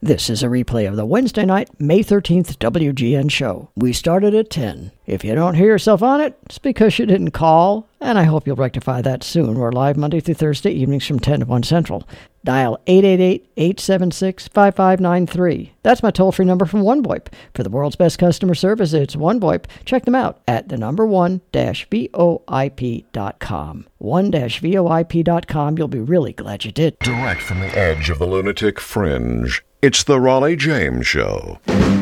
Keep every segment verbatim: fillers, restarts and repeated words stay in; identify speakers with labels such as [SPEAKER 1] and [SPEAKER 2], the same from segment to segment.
[SPEAKER 1] This is a replay of the Wednesday night, May thirteenth W G N show. We started at ten. If you don't hear yourself on it, it's because you didn't call, and I hope you'll rectify that soon. We're live Monday through Thursday evenings from ten to one Central. Dial eight eight eight, eight seven six, five five nine three. That's my toll-free number from OneVoIP. For the world's best customer service, it's OneVoIP. Check them out at the number one dash VOIP dot com. one dash VOIP dot com. You'll be really glad you did.
[SPEAKER 2] Direct from the edge of the lunatic fringe, it's the Raleigh James Show.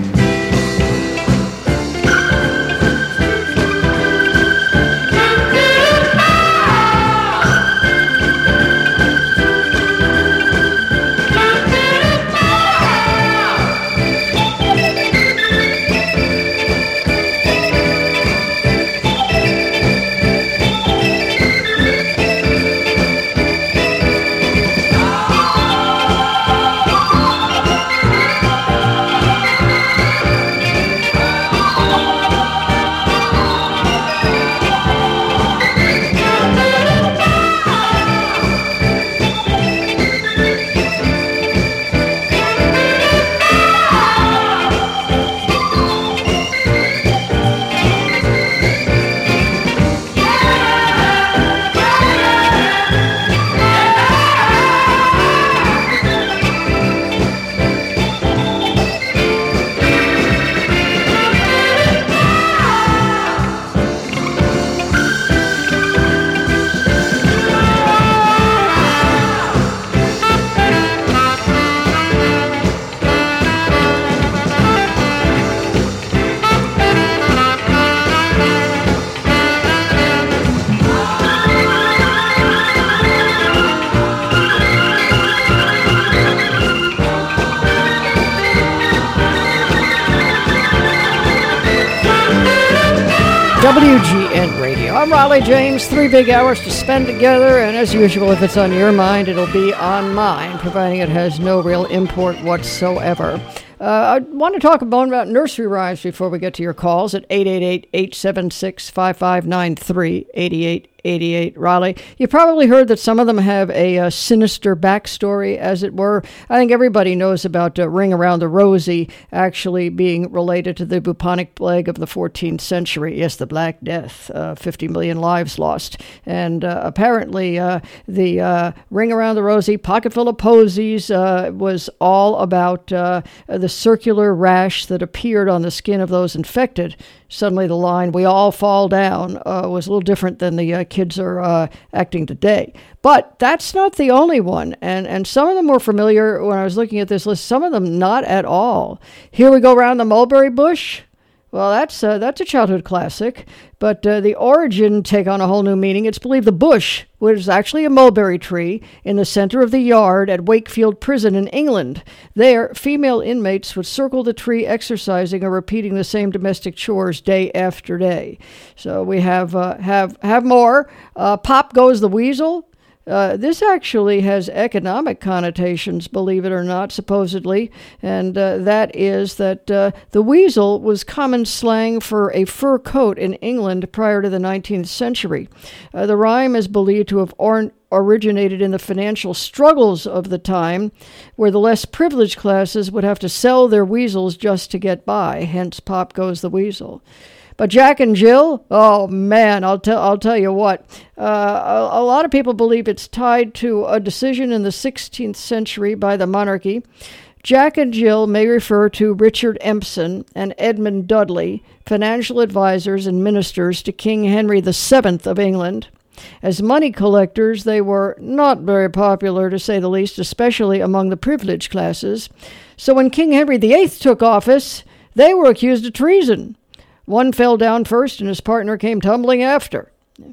[SPEAKER 1] W G N Radio. I'm Raleigh James. Three big hours to spend together, and as usual, if it's on your mind, it'll be on mine, providing it has no real import whatsoever. Uh, I want to talk a bone about nursery rhymes before we get to your calls at eight eight eight, eight seven six, five five nine three, eight eight eight eight Raleigh. You probably heard that some of them have a, uh sinister backstory, as it were. I think everybody knows about uh, Ring Around the Rosie actually being related to the bubonic plague of the fourteenth century. Yes, the Black Death, uh, fifty million lives lost. And uh, apparently uh, the uh, Ring Around the Rosie, pocket full of posies, uh, was all about uh, the circular rash that appeared on the skin of those infected. Suddenly the line, "We all fall down," uh, was a little different than the uh, kids are uh, acting today. But that's not the only one. And, and some of them were familiar when I was looking at this list, some of them not at all. Here we go around the mulberry bush. Well, that's uh, that's a childhood classic, but uh, the origin take on a whole new meaning. It's believed the bush was actually a mulberry tree in the center of the yard at Wakefield Prison in England. There, female inmates would circle the tree, exercising or repeating the same domestic chores day after day. So we have uh, have have more. Uh, Pop Goes the Weasel. Uh, this actually has economic connotations, believe it or not, supposedly, and uh, that is that uh, the weasel was common slang for a fur coat in England prior to the nineteenth century. Uh, the rhyme is believed to have or- originated in the financial struggles of the time, where the less privileged classes would have to sell their weasels just to get by, hence Pop Goes the Weasel. But Jack and Jill, oh man, I'll tell I'll tell you what. Uh, a, a lot of people believe it's tied to a decision in the sixteenth century by the monarchy. Jack and Jill may refer to Richard Empson and Edmund Dudley, financial advisors and ministers to King Henry the Seventh of England. As money collectors, they were not very popular, to say the least, especially among the privileged classes. So when King Henry the Eighth took office, they were accused of treason. One fell down first and his partner came tumbling after.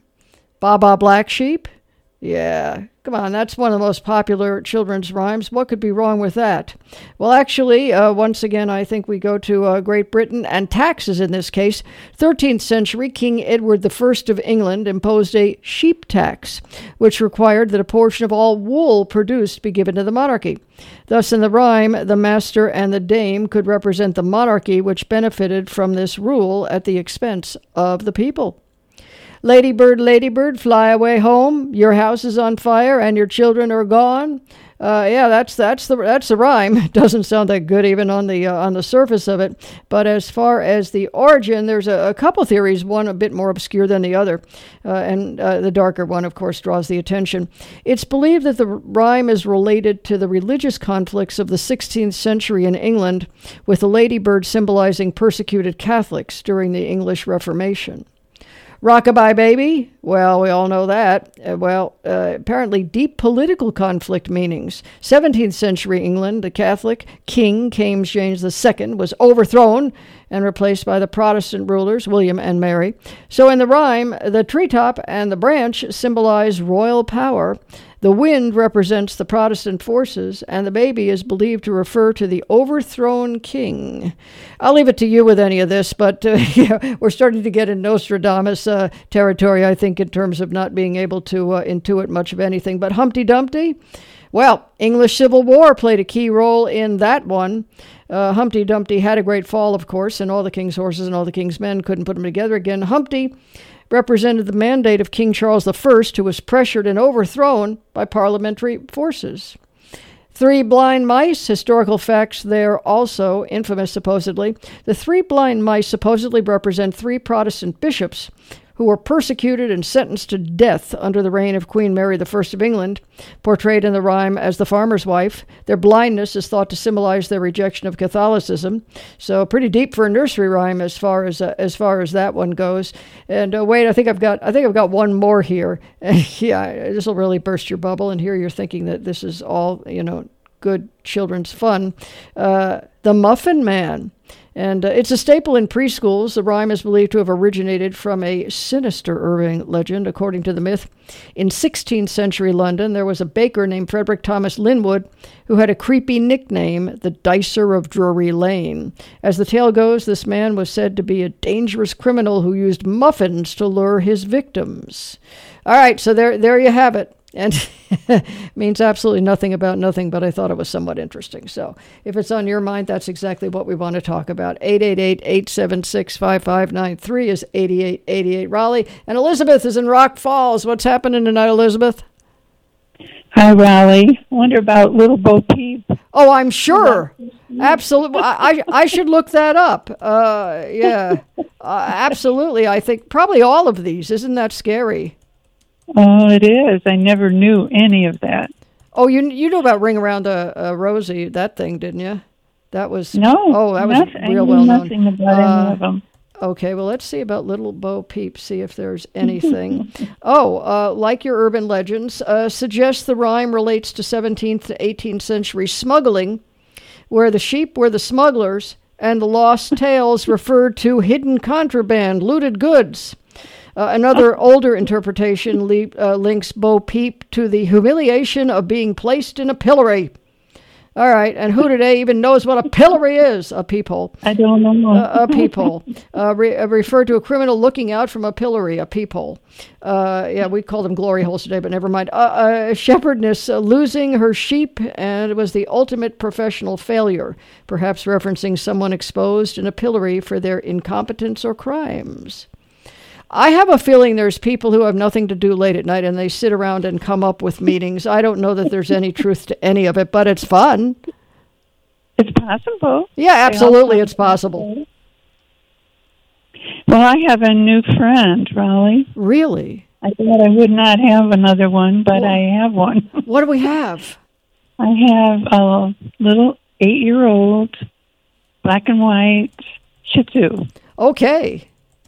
[SPEAKER 1] Baa Black Sheep? Yeah, come on, that's one of the most popular children's rhymes. What could be wrong with that? Well, actually, uh, once again, I think we go to uh, Great Britain, and taxes in this case. thirteenth century, King Edward the First of England imposed a sheep tax, which required that a portion of all wool produced be given to the monarchy. Thus, in the rhyme, the master and the dame could represent the monarchy, which benefited from this rule at the expense of the people. Ladybird, ladybird, fly away home. Your house is on fire and your children are gone. Uh, yeah, that's that's the that's the rhyme. It doesn't sound that good even on the uh, on the surface of it. But as far as the origin, there's a, a couple theories. One a bit more obscure than the other, uh, and uh, the darker one, of course, draws the attention. It's believed that the rhyme is related to the religious conflicts of the sixteenth century in England, with the ladybird symbolizing persecuted Catholics during the English Reformation. Rockabye Baby? Well, we all know that. Uh, well, uh, apparently deep political conflict meanings. seventeenth century England, the Catholic king, King James the Second, was overthrown and replaced by the Protestant rulers, William and Mary. So in the rhyme, the treetop and the branch symbolize royal power. The wind represents the Protestant forces, and the baby is believed to refer to the overthrown king. I'll leave it to you with any of this, but uh, yeah, we're starting to get in Nostradamus uh, territory, I think, in terms of not being able to uh, intuit much of anything. But Humpty Dumpty? Well, English Civil War played a key role in that one. Uh, Humpty Dumpty had a great fall, of course, and all the king's horses and all the king's men couldn't put them together again. Humpty represented the mandate of King Charles the First, who was pressured and overthrown by parliamentary forces. Three blind mice, historical facts there also, infamous supposedly. The three blind mice supposedly represent three Protestant bishops who were persecuted and sentenced to death under the reign of Queen Mary the First of England, portrayed in the rhyme as the farmer's wife. Their blindness is thought to symbolize their rejection of Catholicism. So pretty deep for a nursery rhyme as far as uh, as far as that one goes. And uh, wait, I think I've got I think I've got one more here. Yeah, this will really burst your bubble. And here you're thinking that this is all, you know, good children's fun. Uh, the Muffin Man. And uh, it's a staple in preschools. The rhyme is believed to have originated from a sinister urban legend, according to the myth. In sixteenth century London, there was a baker named Frederick Thomas Linwood who had a creepy nickname, the Dicer of Drury Lane. As the tale goes, this man was said to be a dangerous criminal who used muffins to lure his victims. All right, so there, there you have it. And means absolutely nothing about nothing, but I thought it was somewhat interesting. So if it's on your mind, that's exactly what we want to talk about. eight eight eight, eight seven six, five five nine three is eighty-eight eighty-eight Raleigh. And Elizabeth is in Rock Falls. What's happening tonight, Elizabeth?
[SPEAKER 3] Hi, Raleigh. Wonder about Little Bo Peep.
[SPEAKER 1] Oh, I'm sure. Absolutely. I, I should look that up. Uh, yeah, uh, absolutely. I think probably all of these. Isn't that scary?
[SPEAKER 3] Oh, it is. I never knew any of that.
[SPEAKER 1] Oh, you you know about Ring Around a, a Rosie, that thing, didn't you? That was
[SPEAKER 3] no.
[SPEAKER 1] Oh, that was
[SPEAKER 3] nothing,
[SPEAKER 1] real
[SPEAKER 3] I knew
[SPEAKER 1] well known.
[SPEAKER 3] Nothing about
[SPEAKER 1] uh,
[SPEAKER 3] any of them.
[SPEAKER 1] Okay, well, let's see about Little Bo Peep. See if there's anything. oh, uh, like your urban legends, uh, suggests the rhyme relates to seventeenth to eighteenth century smuggling, where the sheep were the smugglers and the lost tales referred to hidden contraband, looted goods. Uh, another older interpretation le- uh, links Bo Peep to the humiliation of being placed in a pillory. All right, and who today even knows what a pillory is? A peephole.
[SPEAKER 3] I don't know.
[SPEAKER 1] Uh, a peephole. Uh, re- uh, referred to a criminal looking out from a pillory, a peephole. Uh, yeah, we call them glory holes today, but never mind. Uh, uh, shepherdess uh, losing her sheep, and it was the ultimate professional failure, perhaps referencing someone exposed in a pillory for their incompetence or crimes. I have a feeling there's people who have nothing to do late at night and they sit around and come up with meanings. I don't know that there's any truth to any of it, but it's fun.
[SPEAKER 3] It's possible.
[SPEAKER 1] Yeah, absolutely, it's possible.
[SPEAKER 3] Well, I have a new friend, Raleigh.
[SPEAKER 1] Really?
[SPEAKER 3] I thought I would not have another one, but well, I have one.
[SPEAKER 1] What do we have?
[SPEAKER 3] I have a little eight-year-old, black and white Shih Tzu.
[SPEAKER 1] Okay.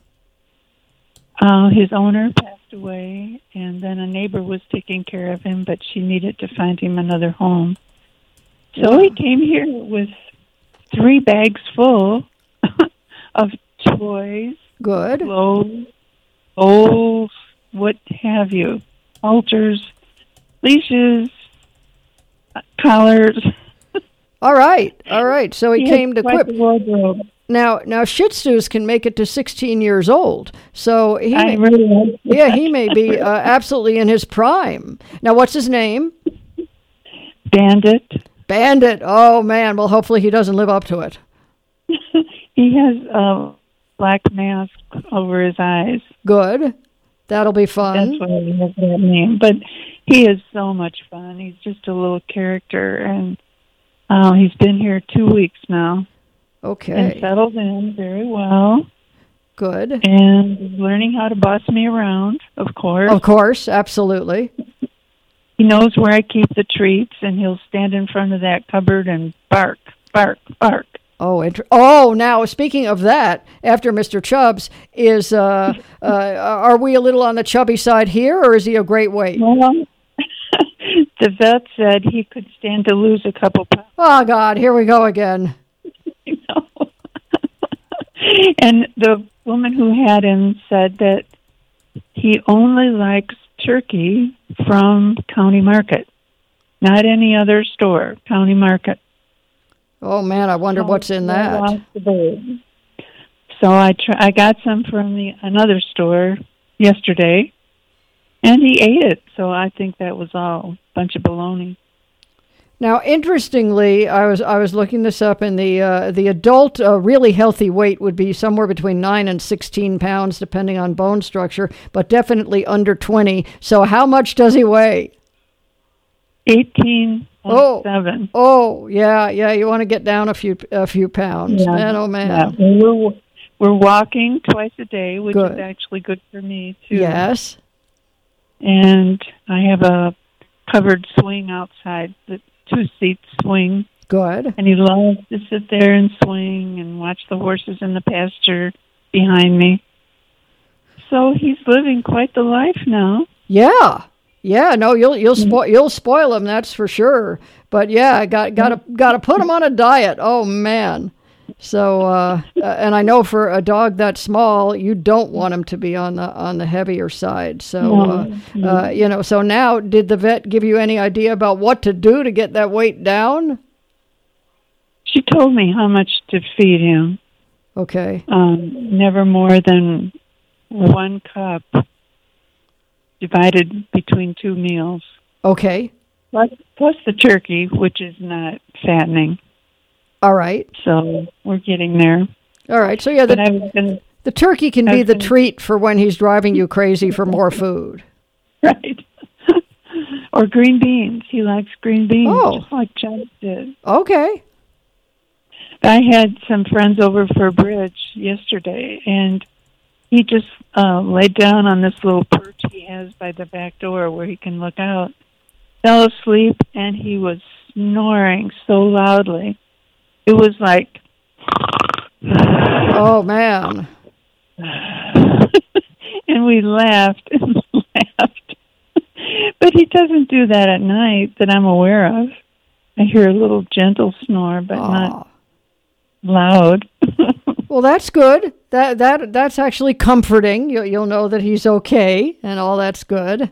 [SPEAKER 3] Uh, his owner passed away, and then a neighbor was taking care of him, but she needed to find him another home. So he came here with three bags full of toys,
[SPEAKER 1] good,
[SPEAKER 3] clothes, bowls, what have you, halters, leashes, collars.
[SPEAKER 1] All right, all right. So he,
[SPEAKER 3] he
[SPEAKER 1] came to
[SPEAKER 3] equip. Wardrobe.
[SPEAKER 1] Now, now Shih Tzus can make it to sixteen years old, so he
[SPEAKER 3] I
[SPEAKER 1] may,
[SPEAKER 3] really like
[SPEAKER 1] yeah, he may be uh, absolutely in his prime. Now, what's his name?
[SPEAKER 3] Bandit.
[SPEAKER 1] Bandit. Oh man. Well, hopefully he doesn't live up to it.
[SPEAKER 3] He has a black mask over his eyes.
[SPEAKER 1] Good. That'll be fun.
[SPEAKER 3] That's why he has that name. But he is so much fun. He's just a little character, and uh, he's been here two weeks now.
[SPEAKER 1] Okay.
[SPEAKER 3] And settled in very well.
[SPEAKER 1] Good.
[SPEAKER 3] And is learning how to boss me around, of course.
[SPEAKER 1] Of course, absolutely.
[SPEAKER 3] He knows where I keep the treats, and he'll stand in front of that cupboard and bark, bark, bark.
[SPEAKER 1] Oh, inter- oh! Now, speaking of that, after Mister Chubbs, is uh, uh, are we a little on the chubby side here, or is he a great weight?
[SPEAKER 3] Well, the vet said he could stand to lose a couple pounds.
[SPEAKER 1] Oh, God, here we go again.
[SPEAKER 3] You know? And the woman who had him said that he only likes turkey from County Market, not any other store, County Market.
[SPEAKER 1] Oh, man, I wonder what's in that.
[SPEAKER 3] So I tr- I got some from the another store yesterday, and he ate it. So I think that was all a bunch of baloney.
[SPEAKER 1] Now, interestingly, I was I was looking this up, and the uh, the adult uh, really healthy weight would be somewhere between nine and sixteen pounds, depending on bone structure, but definitely under twenty. So how much does he weigh?
[SPEAKER 3] eighteen
[SPEAKER 1] Oh,
[SPEAKER 3] seven.
[SPEAKER 1] Oh, yeah, yeah. You want to get down a few a few pounds.
[SPEAKER 3] Yeah.
[SPEAKER 1] Man, oh, man.
[SPEAKER 3] Yeah. We're, we're walking twice a day, which
[SPEAKER 1] Good.
[SPEAKER 3] is actually good for me, too.
[SPEAKER 1] Yes.
[SPEAKER 3] And I have a covered swing outside, the two-seat swing.
[SPEAKER 1] Good.
[SPEAKER 3] And he loves to sit there and swing and watch the horses in the pasture behind me. So he's living quite the life now.
[SPEAKER 1] Yeah. Yeah, no, you'll you'll spoil you'll spoil him, that's for sure. But yeah, got got to got to put him on a diet. Oh man. So uh, uh, and I know for a dog that small, you don't want him to be on the on the heavier side. So uh, uh, you know, so now did the vet give you any idea about what to do to get that weight down?
[SPEAKER 3] She told me how much to feed him.
[SPEAKER 1] Okay.
[SPEAKER 3] Um, never more than one cup divided between two meals.
[SPEAKER 1] Okay.
[SPEAKER 3] Plus, plus the turkey, which is not fattening.
[SPEAKER 1] All right.
[SPEAKER 3] So we're getting there.
[SPEAKER 1] All right. So yeah, the,
[SPEAKER 3] But I was gonna,
[SPEAKER 1] the turkey can
[SPEAKER 3] I
[SPEAKER 1] be
[SPEAKER 3] was
[SPEAKER 1] the
[SPEAKER 3] gonna-
[SPEAKER 1] treat for when he's driving you crazy for more food.
[SPEAKER 3] right. Or green beans. He likes green beans,
[SPEAKER 1] Oh.
[SPEAKER 3] just like Chubb did.
[SPEAKER 1] Okay.
[SPEAKER 3] I had some friends over for bridge yesterday, and he just uh, laid down on this little perch he has by the back door where he can look out, fell asleep, and he was snoring so loudly. It was like...
[SPEAKER 1] Oh, man.
[SPEAKER 3] And we laughed and laughed. But he doesn't do that at night that I'm aware of. I hear a little gentle snore, but
[SPEAKER 1] Aw.
[SPEAKER 3] not loud.
[SPEAKER 1] Well, that's good. That that that's actually comforting. You'll you'll know that he's okay, and all that's good.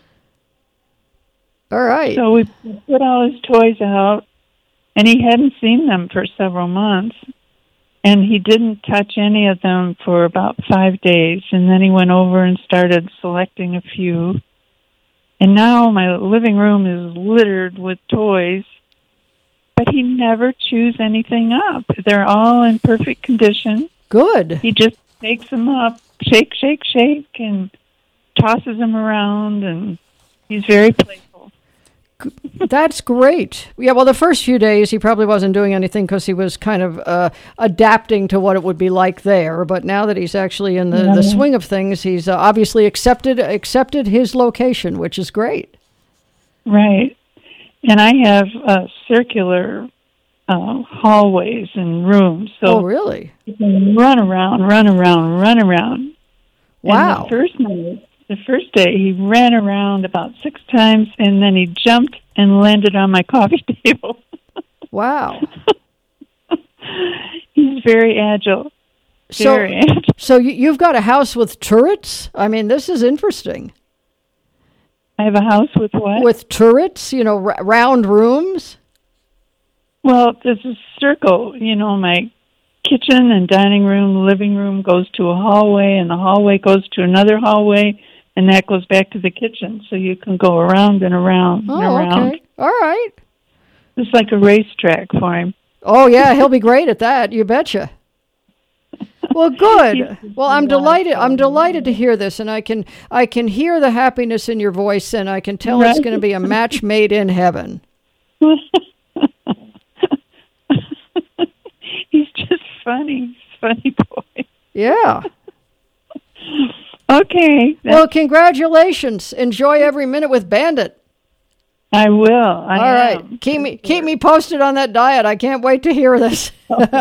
[SPEAKER 1] All right.
[SPEAKER 3] So we put all his toys out, and he hadn't seen them for several months. And he didn't touch any of them for about five days. And then he went over and started selecting a few. And now my living room is littered with toys. But he never chews anything up. They're all in perfect condition.
[SPEAKER 1] Good.
[SPEAKER 3] He just takes them up, shake, shake, shake, and tosses them around. And he's very playful.
[SPEAKER 1] That's great. Yeah, well, the first few days he probably wasn't doing anything because he was kind of uh, adapting to what it would be like there. But now that he's actually in the,
[SPEAKER 3] Yeah.
[SPEAKER 1] the swing of things, he's uh, obviously accepted accepted his location, which is great.
[SPEAKER 3] Right. And I have uh, circular uh, hallways and rooms. So
[SPEAKER 1] Oh, really?
[SPEAKER 3] you can run around, run around, run around.
[SPEAKER 1] Wow.
[SPEAKER 3] And the first night, the first day, he ran around about six times, and then he jumped and landed on my coffee table.
[SPEAKER 1] Wow.
[SPEAKER 3] He's very agile.
[SPEAKER 1] So,
[SPEAKER 3] Very agile.
[SPEAKER 1] so you, you've got a house with turrets? I mean, this is interesting.
[SPEAKER 3] I have a house with what?
[SPEAKER 1] With turrets, you know, r- round rooms?
[SPEAKER 3] Well, there's a circle. You know, my kitchen and dining room, living room goes to a hallway, and the hallway goes to another hallway, and that goes back to the kitchen. So you can go around and around and
[SPEAKER 1] Oh,
[SPEAKER 3] around.
[SPEAKER 1] okay. All right.
[SPEAKER 3] It's like a racetrack for him.
[SPEAKER 1] Oh, yeah, he'll be great at that. You betcha. Well, good. Well, I'm delighted. I'm delighted to hear this, and I can I can hear the happiness in your voice, and I can tell right. It's going to be a match made in heaven.
[SPEAKER 3] He's just funny, funny boy.
[SPEAKER 1] Yeah.
[SPEAKER 3] Okay.
[SPEAKER 1] Well, congratulations. Enjoy every minute with Bandit.
[SPEAKER 3] I will. I
[SPEAKER 1] All right.
[SPEAKER 3] am.
[SPEAKER 1] Keep me keep me posted on that diet. I can't wait to hear this.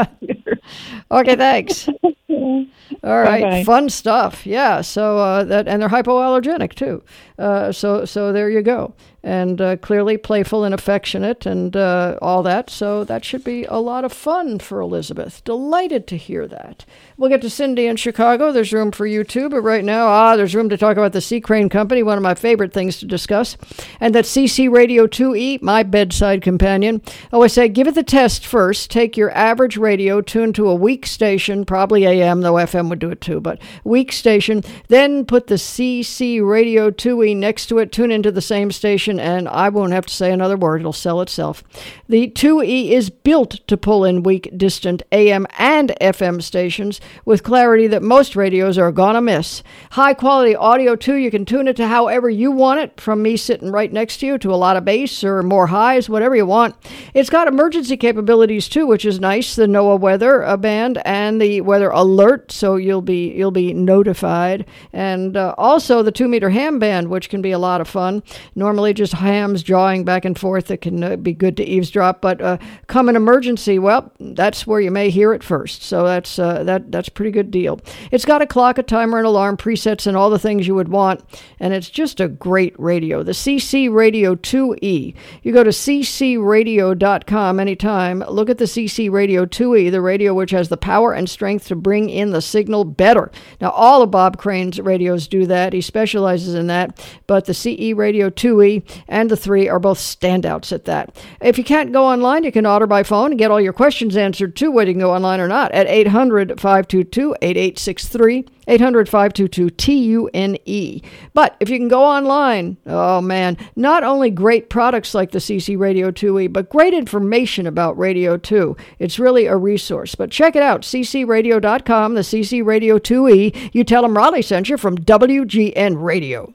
[SPEAKER 1] Okay, thanks. All right. Bye-bye. Fun stuff. Yeah. So uh, that and they're hypoallergenic too. Uh, so so there you go. And uh, clearly playful and affectionate and uh, all that. So that should be a lot of fun for Elizabeth. Delighted to hear that. We'll get to Cindy in Chicago. There's room for you too. But right now, ah, there's room to talk about the C. Crane Company, one of my favorite things to discuss. And that C C Radio two E, my bedside companion. I always say, give it the test first. Take your average radio, tune to a weak station, probably A M, though F M would do it too, but weak station. Then put the C C Radio two E next to it, tune into the same station, and I won't have to say another word. It'll sell itself. The two E is built to pull in weak, distant A M and F M stations with clarity that most radios are gonna miss. High quality audio too. You can tune it to however you want it, from me sitting right next to you to a lot of bass or more highs, whatever you want. It's got emergency capabilities too, which is nice. The NOAA weather uh, band and the weather alert, so you'll be you'll be notified. And uh, also the two meter ham band, which can be a lot of fun. Normally just hams jawing back and forth. That can uh, be good to eavesdrop, but uh, come an emergency, well, that's where you may hear it first. So that's uh, that that's a pretty good deal. It's got a clock, a timer, an alarm, presets, and all the things you would want, and it's just a great radio. The C C Radio two E. You go to c c radio dot com anytime. Look at the C C Radio two E, the radio which has the power and strength to bring in the signal better. Now, all of Bob Crane's radios do that. He specializes in that, but the C E Radio two E and the three are both standouts at that. If you can't go online, you can order by phone and get all your questions answered too, whether you can go online or not, at eight hundred, five two two, eight eight six three, eight hundred, five two two, T U N E. But if you can go online, oh man, not only great products like the C C Radio two E, but great information about radio too. It's really a resource. But check it out, c c radio dot com, the C C Radio two E. You tell them Raleigh sent you from W G N Radio.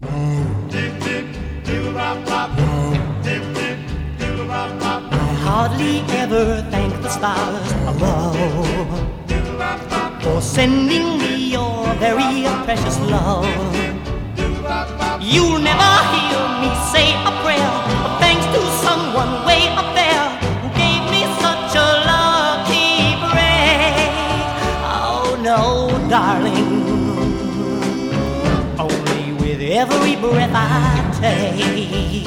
[SPEAKER 4] I hardly ever thank the stars above for sending me your very precious love. You'll never hear me say a prayer, but thanks to someone way up there who gave me such a lucky break. Oh no, darling, only with every breath I take,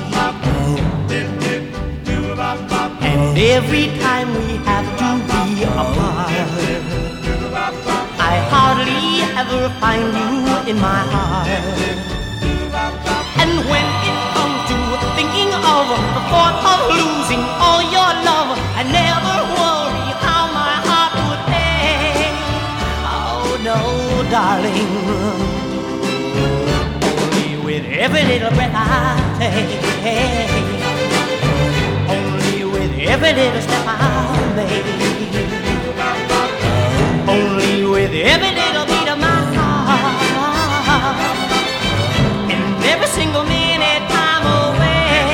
[SPEAKER 4] and every time we have to be apart, I hardly ever find you in my heart. And when it comes to thinking of the thought of losing all your love, I never worry how my heart would ache. Oh no, darling, only with every little breath I take, only with every little step I make, only with every little beat of my heart, and every single minute I'm away.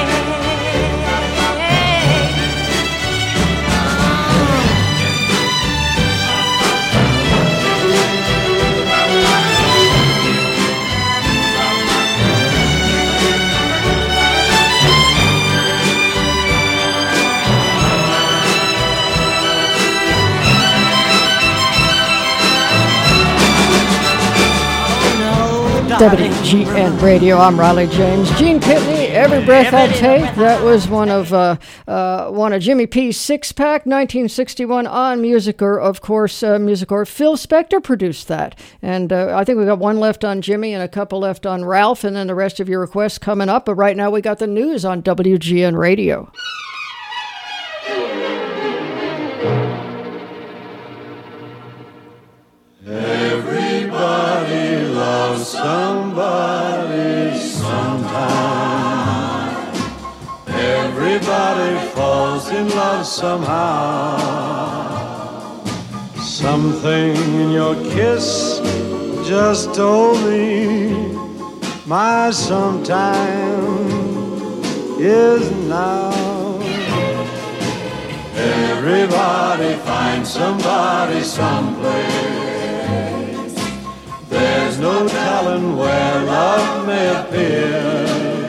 [SPEAKER 1] W G N Radio. I'm Riley James. Gene Pitney, Every Breath I Take. That was one of uh, uh, one of Jimmy P's six-pack, nineteen sixty-one on Musicor, of course. Uh, Musicor. Phil Spector produced that, and uh, I think we got one left on Jimmy and a couple left on Ralph, and then the rest of your requests coming up. But right now we got the news on W G N Radio.
[SPEAKER 5] Everybody loves somebody sometime. Everybody falls in love somehow. Something in your kiss just told me my sometime is now. Everybody finds somebody someplace. There's no telling where love may appear.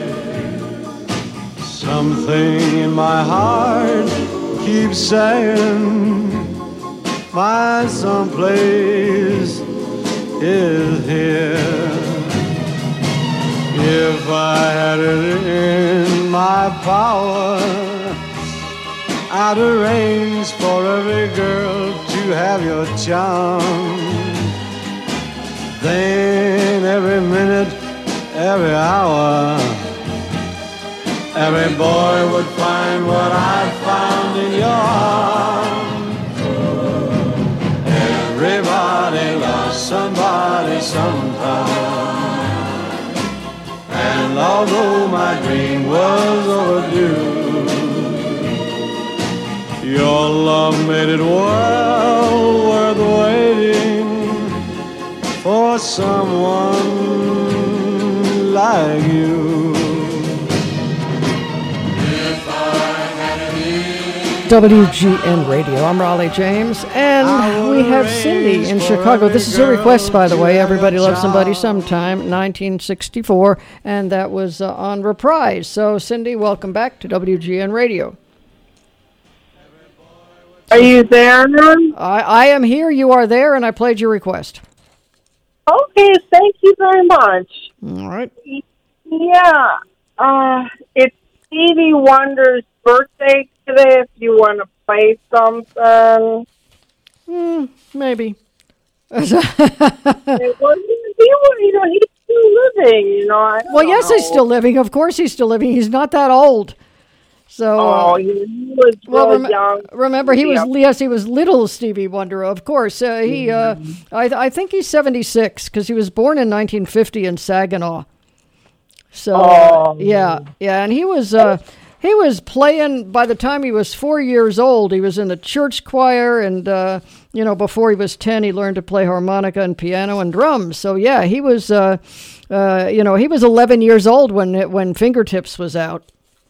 [SPEAKER 5] Something in my heart keeps saying my someplace is here. If I had it in my power, I'd arrange for every girl to have your charm. Then every minute, every hour, every boy would find what I found in your arms. Everybody loves somebody sometime. And although my dream was overdue, your love made it well worth waiting for someone like you.
[SPEAKER 1] W G N Radio. I'm Raleigh James, and we have Cindy in Chicago. This is a request, by the way. Everybody Loves Somebody Sometime, nineteen sixty-four, and that was uh, on Reprise. So, Cindy, welcome back to W G N Radio.
[SPEAKER 6] Are you there?
[SPEAKER 1] I, I am here, you are there, and I played your request.
[SPEAKER 6] Okay, thank you very much.
[SPEAKER 1] All right.
[SPEAKER 6] Yeah, uh, it's Stevie Wonder's birthday today, if you want to play something.
[SPEAKER 1] Mm, maybe.
[SPEAKER 6] Well, he, he, you know, he's still living, you know. I don't
[SPEAKER 1] well, yes,
[SPEAKER 6] know.
[SPEAKER 1] he's still living. Of course he's still living. He's not that old. So,
[SPEAKER 6] oh,
[SPEAKER 1] uh,
[SPEAKER 6] he, he was
[SPEAKER 1] well,
[SPEAKER 6] real
[SPEAKER 1] rem-
[SPEAKER 6] young.
[SPEAKER 1] remember, he was,
[SPEAKER 6] Yeah.
[SPEAKER 1] yes, he was little Stevie Wonder, of course. Uh, he,
[SPEAKER 6] Mm-hmm.
[SPEAKER 1] uh, I, I think he's seventy-six, because he was born in nineteen fifty in Saginaw. So,
[SPEAKER 6] Oh.
[SPEAKER 1] yeah, yeah, and he was... Uh, He was playing, by the time he was four years old, he was in the church choir, and, uh, you know, before he was ten, he learned to play harmonica and piano and drums. So, yeah, he was, uh, uh, you know, he was eleven years old when it, when Fingertips was out.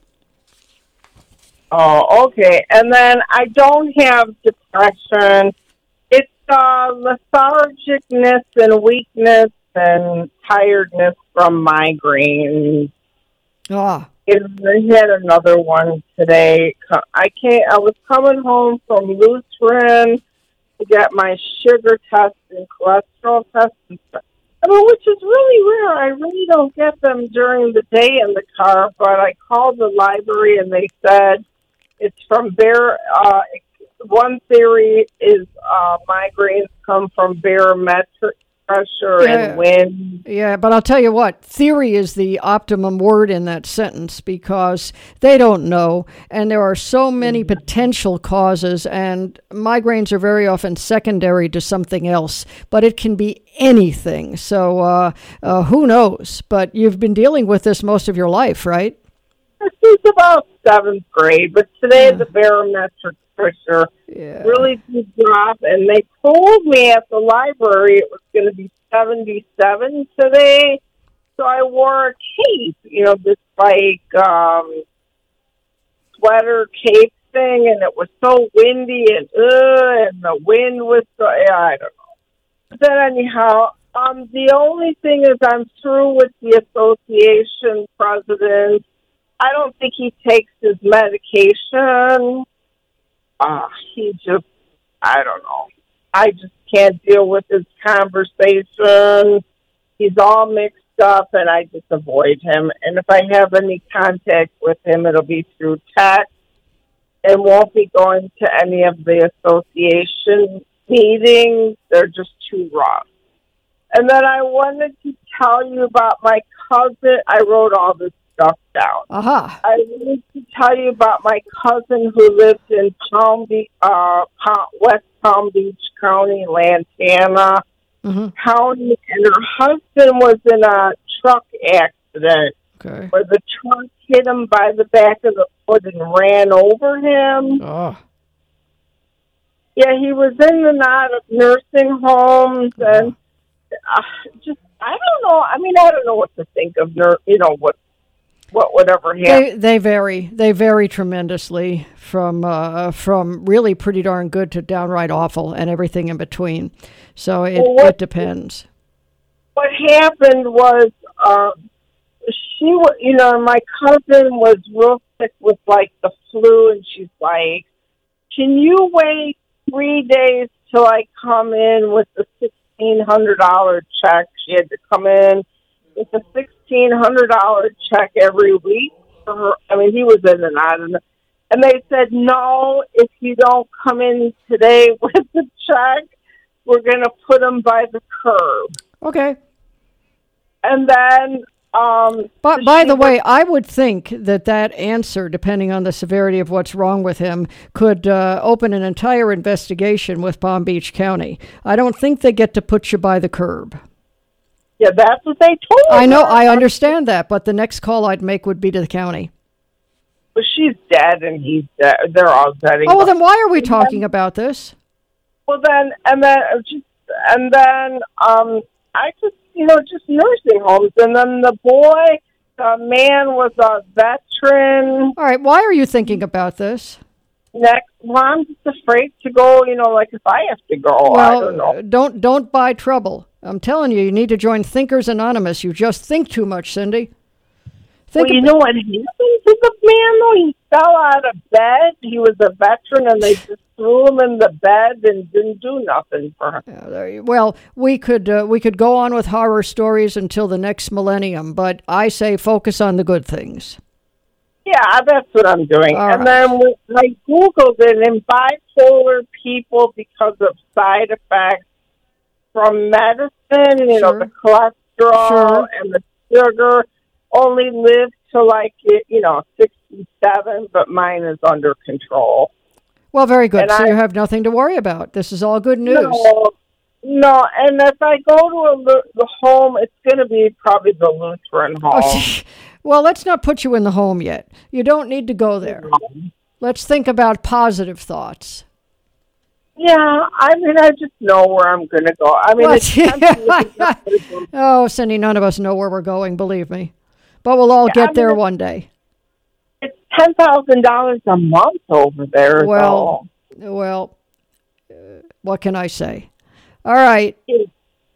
[SPEAKER 6] Oh, okay. And then I don't have depression. It's uh, lethargicness and weakness and tiredness from migraine.
[SPEAKER 1] Ah.
[SPEAKER 6] I had another one today. I came, I was coming home from Lutheran to get my sugar test and cholesterol test and stuff. I mean, which is really rare. I really don't get them during the day in the car, but I called the library and they said it's from bare, uh, one theory is uh, migraines come from barometric pressure
[SPEAKER 1] Yeah.
[SPEAKER 6] and wind.
[SPEAKER 1] Yeah, but I'll tell you what, theory is the optimum word in that sentence because they don't know, and there are so many potential causes, and migraines are very often secondary to something else, but it can be anything. So uh, uh, who knows? But you've been dealing with this most of your life, right?
[SPEAKER 6] Since about seventh grade, but today
[SPEAKER 1] Yeah.
[SPEAKER 6] the barometric pressure
[SPEAKER 1] Yeah.
[SPEAKER 6] really did drop, and they told me at the library it was going to be seventy-seven today, so I wore a cape, you know, this like um, sweater cape thing, and it was so windy, and uh, and the wind was so, yeah, I don't know. But then anyhow, um, the only thing is I'm through with the association president. I don't think he takes his medication. Uh, he just, I don't know. I just can't deal with his conversation. He's all mixed up, and I just avoid him. And if I have any contact with him, it'll be through text and won't be going to any of the association meetings. They're just too rough. And then I wanted to tell you about my cousin. I wrote all this stuff down.
[SPEAKER 1] Aha.
[SPEAKER 6] I wanted to tell you about my cousin who lives in Palm Beach, uh, Palm, West Palm Beach County, Lantana
[SPEAKER 1] Mm-hmm.
[SPEAKER 6] County, and her husband was in a truck accident
[SPEAKER 1] Okay.
[SPEAKER 6] where the truck hit him by the back of the foot and ran over him.
[SPEAKER 1] Oh.
[SPEAKER 6] Yeah, he was in and out of nursing homes, and uh, just I don't know. I mean, I don't know what to think of nur- You know what, what whatever happened.
[SPEAKER 1] They they vary. They vary tremendously from uh, from really pretty darn good to downright awful, and everything in between. So it
[SPEAKER 6] Well, what-
[SPEAKER 1] it depends.
[SPEAKER 6] What happened was, uh, she was, you know, my cousin was real sick with like the flu, and she's like, "Can you wait three days till I come in with the sixteen hundred dollar check?" She had to come in with a sixteen hundred dollar check every week for her. I mean, he was in and out, and and they said, "No, if you don't come in today with the check, we're going to put him by the curb."
[SPEAKER 1] Okay.
[SPEAKER 6] And then, um,
[SPEAKER 1] But
[SPEAKER 6] so
[SPEAKER 1] by
[SPEAKER 6] she
[SPEAKER 1] the
[SPEAKER 6] was-
[SPEAKER 1] way, I would think that that answer, depending on the severity of what's wrong with him, could uh, open an entire investigation with Palm Beach County. I don't think they get to put you by the curb.
[SPEAKER 6] yeah, that's what they told her.
[SPEAKER 1] I know, I understand that, but the next call I'd make would be to the county.
[SPEAKER 6] But she's dead, and he's dead. They're all dead.
[SPEAKER 1] Oh, well, then why are we talking about this?
[SPEAKER 6] Well, then, and then, uh, just, and then, um, I just, you know, just nursing homes, and then the boy, the man was a veteran.
[SPEAKER 1] All right, why are you thinking about this?
[SPEAKER 6] Next, well, I'm just afraid to go. You know, like if I have to go, I don't know.
[SPEAKER 1] Well, don't don't buy trouble. I'm telling you, you need to join Thinkers Anonymous. You just think too much, Cindy. Think
[SPEAKER 6] Well, you
[SPEAKER 1] ab-
[SPEAKER 6] know what happened to the man, though? He fell out of bed. He was a veteran, and they just threw him in the bed and didn't do nothing for him.
[SPEAKER 1] Yeah, there you- well, we could uh, we could go on with horror stories until the next millennium, but I say focus on the good things.
[SPEAKER 6] Yeah, that's what I'm doing.
[SPEAKER 1] All
[SPEAKER 6] and
[SPEAKER 1] right.
[SPEAKER 6] then when I Googled it, and bipolar people, because of side effects from medicine, you know,
[SPEAKER 1] Sure.
[SPEAKER 6] the cholesterol
[SPEAKER 1] Sure.
[SPEAKER 6] and the sugar, only live to like, you know, sixty-seven, but mine is under control.
[SPEAKER 1] Well, very good.
[SPEAKER 6] And
[SPEAKER 1] So
[SPEAKER 6] I-
[SPEAKER 1] you have nothing to worry about. This is all good news.
[SPEAKER 6] No, no, and if I go to a, lu- the home, it's going to be probably the Lutheran home.
[SPEAKER 1] Oh, well, let's not put you in the home yet. You don't need to go there. Let's think about positive thoughts.
[SPEAKER 6] Yeah, I mean, I just know where I'm going to go. I mean,
[SPEAKER 1] What?
[SPEAKER 6] it's tempting.
[SPEAKER 1] Oh, Cindy, none of us know where we're going, believe me. But we'll all
[SPEAKER 6] Yeah,
[SPEAKER 1] get
[SPEAKER 6] I
[SPEAKER 1] there
[SPEAKER 6] mean,
[SPEAKER 1] one day.
[SPEAKER 6] It's ten thousand dollars a month over there.
[SPEAKER 1] Well, well, uh, what can I say? All right.
[SPEAKER 6] so.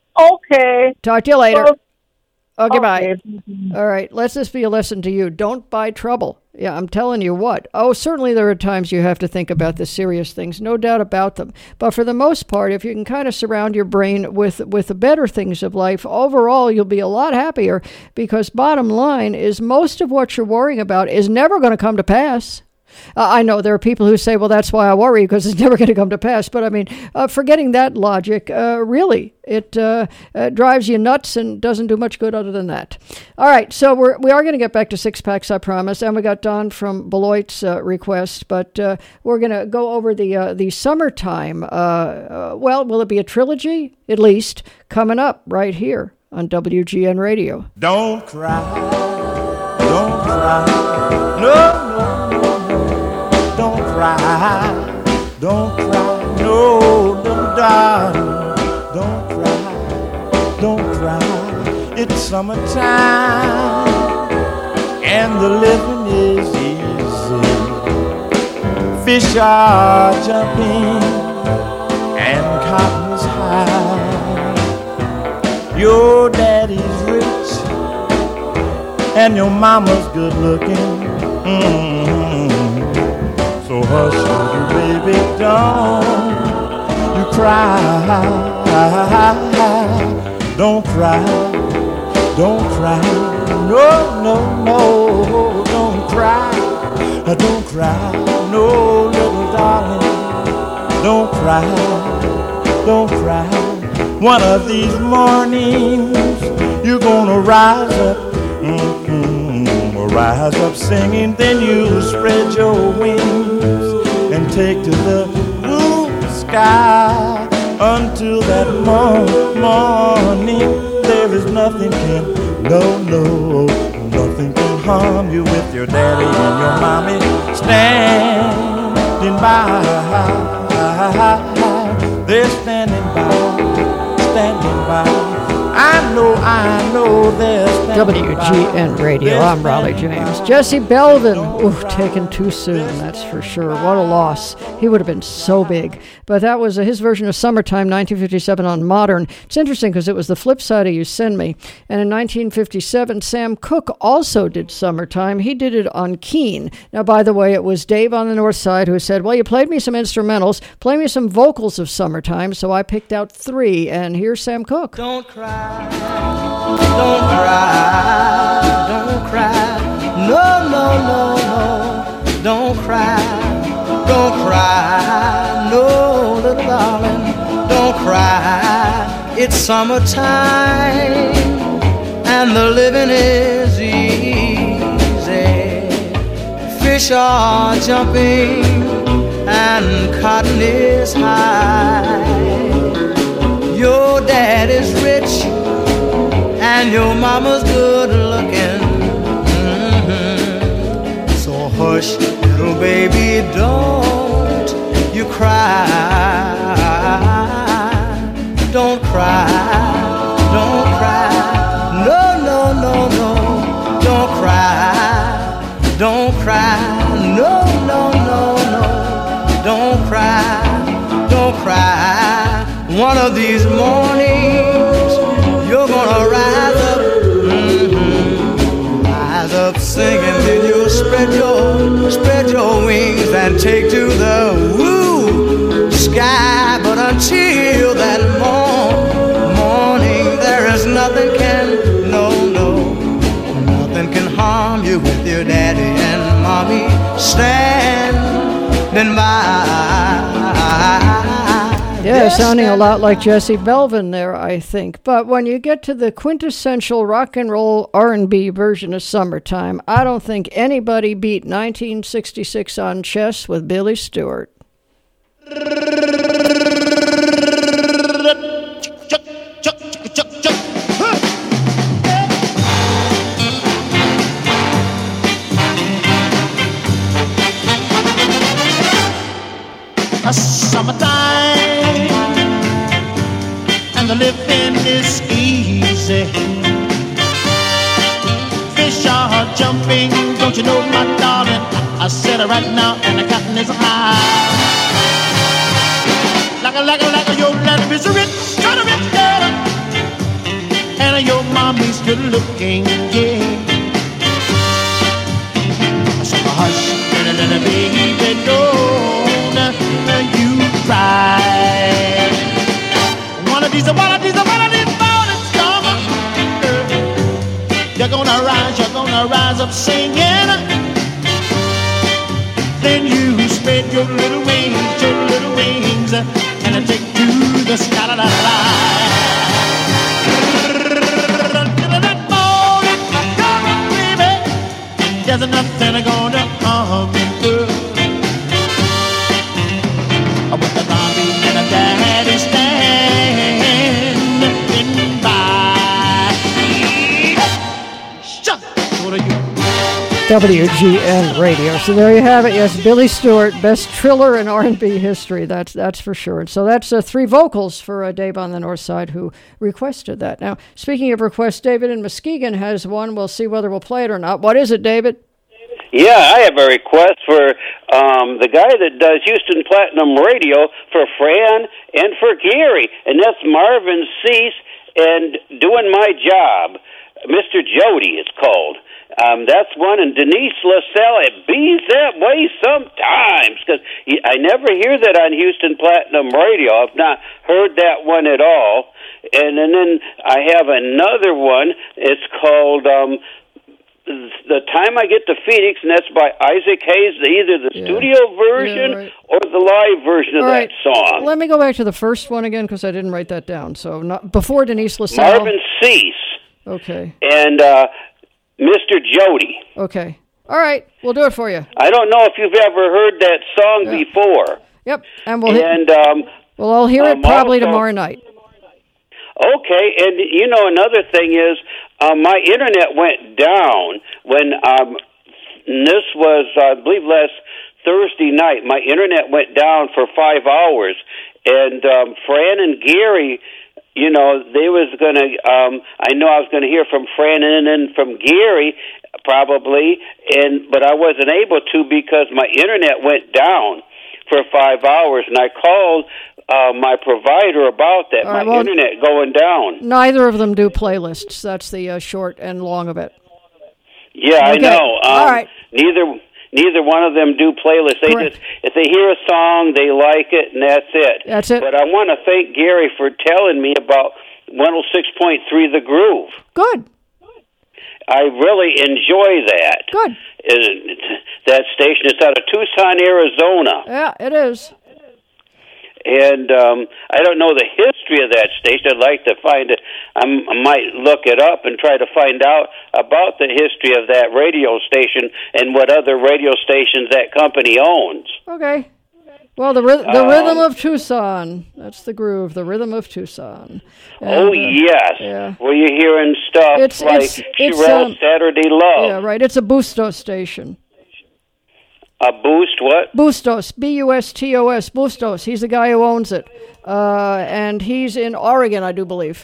[SPEAKER 6] Okay.
[SPEAKER 1] Talk to you later.
[SPEAKER 6] Well,
[SPEAKER 1] Okay, bye.
[SPEAKER 6] okay.
[SPEAKER 1] All right, let's this be a lesson to you. Don't buy trouble. Yeah, I'm telling you what. Oh, certainly there are times you have to think about the serious things, no doubt about them. But for the most part, if you can kind of surround your brain with, with the better things of life, overall you'll be a lot happier, because bottom line is most of what you're worrying about is never going to come to pass. Uh, I know there are people who say, well, that's why I worry, because it's never going to come to pass. But I mean, uh, forgetting that logic, uh, really, it uh, uh, drives you nuts and doesn't do much good other than that. All right, so we're, we are going to get back to six packs, I promise. And we got Don from Beloit's uh, request, but uh, we're going to go over the uh, the summertime. Uh, uh, well, will it be a trilogy? At least coming up right here on W G N Radio.
[SPEAKER 7] Don't cry, don't cry, no, no, no, no, don't cry, don't cry, no, little darling, don't cry, don't cry, it's summertime, and the living is easy, fish are jumping, and cotton is high. Your daddy's rich and your mama's good looking. Mm-hmm. So hush, you baby, don't you cry. Don't cry, don't cry. No, no, no, don't cry. Don't cry, no, little darling. Don't cry, don't cry. One of these mornings you're gonna rise up, mm-hmm, rise up singing, then you spread your wings and take to the blue sky until that mor- morning. There is nothing can, no, no, nothing can harm you with your daddy and your mommy standing by. cry. They're standing by, standing by. I know, I know they're standing
[SPEAKER 1] W G N
[SPEAKER 7] by.
[SPEAKER 1] Radio,
[SPEAKER 7] They're
[SPEAKER 1] I'm Raleigh
[SPEAKER 7] standing
[SPEAKER 1] James.
[SPEAKER 7] by.
[SPEAKER 1] Jesse Belvin, ooh, taken too soon, that's for sure. What a loss. He would have been so big. But that was uh, his version of Summertime, nineteen fifty-seven on Modern. It's interesting because it was the flip side of You Send Me. And in nineteen fifty-seven, Sam Cooke also did Summertime. He did it on Keen. Now, by the way, it was Dave on the North Side who said, well, you played me some instrumentals, play me some vocals of Summertime, so I picked out three, and here's Sam Cooke.
[SPEAKER 4] Don't cry, don't cry, don't cry, no, no, no, no, don't cry, don't cry, no, little darling, don't cry, it's summertime, and the living is easy, fish are jumping, and cotton is high, your dad is rich, and your mama's good looking. Mm-hmm. So hush, little baby, don't you cry. Don't cry, don't cry. No, no, no, no. Don't cry, don't cry. No, no, no, no. Don't cry, don't cry. One of these mornings you're gonna rise up, mm-hmm. rise up singing, then you'll spread your, spread your wings and take to the woo sky. But until that morn, morning, there is nothing can, no, no, nothing can harm you with your daddy and mommy standing by.
[SPEAKER 1] Yeah, sounding a lot like Jesse Belvin there, I think. But when you get to the quintessential rock and roll R and B version of Summertime, I don't think anybody beat nineteen sixty-six on Chess with Billy Stewart.
[SPEAKER 8] A summertime, and the living is easy. Fish are jumping, don't you know, my darling? I said it right now, and the cotton is high. Like a, like a, like a, your daddy is a rich, kind of rich girl, and your mommy's good looking, yeah. So hush, little, little baby, don't you cry. One of these, one of these, one of these mornings, mama, you're gonna rise, you're gonna rise up singing. Then you spread your little wings, your little wings, and take to the sky. La, la, la. That morning, come on, baby, there's nothing gonna harm you. With the mommy and the daddy standing by. Shut up, you.
[SPEAKER 1] W G N Radio. So there you have it. Yes, Billy Stewart, best triller in R and B history. That's that's for sure. And so that's uh, three vocals for uh, Dave on the North Side who requested that. Now, speaking of requests, David in Muskegon has one. We'll see whether we'll play it or not. What is it, David?
[SPEAKER 9] Yeah, I have a request for um, the guy that does Houston Platinum Radio for Fran and for Gary, and that's Marvin Cease and Doing My Job. Mister Jody, it's called. Um, that's one, and Denise LaSalle, it bees that way sometimes, because I never hear that on Houston Platinum Radio. I've not heard that one at all. And, and then I have another one. It's called... Um, The Time I Get to Phoenix, and that's by Isaac Hayes, either the yeah. studio version yeah, right. or the live version of
[SPEAKER 1] All
[SPEAKER 9] that
[SPEAKER 1] right.
[SPEAKER 9] song.
[SPEAKER 1] Let me go back to the first one again, because I didn't write that down. So not before Denise LaSalle.
[SPEAKER 9] Marvin Cease.
[SPEAKER 1] Okay.
[SPEAKER 9] And uh, Mister Jody.
[SPEAKER 1] Okay. All right. We'll do it for you.
[SPEAKER 9] I don't know if you've ever heard that song yeah. before.
[SPEAKER 1] Yep. And we'll
[SPEAKER 9] and,
[SPEAKER 1] hit,
[SPEAKER 9] um,
[SPEAKER 1] well, I'll hear
[SPEAKER 9] um,
[SPEAKER 1] it probably
[SPEAKER 9] also,
[SPEAKER 1] tomorrow night.
[SPEAKER 9] Okay, and you know another thing is um, my internet went down when um, this was, uh, I believe, last Thursday night, my internet went down for five hours, and um, Fran and Gary, you know, they was going to, um, I know I was going to hear from Fran and then from Gary, probably, and but I wasn't able to because my internet went down for five hours, and I called uh, my provider about that,
[SPEAKER 1] right,
[SPEAKER 9] my
[SPEAKER 1] well,
[SPEAKER 9] internet going down.
[SPEAKER 1] Neither of them do playlists. That's the uh, short and long of it.
[SPEAKER 9] Yeah,
[SPEAKER 1] okay.
[SPEAKER 9] I know. Um,
[SPEAKER 1] All right.
[SPEAKER 9] Neither neither one of them do playlists. They
[SPEAKER 1] Correct.
[SPEAKER 9] just if they hear a song, they like it, and that's it.
[SPEAKER 1] That's it.
[SPEAKER 9] But I want to thank Gary for telling me about one oh six point three The Groove.
[SPEAKER 1] Good.
[SPEAKER 9] I really enjoy that.
[SPEAKER 1] Good.
[SPEAKER 9] It, that station is out of Tucson, Arizona.
[SPEAKER 1] Yeah, it is.
[SPEAKER 9] And um, I don't know the history of that station. I'd like to find it. I'm, I might look it up and try to find out about the history of that radio station and what other radio stations that company owns.
[SPEAKER 1] Okay. Well, the ry- the
[SPEAKER 9] Um,
[SPEAKER 1] rhythm of Tucson. That's the groove. The rhythm of Tucson. And,
[SPEAKER 9] oh,
[SPEAKER 1] uh,
[SPEAKER 9] yes.
[SPEAKER 1] yeah.
[SPEAKER 9] Where you're hearing stuff
[SPEAKER 1] It's-
[SPEAKER 9] like
[SPEAKER 1] it's- it's,
[SPEAKER 9] Shirelle
[SPEAKER 1] um,
[SPEAKER 9] Saturday Love.
[SPEAKER 1] Yeah, right. It's a Bustos station.
[SPEAKER 9] A boost, what?
[SPEAKER 1] Bustos, B U S T O S, Bustos. He's the guy who owns it. Uh, and he's in Oregon, I do believe.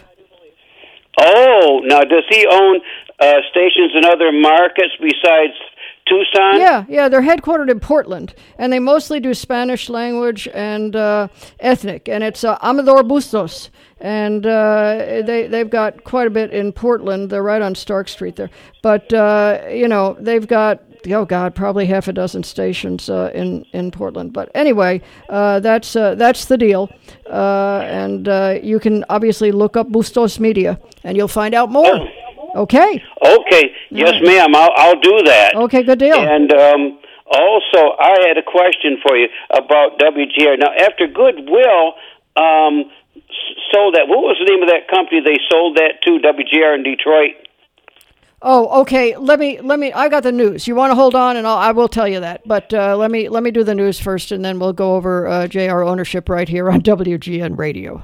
[SPEAKER 9] Oh, now does he own uh, stations in other markets besides Tucson?
[SPEAKER 1] Yeah, yeah, they're headquartered in Portland, and they mostly do Spanish language and uh, ethnic, and it's uh, Amador Bustos, and uh, they, they've got quite a bit in Portland. They're right on Stark Street there. But, uh, you know, they've got, oh, God, probably half a dozen stations uh, in, in Portland. But anyway, uh, that's uh, that's the deal, uh, and uh, you can obviously look up Bustos Media, and you'll find out more.
[SPEAKER 9] Oh.
[SPEAKER 1] Okay.
[SPEAKER 9] Okay. Yes,
[SPEAKER 1] Right.
[SPEAKER 9] ma'am. I'll, I'll do that.
[SPEAKER 1] Okay, good deal.
[SPEAKER 9] And um, also, I had a question for you about W G R. Now, after Goodwill um, s- sold that, what was the name of that company they sold that to, W G R in Detroit?
[SPEAKER 1] Oh, okay. Let me let me. I got the news. You want to hold on, and I'll, I will tell you that. But uh, let me let me do the news first, and then we'll go over uh, J R ownership right here on W G N Radio.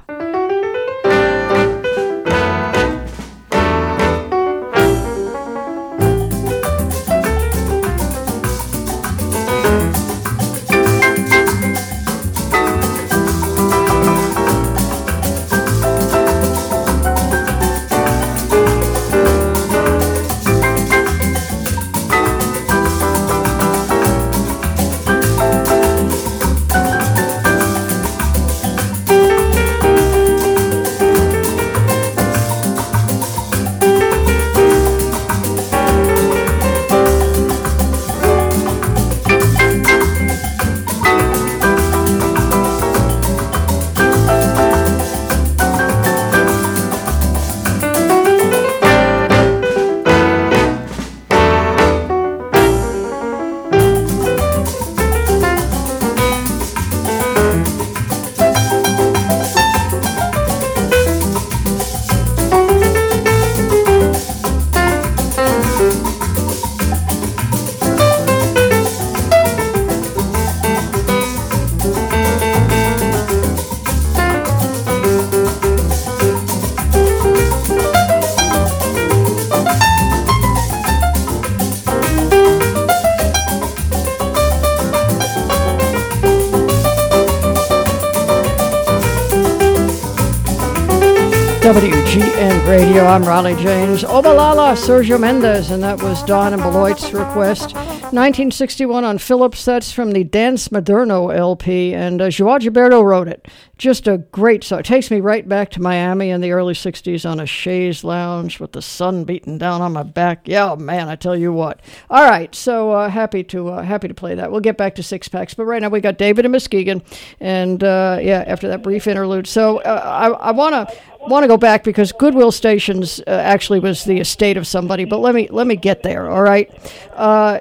[SPEAKER 1] W G N Radio, I'm Raleigh James. Obalala, Sergio Mendes, and that was Don and Beloit's request. nineteen sixty-one on Phillips, that's from the Dance Moderno L P, and uh, Joao Gilberto wrote it. Just a great song. It takes me right back to Miami in the early sixties on a chaise lounge with the sun beating down on my back. Yeah, man, I tell you what. All right, so uh, happy to uh, happy to play that. We'll get back to Six Packs, but right now we got David and Muskegon, and uh, yeah, after that brief interlude. So uh, I, I want to... want to go back because Goodwill Stations uh, actually was the estate of somebody, but let me let me get there, all right? Uh,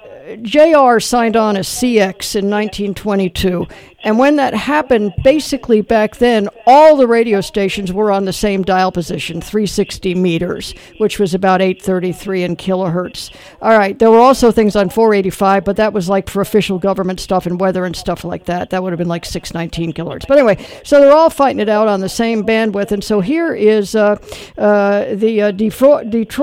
[SPEAKER 1] J R signed on as C X in nineteen twenty-two, and when that happened, basically back then, all the radio stations were on the same dial position, three hundred sixty meters, which was about eight thirty-three in kilohertz. All right, there were also things on four eighty-five, but that was like for official government stuff and weather and stuff like that. That would have been like six nineteen kilohertz. But anyway, so they're all fighting it out on the same bandwidth, and so here is uh, uh, the uh, Defro- Detroit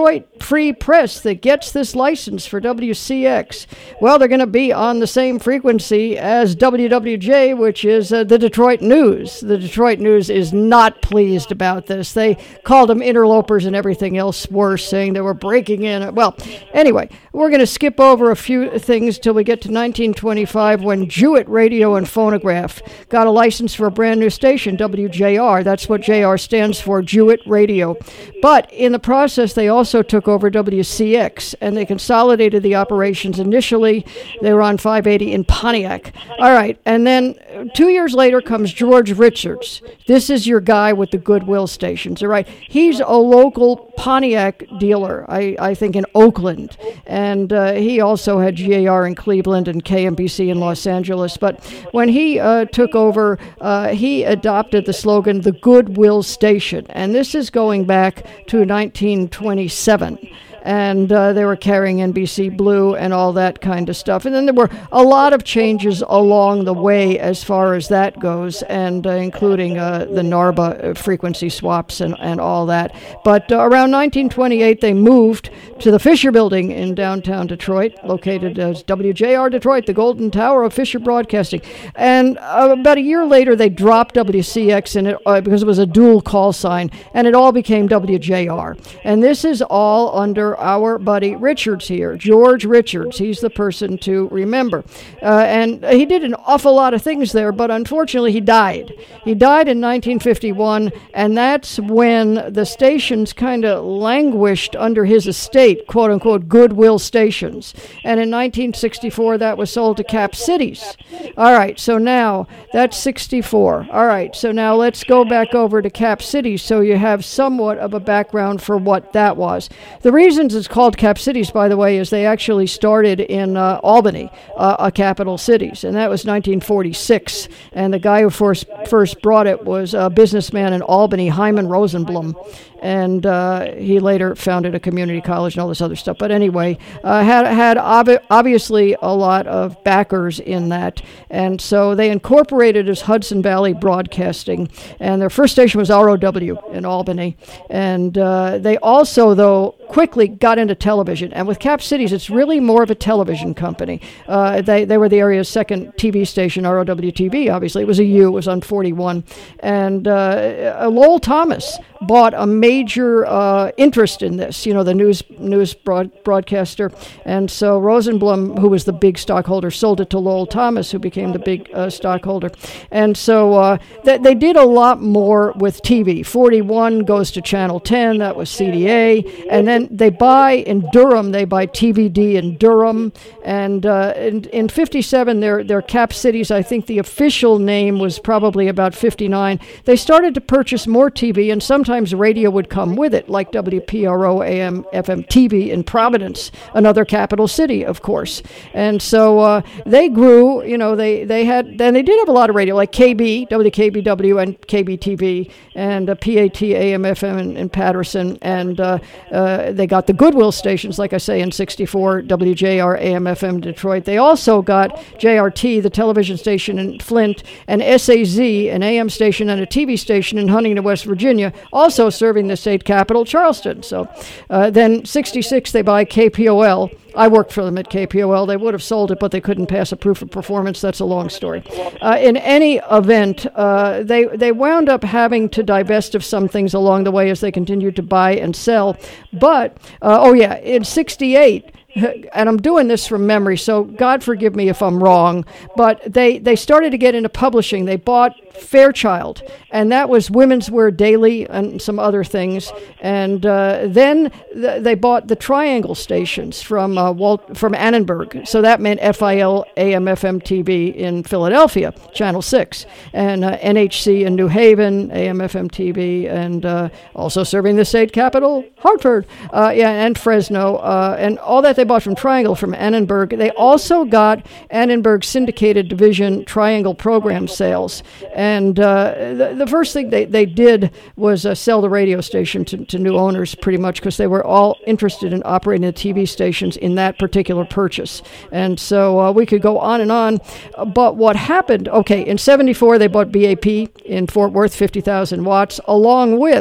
[SPEAKER 1] free press that gets this license for W C X? Well, they're going to be on the same frequency as W W J, which is uh, the Detroit News. The Detroit News is not pleased about this. They called them interlopers and everything else worse, saying they were breaking in. Well, anyway, we're going to skip over a few things till we get to nineteen twenty-five, when Jewett Radio and Phonograph got a license for a brand new station, W J R. That's what J R stands for, Jewett Radio. But in the process, they also took over W C X, and they consolidated the operations. Initially, they were on five eighty in Pontiac. All right, and then two years later comes George Richards. This is your guy with the Goodwill stations, all right? He's a local Pontiac dealer, I, I think, in Oakland. And uh, he also had G A R in Cleveland and K M B C in Los Angeles. But when he uh, took over, uh, he adopted the slogan, the Goodwill Station. And this is going back to nineteen twenty-seven. And uh, they were carrying N B C Blue and all that kind of stuff. And then there were a lot of changes along the way as far as that goes, and uh, including uh, the NARBA frequency swaps and, and all that. But uh, around nineteen twenty-eight, they moved to the Fisher Building in downtown Detroit, located as W J R Detroit, the Golden Tower of Fisher Broadcasting. And uh, about a year later, they dropped W C X in it uh, because it was a dual call sign, and it all became W J R. And this is all under our buddy Richards here, George Richards. He's the person to remember. Uh, and he did an awful lot of things there, but unfortunately he died. He died in nineteen fifty-one, and that's when the stations kind of languished under his estate, quote-unquote, Goodwill stations. And in nineteen sixty-four, that was sold to Cap Cities. All right, so now that's sixty-four. All right, so now let's go back over to Cap Cities so you have somewhat of a background for what that was. The reason it's called Cap Cities, by the way, is they actually started in uh, Albany, uh, a capital cities, and that was nineteen forty-six. And the guy who first first brought it was a businessman in Albany, Hyman Rosenblum. And uh, he later founded a community college and all this other stuff. But anyway, uh, had had ob- obviously a lot of backers in that. And so they incorporated as Hudson Valley Broadcasting. And their first station was R O W in Albany. And uh, they also, though, quickly got into television. And with Cap Cities, it's really more of a television company. Uh, they, they were the area's second T V station, R O W T V, obviously. It was a U. It was on forty-one. And uh, Lowell Thomas bought a major uh, interest in this, you know, the news news broad, broadcaster. And so Rosenblum, who was the big stockholder, sold it to Lowell Thomas, who became the big uh, stockholder. And so uh, th- they did a lot more with T V. forty-one goes to Channel ten, that was C D A. And then they buy in Durham, they buy T V D in Durham. And uh, in, in fifty-seven, their, their Cap Cities, I think the official name was probably about fifty-nine. They started to purchase more T V, and sometimes radio would come with it, like W P R O A M F M T V in Providence, another capital city, of course. And so uh, they grew, you know, they, they had, then they did have a lot of radio, like K B, W K B W and K B T V, and uh, P A T A M F M in, in Patterson, and uh, uh, they got the Goodwill stations, like I say, in sixty-four, W J R A M F M Detroit. They also got J R T, the television station in Flint, and S A Z, an A M station and a T V station in Huntington, West Virginia, also serving the state capital, Charleston. So uh, then sixty-six, they buy K P O L. I worked for them at K P O L. They would have sold it, but they couldn't pass a proof of performance. That's a long story. Uh, in any event, uh, they, they wound up having to divest of some things along the way as they continued to buy and sell. But, uh, oh yeah, in sixty-eight, and I'm doing this from memory, so God forgive me if I'm wrong, but they, they started to get into publishing. They bought Fairchild, and that was Women's Wear Daily and some other things. And uh, then th- they bought the Triangle stations from uh, Walt from Annenberg. So that meant F I L A M F M T V in Philadelphia, Channel six, and uh, N H C in New Haven, A M F M T V, and uh, also serving the state capital, Hartford, uh, yeah, and Fresno, uh, and all that they bought from Triangle, from Annenberg. They also got Annenberg syndicated division Triangle program sales. And uh, the, the first thing they, they did was uh, sell the radio station to, to new owners, pretty much, because they were all interested in operating the T V stations in that particular purchase. And so uh, we could go on and on. Uh, but what happened, okay, in seventy-four, they bought B A P in Fort Worth, fifty thousand watts, along with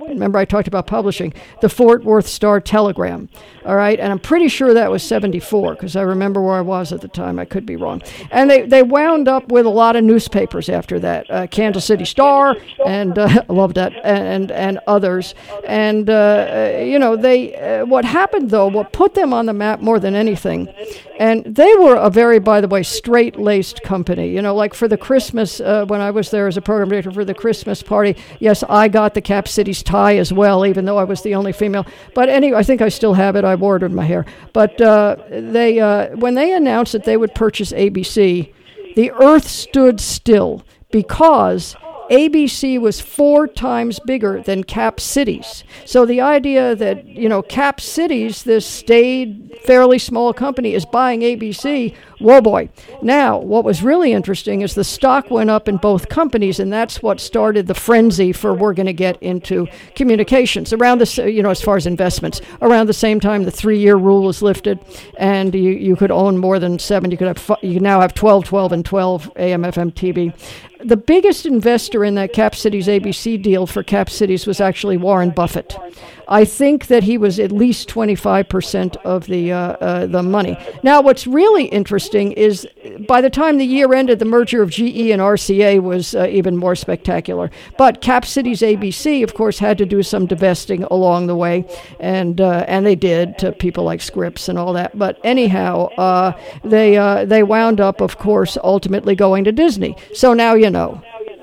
[SPEAKER 1] Remember I talked about publishing, the Fort Worth Star-Telegram. All right, and I'm pretty sure that was seventy-four because I remember where I was at the time. I could be wrong. And they, they wound up with a lot of newspapers after that, uh, Kansas City Star, and uh, I love that, and and others. And uh, you know, they uh, what happened though, what put them on the map more than anything, and they were a very, by the way, straight-laced company. You know, like for the Christmas uh, when I was there as a program director for the Christmas party, yes, I got the Cap Cities tie as well, even though I was the only female. But anyway, I think I still have it. I wore it in my hair. But uh, they, uh, when they announced that they would purchase A B C, the earth stood still because A B C was four times bigger than Cap Cities. So the idea that, you know, Cap Cities, this staid, fairly small company, is buying A B C, whoa boy. Now, what was really interesting is the stock went up in both companies, and that's what started the frenzy for we're going to get into communications. Around the, you know, as far as investments, around the same time the three-year rule was lifted, and you, you could own more than seven. You could have, you can now have twelve, twelve, and twelve A M F M T V. The biggest investor in that Cap Cities A B C deal for Cap Cities was actually Warren Buffett. I think that he was at least twenty-five percent of the uh, uh, the money. Now, what's really interesting is by the time the year ended, the merger of G E and R C A was uh, even more spectacular. But Cap Cities A B C, of course, had to do some divesting along the way, and uh, and they did to people like Scripps and all that. But anyhow, uh, they uh, they wound up, of course, ultimately going to Disney. So now you know.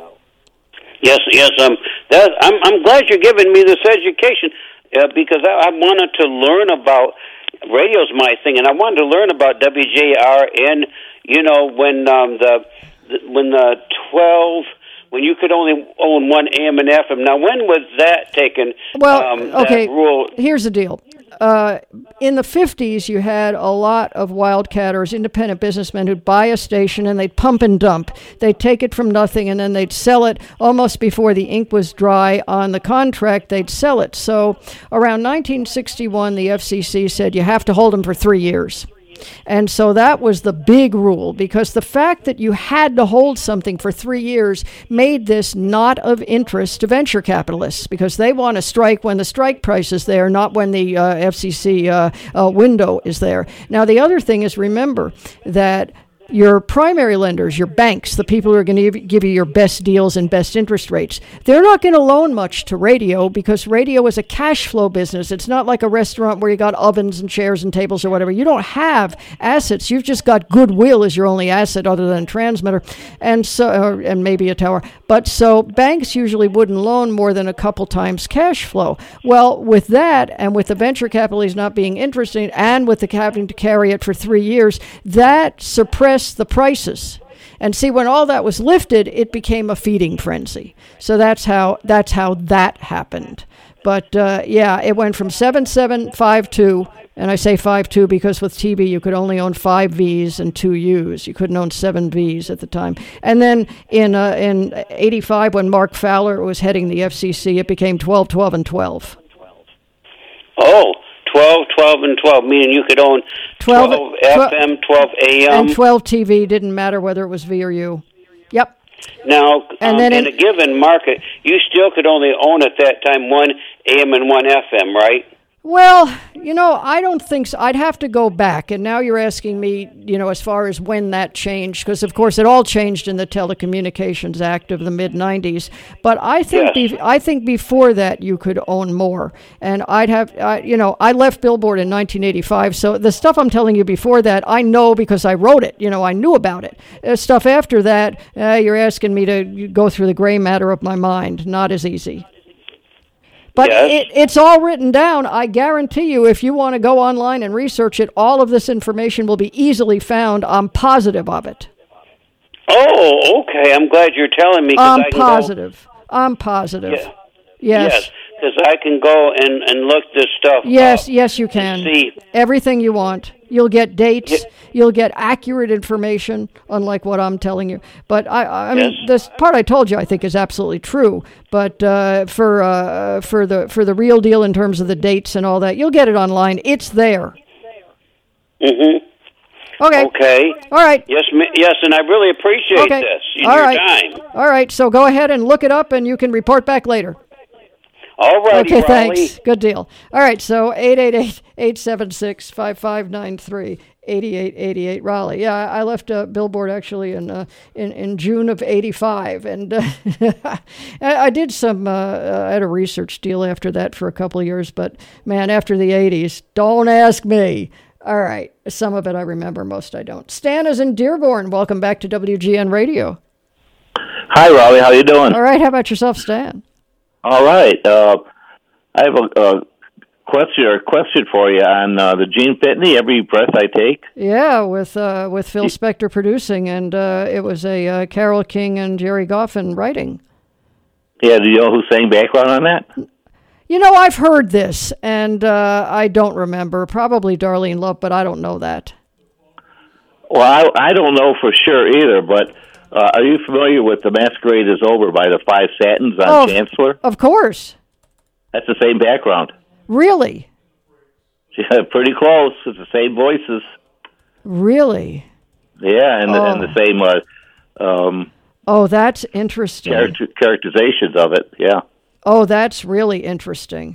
[SPEAKER 9] Yes, yes. Um, that, I'm I'm glad you're giving me this education uh, because I, I wanted to learn about radio's my thing, and I wanted to learn about W J R. And you know, when um, the, the when the twelve. When you could only own one A M and F M. Now, when was that taken?
[SPEAKER 1] Well,
[SPEAKER 9] um,
[SPEAKER 1] okay,
[SPEAKER 9] that rule?
[SPEAKER 1] Here's the deal. Uh, in the fifties, you had a lot of wildcatters, independent businessmen who'd buy a station and they'd pump and dump. They'd take it from nothing and then they'd sell it almost before the ink was dry on the contract. They'd sell it. So around nineteen sixty-one, the F C C said you have to hold them for three years. And so that was the big rule, because the fact that you had to hold something for three years made this not of interest to venture capitalists, because they want to strike when the strike price is there, not when the uh, F C C uh, uh, window is there. Now, the other thing is, remember that your primary lenders, your banks, the people who are going to give you your best deals and best interest rates, they're not going to loan much to radio, because radio is a cash flow business. It's not like a restaurant where you got ovens and chairs and tables or whatever. You don't have assets. You've just got goodwill as your only asset other than a transmitter, and so or, and maybe a tower. But so banks usually wouldn't loan more than a couple times cash flow. Well, with that, and with the venture capitalists not being interested, and with the having to carry it for three years, that suppressed the prices. And see, when all that was lifted, it became a feeding frenzy. So that's how that's how that happened. But uh, yeah, it went from seven seven five two, and I say five two because with T V you could only own five V's and two U's. You couldn't own seven V's at the time. And then in uh, in eighty-five, when Mark Fowler was heading the F C C, it became twelve, twelve, and twelve.
[SPEAKER 9] Oh. twelve, twelve, and twelve, meaning you could own twelve, twelve F M, twelve A M.
[SPEAKER 1] And twelve T V, didn't matter whether it was V or U. Yep.
[SPEAKER 9] Now,
[SPEAKER 1] and
[SPEAKER 9] um,
[SPEAKER 1] then
[SPEAKER 9] in, in a given market, you still could only own at that time one A M and one F M, right?
[SPEAKER 1] Well, you know, I don't think so. I'd have to go back. And now you're asking me, you know, as far as when that changed, because, of course, it all changed in the Telecommunications Act of the mid nineties. But I think
[SPEAKER 9] yes.
[SPEAKER 1] be- I think before that you could own more. And I'd have, uh, you know, I left Billboard in nineteen eighty-five. So the stuff I'm telling you before that, I know because I wrote it. You know, I knew about it. Uh, stuff after that, uh, you're asking me to go through the gray matter of my mind. Not as easy. But
[SPEAKER 9] yes.
[SPEAKER 1] it, it's all written down. I guarantee you, if you want to go online and research it, all of this information will be easily found. I'm positive of it.
[SPEAKER 9] Oh, okay. I'm glad you're telling me.
[SPEAKER 1] I'm
[SPEAKER 9] I can
[SPEAKER 1] positive.
[SPEAKER 9] Go...
[SPEAKER 1] I'm positive.
[SPEAKER 9] Yeah.
[SPEAKER 1] Yes.
[SPEAKER 9] Yes, because I can go and, and look this stuff
[SPEAKER 1] Yes,
[SPEAKER 9] up
[SPEAKER 1] yes, you can.
[SPEAKER 9] See.
[SPEAKER 1] Everything you want. You'll get dates.
[SPEAKER 9] Yeah.
[SPEAKER 1] You'll get accurate information, unlike what I'm telling you. But I, I mean,
[SPEAKER 9] Yes.
[SPEAKER 1] this part I told you, I think, is absolutely true. But uh, for uh, for the for the real deal in terms of the dates and all that, you'll get it online. It's there.
[SPEAKER 9] Mm-hmm.
[SPEAKER 1] Okay.
[SPEAKER 9] Okay.
[SPEAKER 1] All right.
[SPEAKER 9] Yes, ma- yes, and I really appreciate
[SPEAKER 1] Okay.
[SPEAKER 9] this in
[SPEAKER 1] All
[SPEAKER 9] your
[SPEAKER 1] right.
[SPEAKER 9] time.
[SPEAKER 1] All right. So go ahead and look it up, and you can report back later.
[SPEAKER 9] All righty,
[SPEAKER 1] Okay,
[SPEAKER 9] Raleigh.
[SPEAKER 1] thanks. Good deal. All right, so eight eight eight, eight seven six, five five nine three, eight eight eight eight, Raleigh. Yeah, I I left uh, Billboard actually in, uh, in in June of eighty-five, and uh, I I did some, uh, uh, I had a research deal after that for a couple of years, but man, after the eighties, don't ask me. All right, some of it I remember, most I don't. Stan is in Dearborn. Welcome back to W G N Radio.
[SPEAKER 10] Hi, Raleigh. How you doing?
[SPEAKER 1] All right, how about yourself, Stan?
[SPEAKER 10] All right. Uh, I have a, a question or a question for you on uh, the Gene Pitney, Every Breath I Take.
[SPEAKER 1] Yeah, with uh, with Phil Spector producing, and uh, it was a uh, Carole King and Jerry Goffin writing.
[SPEAKER 10] Yeah, do you know who sang background on that?
[SPEAKER 1] You know, I've heard this, and uh, I don't remember. Probably Darlene Love, but I don't know that.
[SPEAKER 10] Well, I, I don't know for sure either, but uh, are you familiar with The Masquerade is Over by the Five Satins on
[SPEAKER 1] Oh,
[SPEAKER 10] Chancellor?
[SPEAKER 1] Of course.
[SPEAKER 10] That's the same background.
[SPEAKER 1] Really?
[SPEAKER 10] Yeah, pretty close. It's the same voices.
[SPEAKER 1] Really?
[SPEAKER 10] Yeah, and,
[SPEAKER 1] Oh.
[SPEAKER 10] the, and the same uh, um,
[SPEAKER 1] Oh, that's interesting.
[SPEAKER 10] character, characterizations of it, yeah.
[SPEAKER 1] Oh, that's really interesting.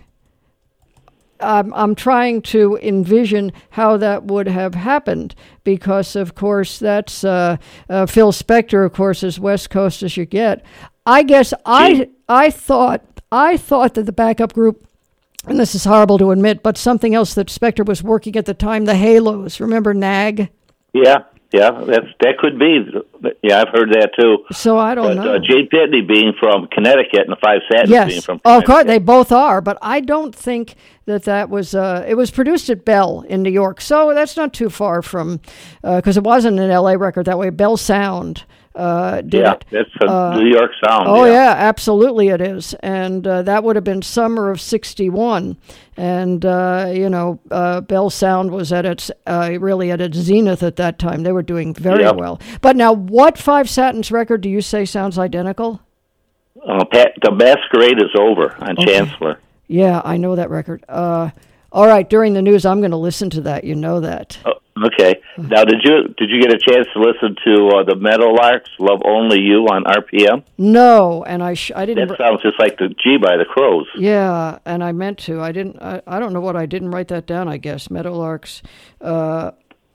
[SPEAKER 1] I'm, I'm trying to envision how that would have happened because, of course, that's uh, uh, Phil Spector, of course, as West Coast as you get. I guess I I thought I thought that the backup group, and this is horrible to admit, but something else that Spector was working at the time, the Halos. Remember Nag?
[SPEAKER 10] Yeah, yeah, that's that could be. Yeah, I've heard that too.
[SPEAKER 1] So I don't
[SPEAKER 10] but,
[SPEAKER 1] know.
[SPEAKER 10] Uh, Gene Pitney being from Connecticut and the Five Satins being
[SPEAKER 1] Yes,
[SPEAKER 10] from
[SPEAKER 1] oh, of
[SPEAKER 10] Connecticut.
[SPEAKER 1] course they both are, but I don't think that that was. Uh, it was produced at Bell in New York, so that's not too far from because uh, it wasn't an L A record that way. Bell Sound uh, did
[SPEAKER 10] yeah,
[SPEAKER 1] it.
[SPEAKER 10] that's a
[SPEAKER 1] Uh,
[SPEAKER 10] New York sound.
[SPEAKER 1] Oh
[SPEAKER 10] yeah.
[SPEAKER 1] yeah, absolutely it is, and uh, that would have been summer of sixty-one, and uh, you know, uh, Bell Sound was at its uh, really at its zenith at that time. They were doing very
[SPEAKER 10] Yep.
[SPEAKER 1] well. But now, what Five Satins record do you say sounds identical?
[SPEAKER 10] Uh, Pat, the Masquerade is Over on
[SPEAKER 1] Okay.
[SPEAKER 10] Chancellor.
[SPEAKER 1] Yeah, I know that record. Uh, all right, during the news, I'm going to listen to that. You know that.
[SPEAKER 10] Oh, okay. Now, did you did you get a chance to listen to uh, the Meadowlarks, Love Only You on R P M?
[SPEAKER 1] No, and I sh- I didn't.
[SPEAKER 10] That sounds just like the G by the Crows.
[SPEAKER 1] Yeah, and I meant to. I didn't. I, I don't know what I didn't write that down. I guess Meadowlarks. Uh,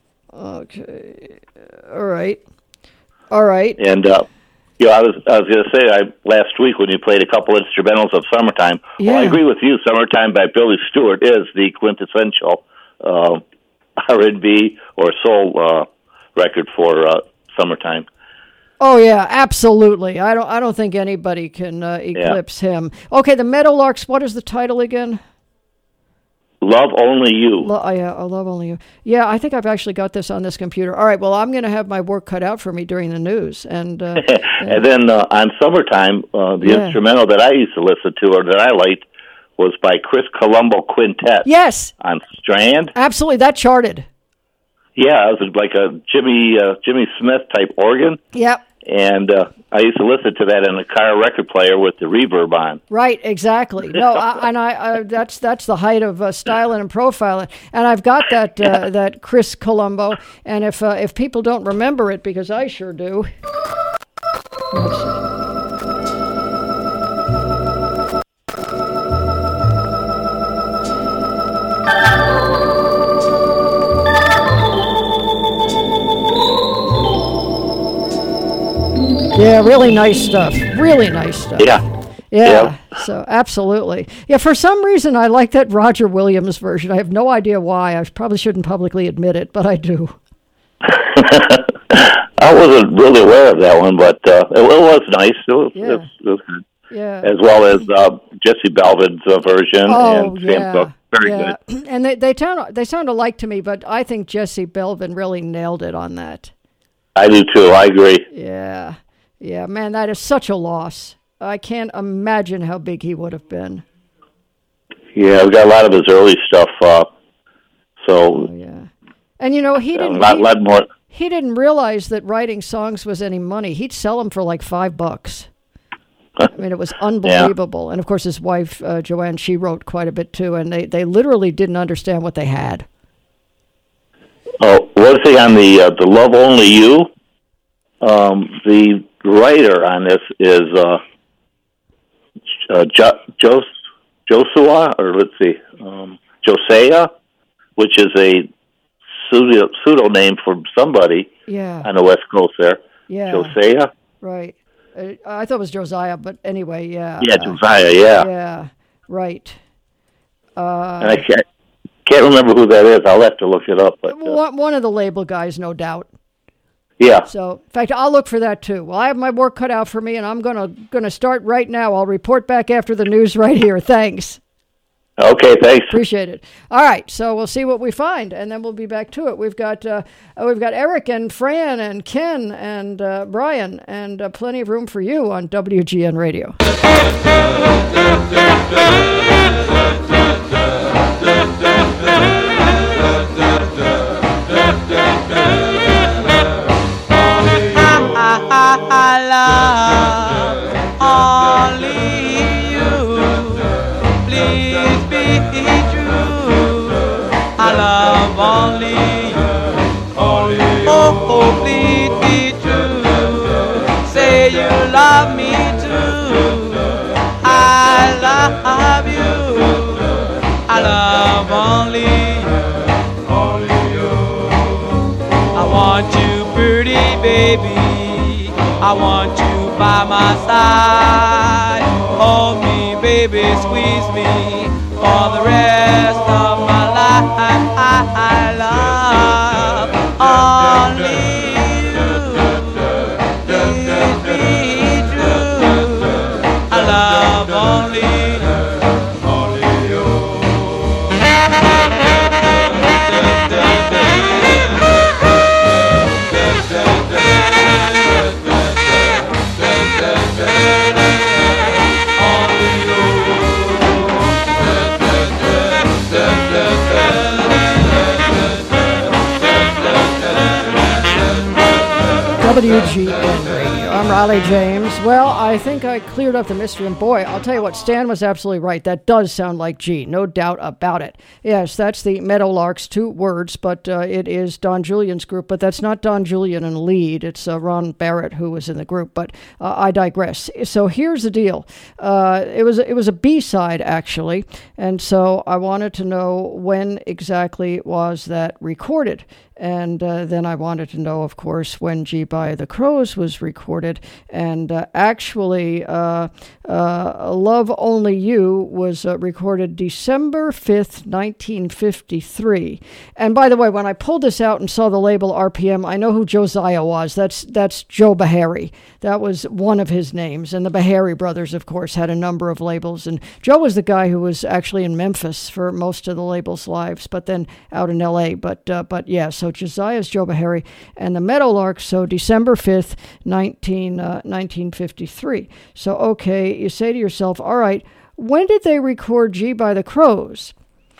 [SPEAKER 1] okay. All right. All right.
[SPEAKER 10] And uh, you know, I was I was going to say I last week when you played a couple instrumentals of Summertime. Well, I
[SPEAKER 1] Yeah.
[SPEAKER 10] agree with you. Summertime by Billy Stewart is the quintessential uh, R and B or soul uh, record for uh, Summertime.
[SPEAKER 1] Oh yeah, absolutely. I don't. I don't think anybody can uh, eclipse him. Okay, the Meadowlarks. What is the title again?
[SPEAKER 10] Love Only You.
[SPEAKER 1] Lo- oh, yeah, I love only you. Yeah, I think I've actually got this on this computer. All right. Well, I'm going to have my work cut out for me during the news, and uh,
[SPEAKER 10] And then uh, on Summertime, uh, the
[SPEAKER 1] Yeah.
[SPEAKER 10] instrumental that I used to listen to or that I liked was by Chris Colombo Quintet.
[SPEAKER 1] yes,
[SPEAKER 10] On Strand.
[SPEAKER 1] absolutely, that charted.
[SPEAKER 10] Yeah, it was like a Jimmy uh, Jimmy Smith type organ.
[SPEAKER 1] Yep.
[SPEAKER 10] And uh, I used to listen to that in a car record player with the reverb on.
[SPEAKER 1] Right, exactly. No, I, and I, I that's that's the height of uh, styling and profiling. And I've got that uh, that Chris Colombo. And if uh, if people don't remember it, because I sure do. Let's see. Yeah, really nice stuff. Really nice stuff.
[SPEAKER 10] Yeah.
[SPEAKER 1] Yeah, so absolutely. Yeah, for some reason I like that Roger Williams version. I have no idea why. I probably shouldn't publicly admit it, but I do.
[SPEAKER 10] I wasn't really aware of that one, but uh, it, it was nice. It was,
[SPEAKER 1] Yeah.
[SPEAKER 10] it was, it was good.
[SPEAKER 1] Yeah.
[SPEAKER 10] As well as uh, Jesse Belvin's uh, version
[SPEAKER 1] Oh,
[SPEAKER 10] and Sam
[SPEAKER 1] yeah.
[SPEAKER 10] Cooke. Very
[SPEAKER 1] yeah.
[SPEAKER 10] good.
[SPEAKER 1] And they they sound they sound alike to me, but I think Jesse Belvin really nailed it on that.
[SPEAKER 10] I do too. I agree.
[SPEAKER 1] Yeah. Yeah, man, that is such a loss. I can't imagine how big he would have been.
[SPEAKER 10] Yeah, we got a lot of his early stuff. Uh, so
[SPEAKER 1] Oh, yeah. And you know, he
[SPEAKER 10] a
[SPEAKER 1] didn't
[SPEAKER 10] lot,
[SPEAKER 1] he,
[SPEAKER 10] lot more.
[SPEAKER 1] he didn't realize that writing songs was any money. He'd sell them for like five bucks. I mean, it was unbelievable. And of course, his wife, uh, Joanne, she wrote quite a bit too, and they, they literally didn't understand what they had.
[SPEAKER 10] Oh, one thing on the uh, the Love Only You. Um, the writer on this is uh, uh, jo- Jos- Joshua, or let's see, um, Josiah, which is a pseudo pseudonym for somebody
[SPEAKER 1] Yeah.
[SPEAKER 10] on the West Coast there.
[SPEAKER 1] Yeah.
[SPEAKER 10] Josiah.
[SPEAKER 1] Right. Uh, I thought it was Josiah, but anyway, yeah.
[SPEAKER 10] Yeah,
[SPEAKER 1] uh,
[SPEAKER 10] Josiah. Yeah.
[SPEAKER 1] Yeah. Right. Uh,
[SPEAKER 10] And I can't can't remember who that is. I'll have to look it up. But uh,
[SPEAKER 1] one, one of the label guys, no doubt.
[SPEAKER 10] yeah.
[SPEAKER 1] So, in fact, I'll look for that too. Well, I have my work cut out for me, and I'm gonna gonna start right now. I'll report back after the news right here. Thanks.
[SPEAKER 10] Okay, thanks.
[SPEAKER 1] Appreciate it. All right, so we'll see what we find, and then we'll be back to it. We've got uh, we've got Eric and Fran and Ken and uh, Brian, and uh, plenty of room for you on W G N Radio.
[SPEAKER 4] I love only you. Please be true. I love only you. Only you. Oh, oh, please be true. Say you love me too. I love you. I love only you. Only you. I want you, pretty baby. I want you by my side. Hold me, baby, squeeze me for the rest of my life. I love only you. Please be true. I love only you. Only you.
[SPEAKER 1] W G N Radio. I'm Raleigh James. Well, I think I cleared up the mystery, and boy, I'll tell you what, Stan was absolutely right. That does sound like G, no doubt about it. Yes, that's the Meadowlarks, two words, but uh, it is Don Julian's group, but that's not Don Julian in lead. It's uh, Ron Barrett who was in the group, but uh, I digress. So here's the deal. Uh, it was it was a B-side, actually, and so I wanted to know when exactly was that recorded. And uh, then I wanted to know, of course, when G by the Crows was recorded. And uh, actually, uh, uh, Love Only You was uh, recorded December fifth, nineteen fifty-three. And by the way, when I pulled this out and saw the label R P M, I know who Josiah was. That's that's Joe Beharry. That was one of his names. And the Beharry brothers, of course, had a number of labels. And Joe was the guy who was actually in Memphis for most of the label's lives, but then out in L A. But, uh, but yeah, so Josiah's Joe Beharry, and the Meadowlarks, so December fifth, nineteen, uh, nineteen fifty-three. So, okay, you say to yourself, all right, when did they record G by the Crows?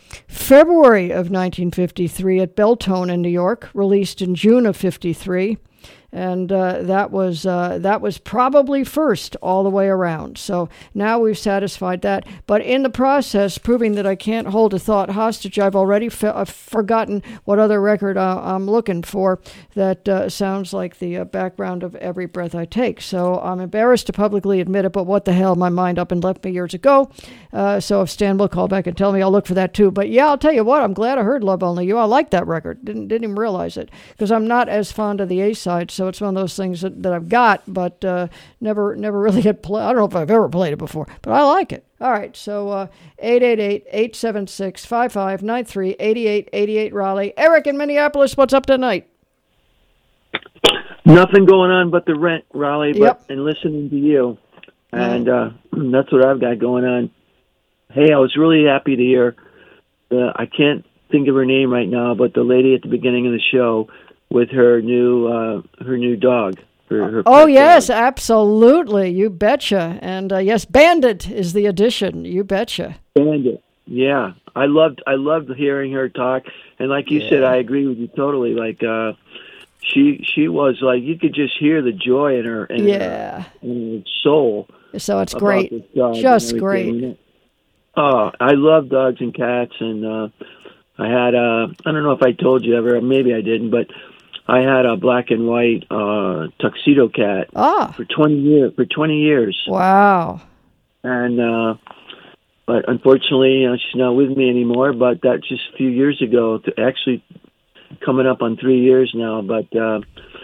[SPEAKER 1] February of nineteen fifty-three at Beltone in New York, released in June of fifty-three. And uh, that was uh, that was probably first all the way around. So now we've satisfied that. But in the process, proving that I can't hold a thought hostage, I've already f- uh, forgotten what other record uh, I'm looking for that uh, sounds like the uh, background of Every Breath I Take. So I'm embarrassed to publicly admit it, but what the hell, my mind up and left me years ago. Uh, so if Stan will call back and tell me, I'll look for that too. But yeah, I'll tell you what, I'm glad I heard Love Only You. I like that record. Didn't, didn't even realize it because I'm not as fond of the A-side. So it's one of those things that, that I've got, but uh, never never really had played. I don't know if I've ever played it before, but I like it. All right, so uh, eight eight eight, eight seven six, five five nine three, eight eight eight eight Raleigh. Eric in Minneapolis, what's up tonight?
[SPEAKER 11] Nothing going on but the rent, Raleigh, but
[SPEAKER 1] Yep.
[SPEAKER 11] and listening to you. And uh, that's what I've got going on. Hey, I was really happy to hear, the, I can't think of her name right now, but the lady at the beginning of the show with her new uh, her new dog. Her, her
[SPEAKER 1] Oh,
[SPEAKER 11] pet
[SPEAKER 1] yes,
[SPEAKER 11] dog.
[SPEAKER 1] absolutely. You betcha. And uh, yes, Bandit is the addition. You betcha.
[SPEAKER 11] Bandit. Yeah, I loved I loved hearing her talk, and like you
[SPEAKER 1] Yeah.
[SPEAKER 11] said, I agree with you totally. Like uh, she she was like you could just hear the joy in her in,
[SPEAKER 1] Yeah.
[SPEAKER 11] her, in her soul.
[SPEAKER 1] So it's
[SPEAKER 11] about
[SPEAKER 1] great.
[SPEAKER 11] this dog and
[SPEAKER 1] Just
[SPEAKER 11] everything.
[SPEAKER 1] great.
[SPEAKER 11] Oh, I love dogs and cats, and uh, I had uh, I don't know if I told you ever, maybe I didn't, but I had a black and white uh, tuxedo cat
[SPEAKER 1] Ah.
[SPEAKER 11] for twenty years. For twenty years,
[SPEAKER 1] Wow.
[SPEAKER 11] and uh, but unfortunately, you know, she's not with me anymore. But that's just a few years ago. To actually, coming up on three years now. But uh,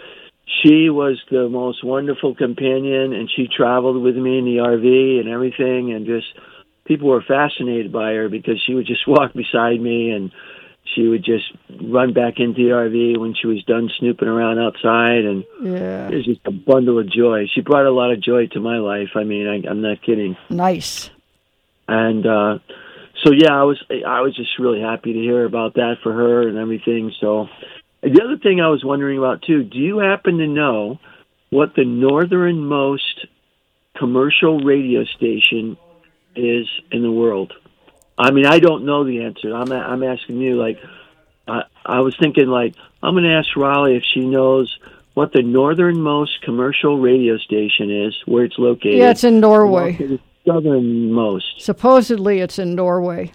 [SPEAKER 11] she was the most wonderful companion, and she traveled with me in the R V and everything, and just people were fascinated by her because she would just walk beside me, and she would just run back into the R V when she was done snooping around outside, and
[SPEAKER 1] yeah.
[SPEAKER 11] it was just a bundle of joy. She brought a lot of joy to my life. I mean, I, I'm not kidding.
[SPEAKER 1] Nice.
[SPEAKER 11] And uh, so, yeah, I was I was just really happy to hear about that for her and everything. So the other thing I was wondering about, too, do you happen to know what the northernmost commercial radio station is in the world? I mean, I don't know the answer. I'm I'm asking you. Like, I I was thinking, like, I'm going to ask Raleigh if she knows what the northernmost commercial radio station is, where it's located.
[SPEAKER 1] Yeah, it's in Norway.
[SPEAKER 11] The southernmost.
[SPEAKER 1] Supposedly, it's in Norway.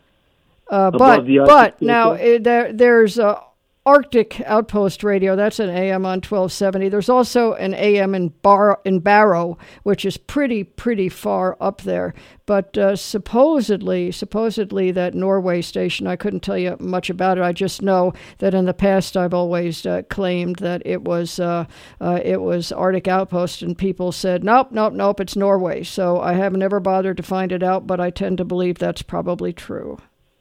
[SPEAKER 1] Uh,
[SPEAKER 11] Above
[SPEAKER 1] but
[SPEAKER 11] the Arctic
[SPEAKER 1] but
[SPEAKER 11] Circle?
[SPEAKER 1] now it, there there's uh, Arctic Outpost Radio. That's an A M on twelve seventy. There's also an A M in Bar in Barrow, which is pretty pretty far up there. But uh, supposedly, supposedly that Norway station, I couldn't tell you much about it. I just know that in the past I've always uh, claimed that it was uh, uh, it was Arctic Outpost, and people said nope, nope, nope, it's Norway. So I have never bothered to find it out, but I tend to believe that's probably true.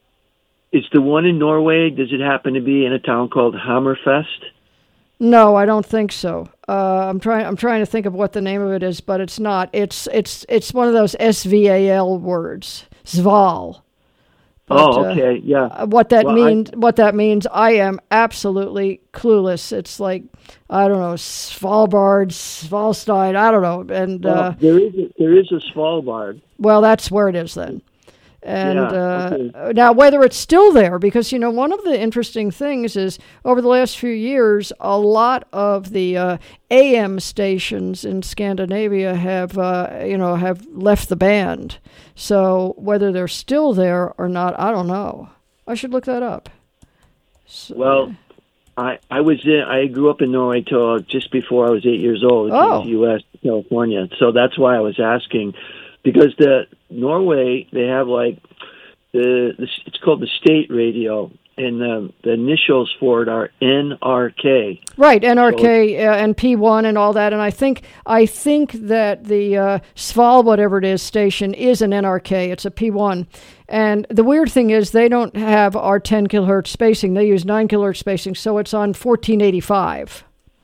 [SPEAKER 11] Is the one in Norway, does it happen to be in a town called Hammerfest?
[SPEAKER 1] No, I don't think so. Uh, I'm trying. I'm trying to think of what the name of it is, but it's not. It's it's it's one of those S V A L words, Sval. But,
[SPEAKER 11] oh, okay, yeah.
[SPEAKER 1] Uh, what that
[SPEAKER 11] well,
[SPEAKER 1] means?
[SPEAKER 11] I,
[SPEAKER 1] what that means? I am absolutely clueless. It's like I don't know, Svalbard, Svalstein. I don't know. And
[SPEAKER 11] well,
[SPEAKER 1] uh,
[SPEAKER 11] there is a, there is a Svalbard.
[SPEAKER 1] Well, that's where it is then. And
[SPEAKER 11] yeah,
[SPEAKER 1] uh,
[SPEAKER 11] okay.
[SPEAKER 1] now whether it's still there, because, you know, one of the interesting things is over the last few years, a lot of the uh, A M stations in Scandinavia have, uh, you know, have left the band. So whether they're still there or not, I don't know. I should look that up. So,
[SPEAKER 11] well, I I was in, I grew up in Norway till just before I was eight years old. I
[SPEAKER 1] oh.
[SPEAKER 11] came to U S, California. So that's why I was asking. Because the Norway, they have like the, the it's called the state radio, and the, the initials for it are N R K.
[SPEAKER 1] Right, N R K so, uh, and P one and all that. And I think I think that the uh, Sval, whatever it is, station is an N R K. It's a P one. And the weird thing is they don't have our ten kilohertz spacing. They use nine kilohertz spacing, so it's on fourteen eighty-five.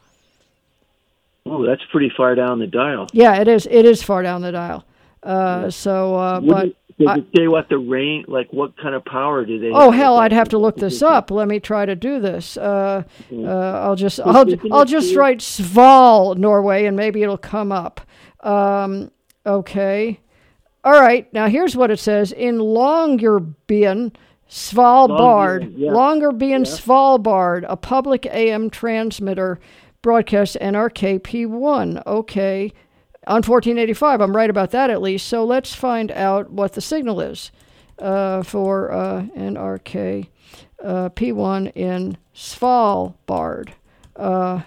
[SPEAKER 11] Oh, that's pretty far down the dial.
[SPEAKER 1] Yeah, it is. It is far down the dial. Uh, so, uh, but
[SPEAKER 11] it, does I, it say what the range, like what kind of power do they?
[SPEAKER 1] Oh hell, I'd have to look this up. Let me try to do this. Uh, uh, I'll just, I'll, I'll just write Sval, Norway, and maybe it'll come up. Um, okay, all right. Now here's what it says in Longyearbyen, Svalbard,
[SPEAKER 11] yeah.
[SPEAKER 1] Longyearbyen,
[SPEAKER 11] yeah.
[SPEAKER 1] Svalbard, a public A M transmitter broadcasts N R K P one. Okay. On fourteen eighty-five, I'm right about that at least. So let's find out what the signal is uh, for uh, N R K uh, P one in Svalbard. Uh,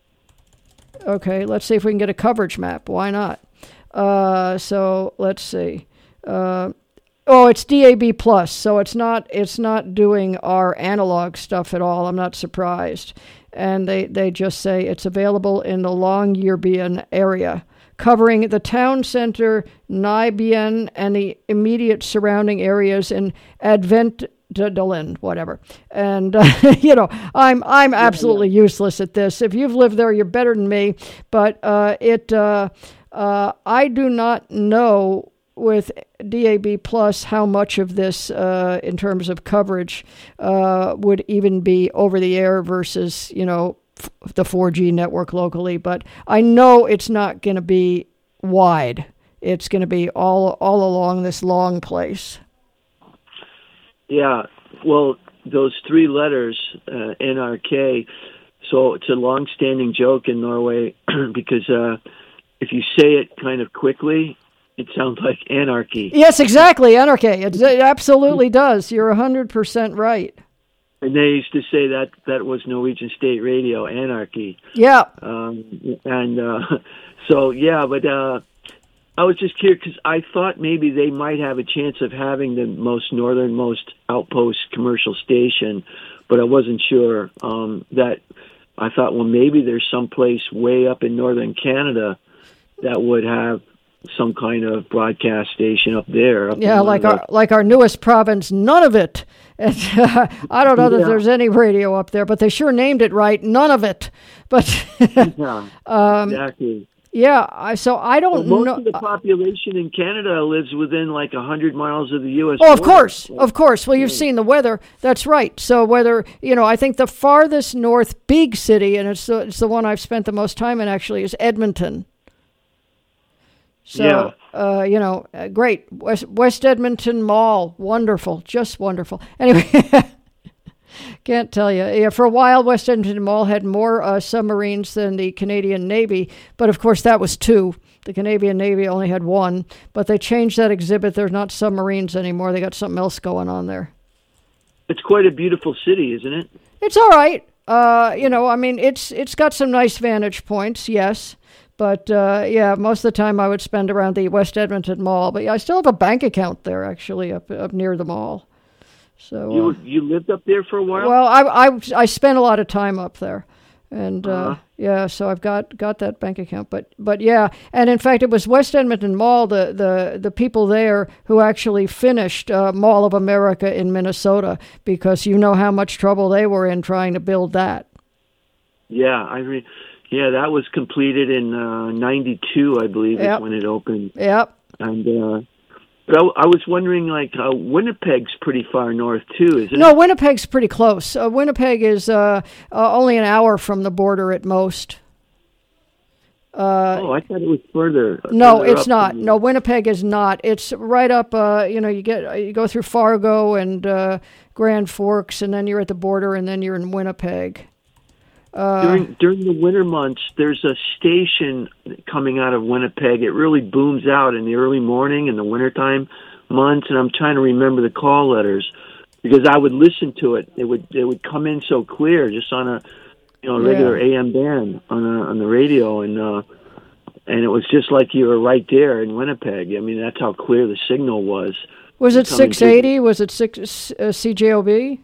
[SPEAKER 1] okay, let's see if we can get a coverage map. Why not? Uh, so let's see. Uh, oh, it's D A B plus, so it's not it's not doing our analog stuff at all. I'm not surprised. And they, they just say it's available in the Longyearbyen area, covering the town center, Nybyen, and the immediate surrounding areas in Adventdalen, whatever. And, uh, you know, I'm I'm absolutely useless at this. If you've lived there, you're better than me. But uh, it, uh, uh, I do not know with D A B plus how much of this, uh, in terms of coverage, uh, would even be over the air versus, you know, the four G network locally, but I know it's not going to be wide. It's going to be all all along this long place.
[SPEAKER 11] Yeah, well, those three letters, uh, N R K, so it's a long-standing joke in Norway because uh, if you say it kind of quickly, it sounds like anarchy.
[SPEAKER 1] Yes, exactly, anarchy. It, it absolutely does. You're one hundred percent right.
[SPEAKER 11] And they used to say that that was Norwegian State Radio, Anarchy.
[SPEAKER 1] Yeah.
[SPEAKER 11] Um, and uh, so, yeah, but uh, I was just curious because I thought maybe they might have a chance of having the most northernmost outpost commercial station, but I wasn't sure. Um, that I thought, well, maybe there's some place way up in northern Canada that would have some kind of broadcast station up there. Up
[SPEAKER 1] yeah, like our like our newest province, Nunavut. And, uh, I don't know that
[SPEAKER 11] Yeah.
[SPEAKER 1] there's any radio up there, but they sure named it right, Nunavut. But
[SPEAKER 11] yeah,
[SPEAKER 1] um,
[SPEAKER 11] exactly.
[SPEAKER 1] yeah, I, so I
[SPEAKER 11] But
[SPEAKER 1] don't
[SPEAKER 11] most
[SPEAKER 1] know.
[SPEAKER 11] of the population in Canada lives within like a hundred miles of the U S
[SPEAKER 1] Oh, of
[SPEAKER 11] border.
[SPEAKER 1] course, of course. Well, you've seen the weather. That's right. So whether, you know, I think the farthest north big city, and it's the, it's the one I've spent the most time in actually, is Edmonton. So,
[SPEAKER 11] Yeah.
[SPEAKER 1] uh, you know, uh, great. West, West Edmonton Mall, wonderful, just wonderful. Anyway, can't tell you. Yeah, for a while, West Edmonton Mall had more uh, submarines than the Canadian Navy, but of course that was two. The Canadian Navy only had one, but they changed that exhibit. They're not submarines anymore. They got something else going on there.
[SPEAKER 11] It's quite a beautiful city, isn't it?
[SPEAKER 1] It's all right. Uh, you know, I mean, it's it's got some nice vantage points, yes. But, uh, yeah, most of the time I would spend around the West Edmonton Mall. But yeah, I still have a bank account there, actually, up up near the mall. So
[SPEAKER 11] You
[SPEAKER 1] uh,
[SPEAKER 11] you lived up there for a while?
[SPEAKER 1] well, I, I, I spent a lot of time up there. And, uh,
[SPEAKER 11] Uh-huh.
[SPEAKER 1] yeah, so I've got, got that bank account. But, but yeah, and in fact, it was West Edmonton Mall, the, the, the people there who actually finished uh, Mall of America in Minnesota, because you know how much trouble they were in trying to build that.
[SPEAKER 11] Yeah, I re- yeah, that was completed in uh, ninety-two, I believe,
[SPEAKER 1] Yep.
[SPEAKER 11] is when it opened.
[SPEAKER 1] Yep.
[SPEAKER 11] And uh, but I, I was wondering, like, uh, Winnipeg's pretty far north too, isn't
[SPEAKER 1] No,
[SPEAKER 11] it?
[SPEAKER 1] Winnipeg's pretty close. Uh, Winnipeg is uh, uh, only an hour from the border at most. Uh,
[SPEAKER 11] oh, I thought it was further.
[SPEAKER 1] no,
[SPEAKER 11] further
[SPEAKER 1] it's
[SPEAKER 11] up
[SPEAKER 1] not.
[SPEAKER 11] than-
[SPEAKER 1] No, Winnipeg is not. It's right up. Uh, you know, you get you go through Fargo and uh, Grand Forks, and then you're at the border, and then you're in Winnipeg. Uh,
[SPEAKER 11] During during the winter months, there's a station coming out of Winnipeg. It really booms out in the early morning in the wintertime months, and I'm trying to remember the call letters because I would listen to it. It would it would come in so clear just on a you know regular
[SPEAKER 1] Yeah.
[SPEAKER 11] A M band on a, on the radio, and uh, and it was just like you were right there in Winnipeg. I mean, that's how clear the signal was.
[SPEAKER 1] was it
[SPEAKER 11] coming
[SPEAKER 1] six eighty? Was it six uh, C J O B?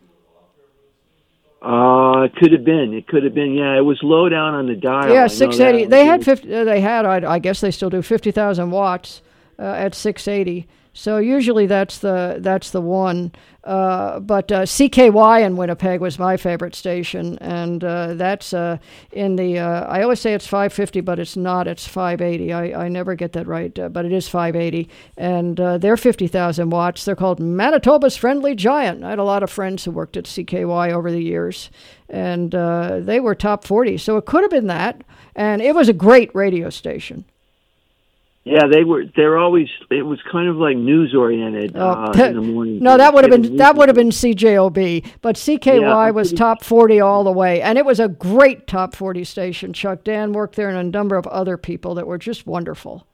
[SPEAKER 11] Uh, it could have been. It could have been. Yeah, it was low down on the dial. I know
[SPEAKER 1] Yeah, six
[SPEAKER 11] that.
[SPEAKER 1] eighty. They had fifty. Uh, they had. I, I guess they still do fifty thousand watts uh, at six eighty. So usually that's the that's the one. Uh, but uh, C K Y in Winnipeg was my favorite station, and uh, that's uh, in the. Uh, I always say it's five fifty, but it's not. It's five eighty. I, I never get that right, uh, but it is five eighty, and uh, they're fifty thousand watts. They're called Manitoba's Friendly Giant. I had a lot of friends who worked at C K Y over the years, and uh, they were top forty. So it could have been that, and it was a great radio station.
[SPEAKER 11] Yeah, they were. They're always. It was kind of like news oriented uh,
[SPEAKER 1] Oh,
[SPEAKER 11] in the morning.
[SPEAKER 1] no, that would have
[SPEAKER 11] Giving
[SPEAKER 1] been that
[SPEAKER 11] news-
[SPEAKER 1] would have been C J O B, but C K Y
[SPEAKER 11] Yeah, I'm
[SPEAKER 1] was
[SPEAKER 11] pretty-
[SPEAKER 1] top forty all the way, and it was a great top forty station. Chuck Dan worked there, and a number of other people that were just wonderful.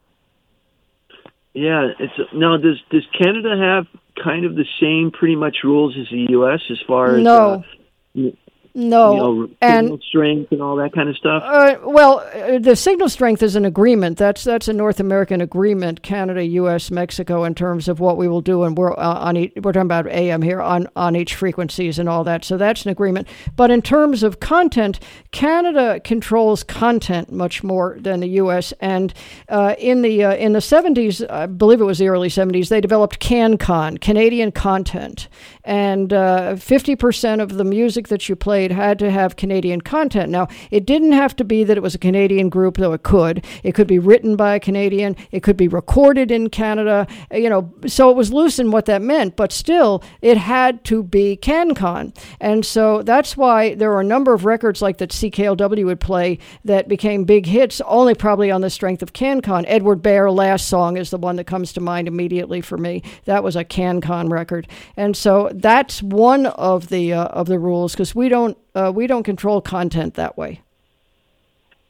[SPEAKER 11] Yeah, it's now. Does does Canada have kind of the same pretty much rules as the U S as far as
[SPEAKER 1] No.
[SPEAKER 11] uh,
[SPEAKER 1] No,
[SPEAKER 11] you know,
[SPEAKER 1] and
[SPEAKER 11] signal strength and all that kind of stuff?
[SPEAKER 1] Uh, well, uh, the signal strength is an agreement. That's that's a North American agreement, Canada, U S, Mexico, in terms of what we will do, and we're uh, on each, we're talking about A M here on on each frequencies and all that. So that's an agreement. But in terms of content, Canada controls content much more than the U S. And uh, in the uh, in the seventies, I believe it was the early seventies, they developed CanCon, Canadian content, and uh, fifty percent of the music that you played had to have Canadian content. Now, it didn't have to be that it was a Canadian group, though it could. It could be written by a Canadian. It could be recorded in Canada. You know, so it was loose in what that meant, but still, it had to be CanCon. And so that's why there are a number of records like that C K L W would play that became big hits, only probably on the strength of CanCon. Edward Bear, Last Song, is the one that comes to mind immediately for me. That was a CanCon record. And so that's one of the uh, of the rules, because we don't uh, we don't control content that way.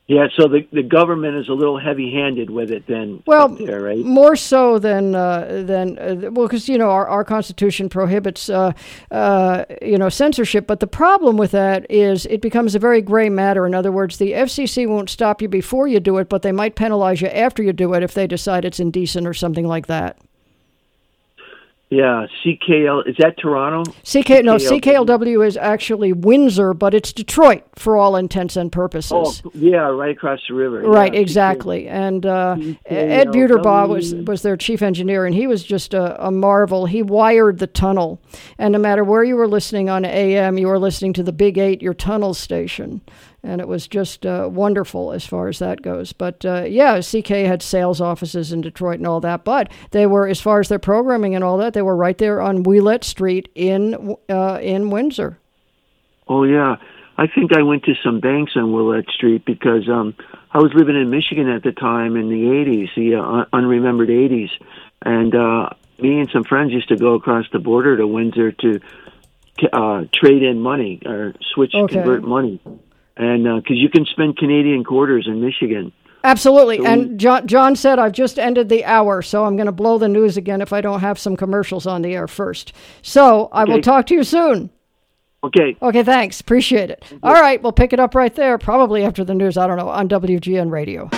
[SPEAKER 11] Yeah, so the the government is a little heavy-handed with it then.
[SPEAKER 1] Well,
[SPEAKER 11] there, right?
[SPEAKER 1] more so than uh, than uh, well, because you know our, our Constitution prohibits uh, uh, you know censorship, but the problem with that is it becomes a very gray matter. In other words, the F C C won't stop you before you do it, but they might penalize you after you do it if they decide it's indecent or something like that.
[SPEAKER 11] Yeah, C K L, is that Toronto?
[SPEAKER 1] C K no, C K L W is actually Windsor, but it's Detroit for all intents and purposes.
[SPEAKER 11] Oh, yeah, right across the river.
[SPEAKER 1] Right,
[SPEAKER 11] yeah,
[SPEAKER 1] exactly. And uh, Ed Buterbaugh was, was their chief engineer, and he was just a, a marvel. He wired the tunnel, and no matter where you were listening on A M, you were listening to the Big Eight, your tunnel station. And it was just uh, wonderful as far as that goes. But, uh, yeah, C K had sales offices in Detroit and all that. But they were, as far as their programming and all that, they were right there on Wheelet Street in uh, in Windsor.
[SPEAKER 11] Oh, yeah. I think I went to some banks on Willette Street because um, I was living in Michigan at the time in the eighties, the uh, unremembered eighties. And uh, me and some friends used to go across the border to Windsor to uh, trade in money or switch,
[SPEAKER 1] okay.
[SPEAKER 11] convert money. And because uh, you can spend Canadian quarters in Michigan.
[SPEAKER 1] Absolutely.
[SPEAKER 11] So
[SPEAKER 1] and
[SPEAKER 11] we,
[SPEAKER 1] John, John said, I've just ended the hour, so I'm going to blow the news again if I don't have some commercials on the air first. So I
[SPEAKER 11] okay.
[SPEAKER 1] will talk to you soon.
[SPEAKER 11] Okay.
[SPEAKER 1] Okay, thanks. Appreciate it. All right, we'll pick it up right there, probably after the news, I don't know, on W G N Radio.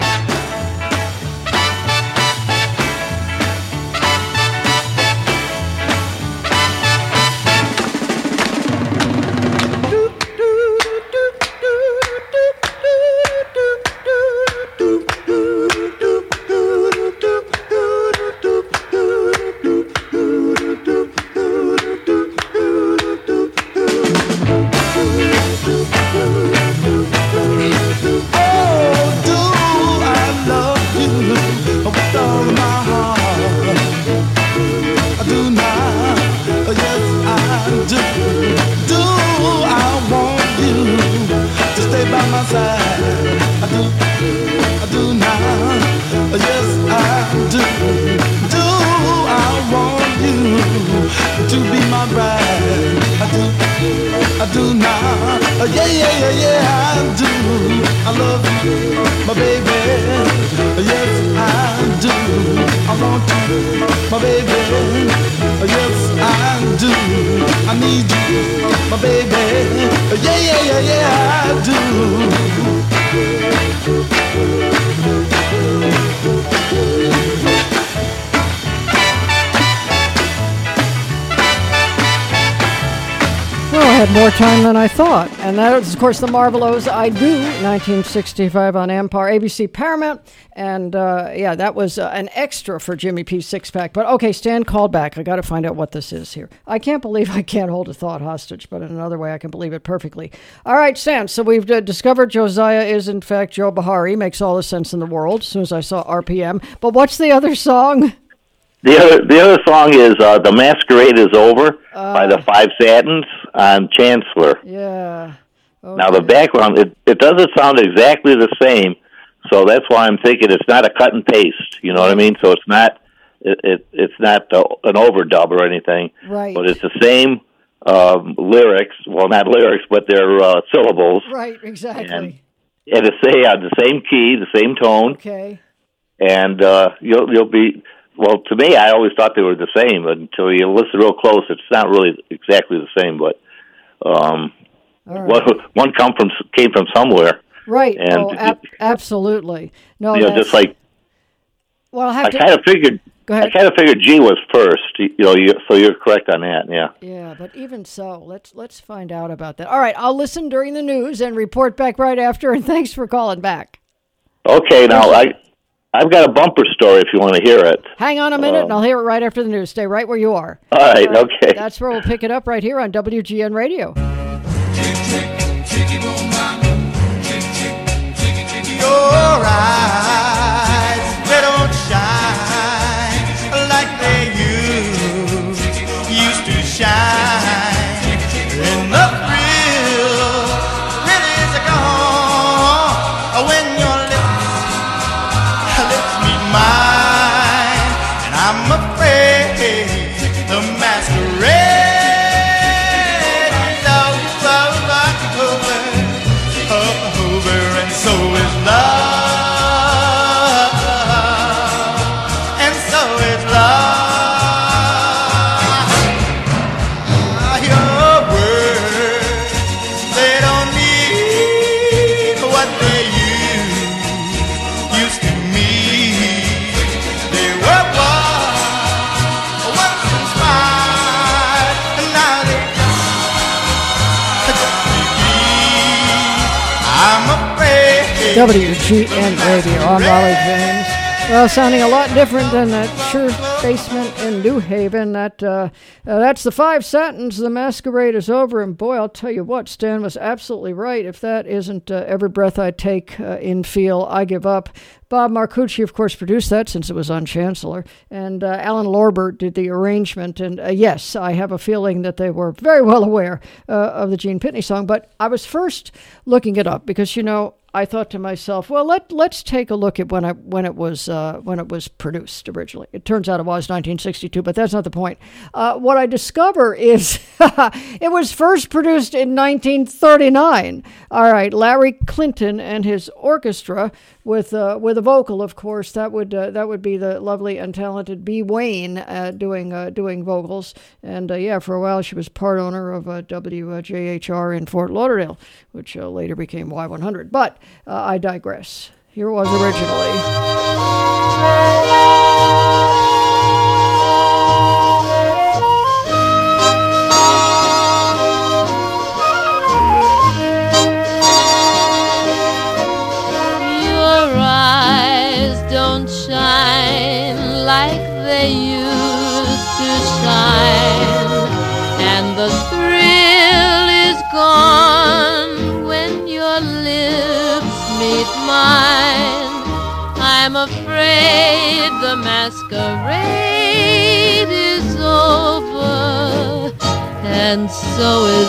[SPEAKER 1] More time than I thought. And that is, of course, the Marvelows I Do, nineteen sixty-five on Empire, A B C Paramount. And, uh, yeah, that was uh, an extra for Jimmy P's six-pack. But, okay, Stan called back. I got to find out what this is here. I can't believe I can't hold a thought hostage, but in another way I can believe it perfectly. All right, Stan, so we've uh, discovered Josiah is, in fact, Joe Bahari. Makes all the sense in the world as soon as I saw R P M. But what's the other song?
[SPEAKER 10] The other, the other song is uh, The Masquerade is Over
[SPEAKER 1] uh,
[SPEAKER 10] by the Five Satins on Chancellor.
[SPEAKER 1] Yeah. Okay.
[SPEAKER 10] Now, the background, it, it doesn't sound exactly the same, so that's why I'm thinking it's not a cut and paste, you know what I mean? So it's not it, it it's not uh, an overdub or anything,
[SPEAKER 1] right?
[SPEAKER 10] But it's the same um, lyrics, well, not lyrics, but they're uh, syllables.
[SPEAKER 1] Right, exactly.
[SPEAKER 10] And, and it's say on the same key, the same tone.
[SPEAKER 1] Okay.
[SPEAKER 10] And uh, you'll you'll be... Well, to me, I always thought they were the same, but until you listen real close, it's not really exactly the same. But um,
[SPEAKER 1] right.
[SPEAKER 10] one, one come from came from somewhere,
[SPEAKER 1] right?
[SPEAKER 10] And
[SPEAKER 1] oh, ab- absolutely. No,
[SPEAKER 10] you know, just like
[SPEAKER 1] well, I, have
[SPEAKER 10] I
[SPEAKER 1] to...
[SPEAKER 10] kind of figured.
[SPEAKER 1] Go ahead.
[SPEAKER 10] I kind of figured G was first. You know, you, so you're correct on that. Yeah.
[SPEAKER 1] Yeah, but even so, let's let's find out about that. All right, I'll listen during the news and report back right after. And thanks for calling back.
[SPEAKER 10] Okay, now I. I've got a bumper story if you want to hear it.
[SPEAKER 1] Hang on a minute,
[SPEAKER 10] um,
[SPEAKER 1] and I'll hear it right after the news. Stay right where you are.
[SPEAKER 10] All right, all right, okay.
[SPEAKER 1] That's where we'll pick it up right here on W G N Radio.
[SPEAKER 12] Your eyes, they don't shine like they used, used to shine. And the thrill really is gone when your lips meet mine, and I'm afraid the masquerade is over, over, over, and so is
[SPEAKER 1] W G N Radio. I'm Raleigh James. Well, sounding a lot different than that Sure Basement in New Haven. That uh, uh, that's the Five Satins. The masquerade is over. And boy, I'll tell you what, Stan was absolutely right. If that isn't uh, Every Breath I Take uh, in Feel, I Give Up. Bob Marcucci, of course, produced that since it was on Chancellor. And uh, Alan Lorbert did the arrangement. And uh, yes, I have a feeling that they were very well aware uh, of the Gene Pitney song. But I was first looking it up because, you know, I thought to myself, well, let let's take a look at when I when it was uh, when it was produced originally. It turns out it was nineteen sixty-two, but that's not the point. Uh, what I discover is it was first produced in nineteen thirty-nine. All right, Larry Clinton and his orchestra with uh, with a vocal, of course. That would uh, that would be the lovely and talented Bee Wayne uh, doing uh, doing vocals. And uh, yeah, for a while she was part owner of uh, W J H R in Fort Lauderdale, which uh, later became Y one hundred. But uh, I digress. Here it was originally.
[SPEAKER 13] Your eyes don't shine like they used to shine, and the thrill is gone when your lips meet mine. I'm afraid the masquerade is over, and so is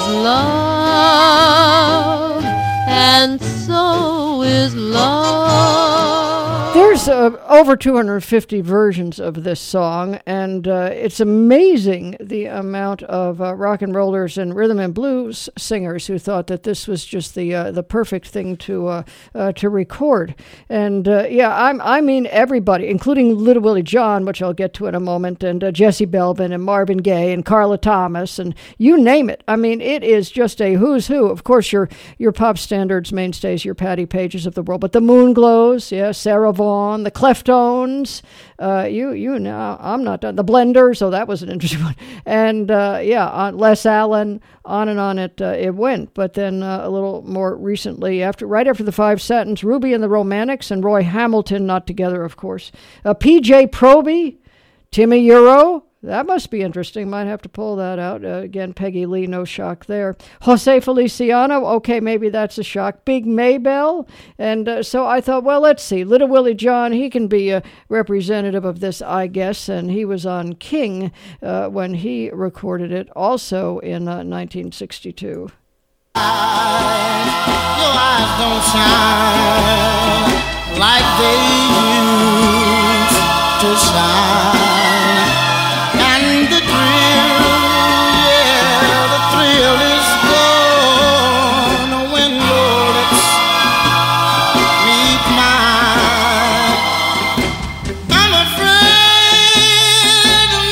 [SPEAKER 13] love, and so is love.
[SPEAKER 1] There's uh, over two hundred fifty versions of this song, and uh, it's amazing the amount of uh, rock and rollers and rhythm and blues singers who thought that this was just the uh, the perfect thing to uh, uh, to record. And uh, yeah, I'm, I mean everybody, including Little Willie John, which I'll get to in a moment, and uh, Jesse Belvin and Marvin Gaye and Carla Thomas, and you name it. I mean, it is just a who's who. Of course, your your pop standards mainstays, your Patti Pages of the world, but the Moonglows, yeah, Sarah Vaughan, the Cleftones, uh, you you know, I'm not done. The Blenders, so that was an interesting one. And uh, yeah, on Les Allen, on and on it uh, it went. But then uh, a little more recently, after right after the Five Satins, Ruby and the Romantics and Roy Hamilton, not together, of course. Uh, P J Proby, Timmy Euro. That must be interesting. Might have to pull that out. Uh, again, Peggy Lee, no shock there. Jose Feliciano, okay, maybe that's a shock. Big Maybell. And uh, so I thought, well, let's see. Little Willie John, he can be a representative of this, I guess. And he was on King uh, when he recorded it, also in uh, nineteen sixty-two.
[SPEAKER 12] Your eyes don't shine like they used to shine. And the thrill, yeah, the thrill is gone when your lips meet mine. I'm afraid the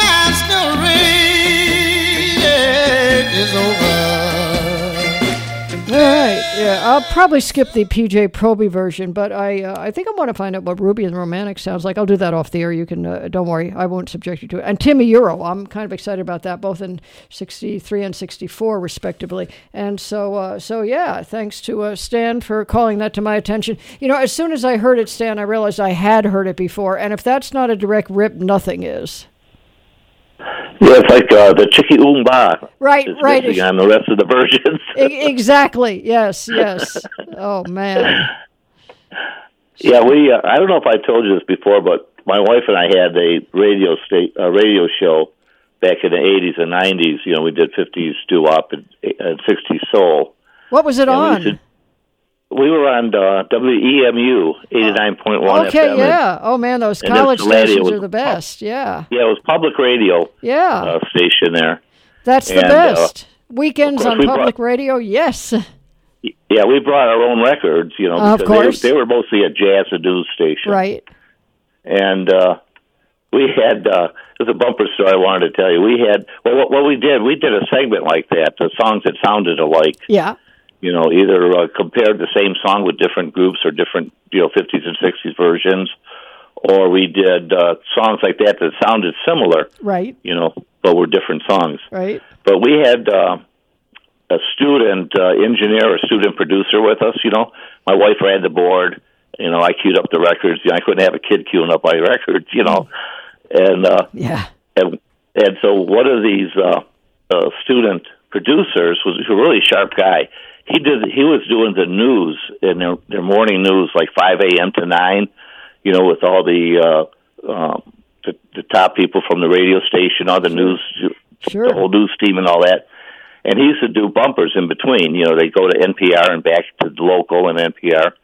[SPEAKER 12] masquerade is over.
[SPEAKER 1] All right, yeah, I'll probably skip the P J Proby version, but I uh, I think I want to find out what Ruby and the Romantics sounds like. I'll do that off the air. You can, uh, don't worry, I won't subject you to it. And Timmy Euro, I'm kind of excited about that, both in sixty-three and sixty-four, respectively. And so, uh, so yeah, thanks to uh, Stan for calling that to my attention. You know, as soon as I heard it, Stan, I realized I had heard it before, and if that's not a direct rip, nothing is.
[SPEAKER 10] Yeah, it's like uh, the Chicky Oom Ba.
[SPEAKER 1] Right,
[SPEAKER 10] is
[SPEAKER 1] right.
[SPEAKER 10] missing on the rest of the versions.
[SPEAKER 1] E- exactly. Yes, yes. Oh man.
[SPEAKER 10] Yeah, we. Uh, I don't know if I told you this before, but my wife and I had a radio state, a radio show back in the eighties and nineties. You know, we did fifties doo-wop and, and sixties soul.
[SPEAKER 1] What was it
[SPEAKER 10] and
[SPEAKER 1] on?
[SPEAKER 10] We, did, we were on uh, W E M U eighty-nine point one
[SPEAKER 1] okay,
[SPEAKER 10] F M.
[SPEAKER 1] yeah. Oh man, those
[SPEAKER 10] and
[SPEAKER 1] college stations
[SPEAKER 10] was,
[SPEAKER 1] are the best. Yeah.
[SPEAKER 10] Yeah, it was public radio.
[SPEAKER 1] Yeah.
[SPEAKER 10] Uh, station there.
[SPEAKER 1] That's the
[SPEAKER 10] and,
[SPEAKER 1] best.
[SPEAKER 10] Uh,
[SPEAKER 1] Weekends on
[SPEAKER 10] we
[SPEAKER 1] public
[SPEAKER 10] brought,
[SPEAKER 1] radio. Yes.
[SPEAKER 10] Yeah, we brought our own records. You know,
[SPEAKER 1] uh,
[SPEAKER 10] because
[SPEAKER 1] of course.
[SPEAKER 10] They, they were mostly a jazz and blues station.
[SPEAKER 1] Right.
[SPEAKER 10] And uh, we had. Uh, there's a bumper story I wanted to tell you. We had. Well, what, what we did, we did a segment like that. The songs that sounded alike.
[SPEAKER 1] Yeah.
[SPEAKER 10] You know, either uh, compared the same song with different groups or different, you know, fifties and sixties versions, or we did uh, songs like that that sounded similar.
[SPEAKER 1] Right.
[SPEAKER 10] You know, but were different songs.
[SPEAKER 1] Right.
[SPEAKER 10] But we had uh, a student uh, engineer or student producer with us. You know, my wife ran the board. You know, I queued up the records. You know, I couldn't have a kid queuing up my records. You know, and uh,
[SPEAKER 1] yeah,
[SPEAKER 10] and and so one of these uh, uh, student producers was a really sharp guy. He did. He was doing the news in their, their morning news, like five a.m. to nine. You know, with all the uh, um, the, the top people from the radio station, all the news,
[SPEAKER 1] sure.
[SPEAKER 10] the whole news team, and all that. And he used to do bumpers in between. You know, they go to N P R and back to the local and N P R.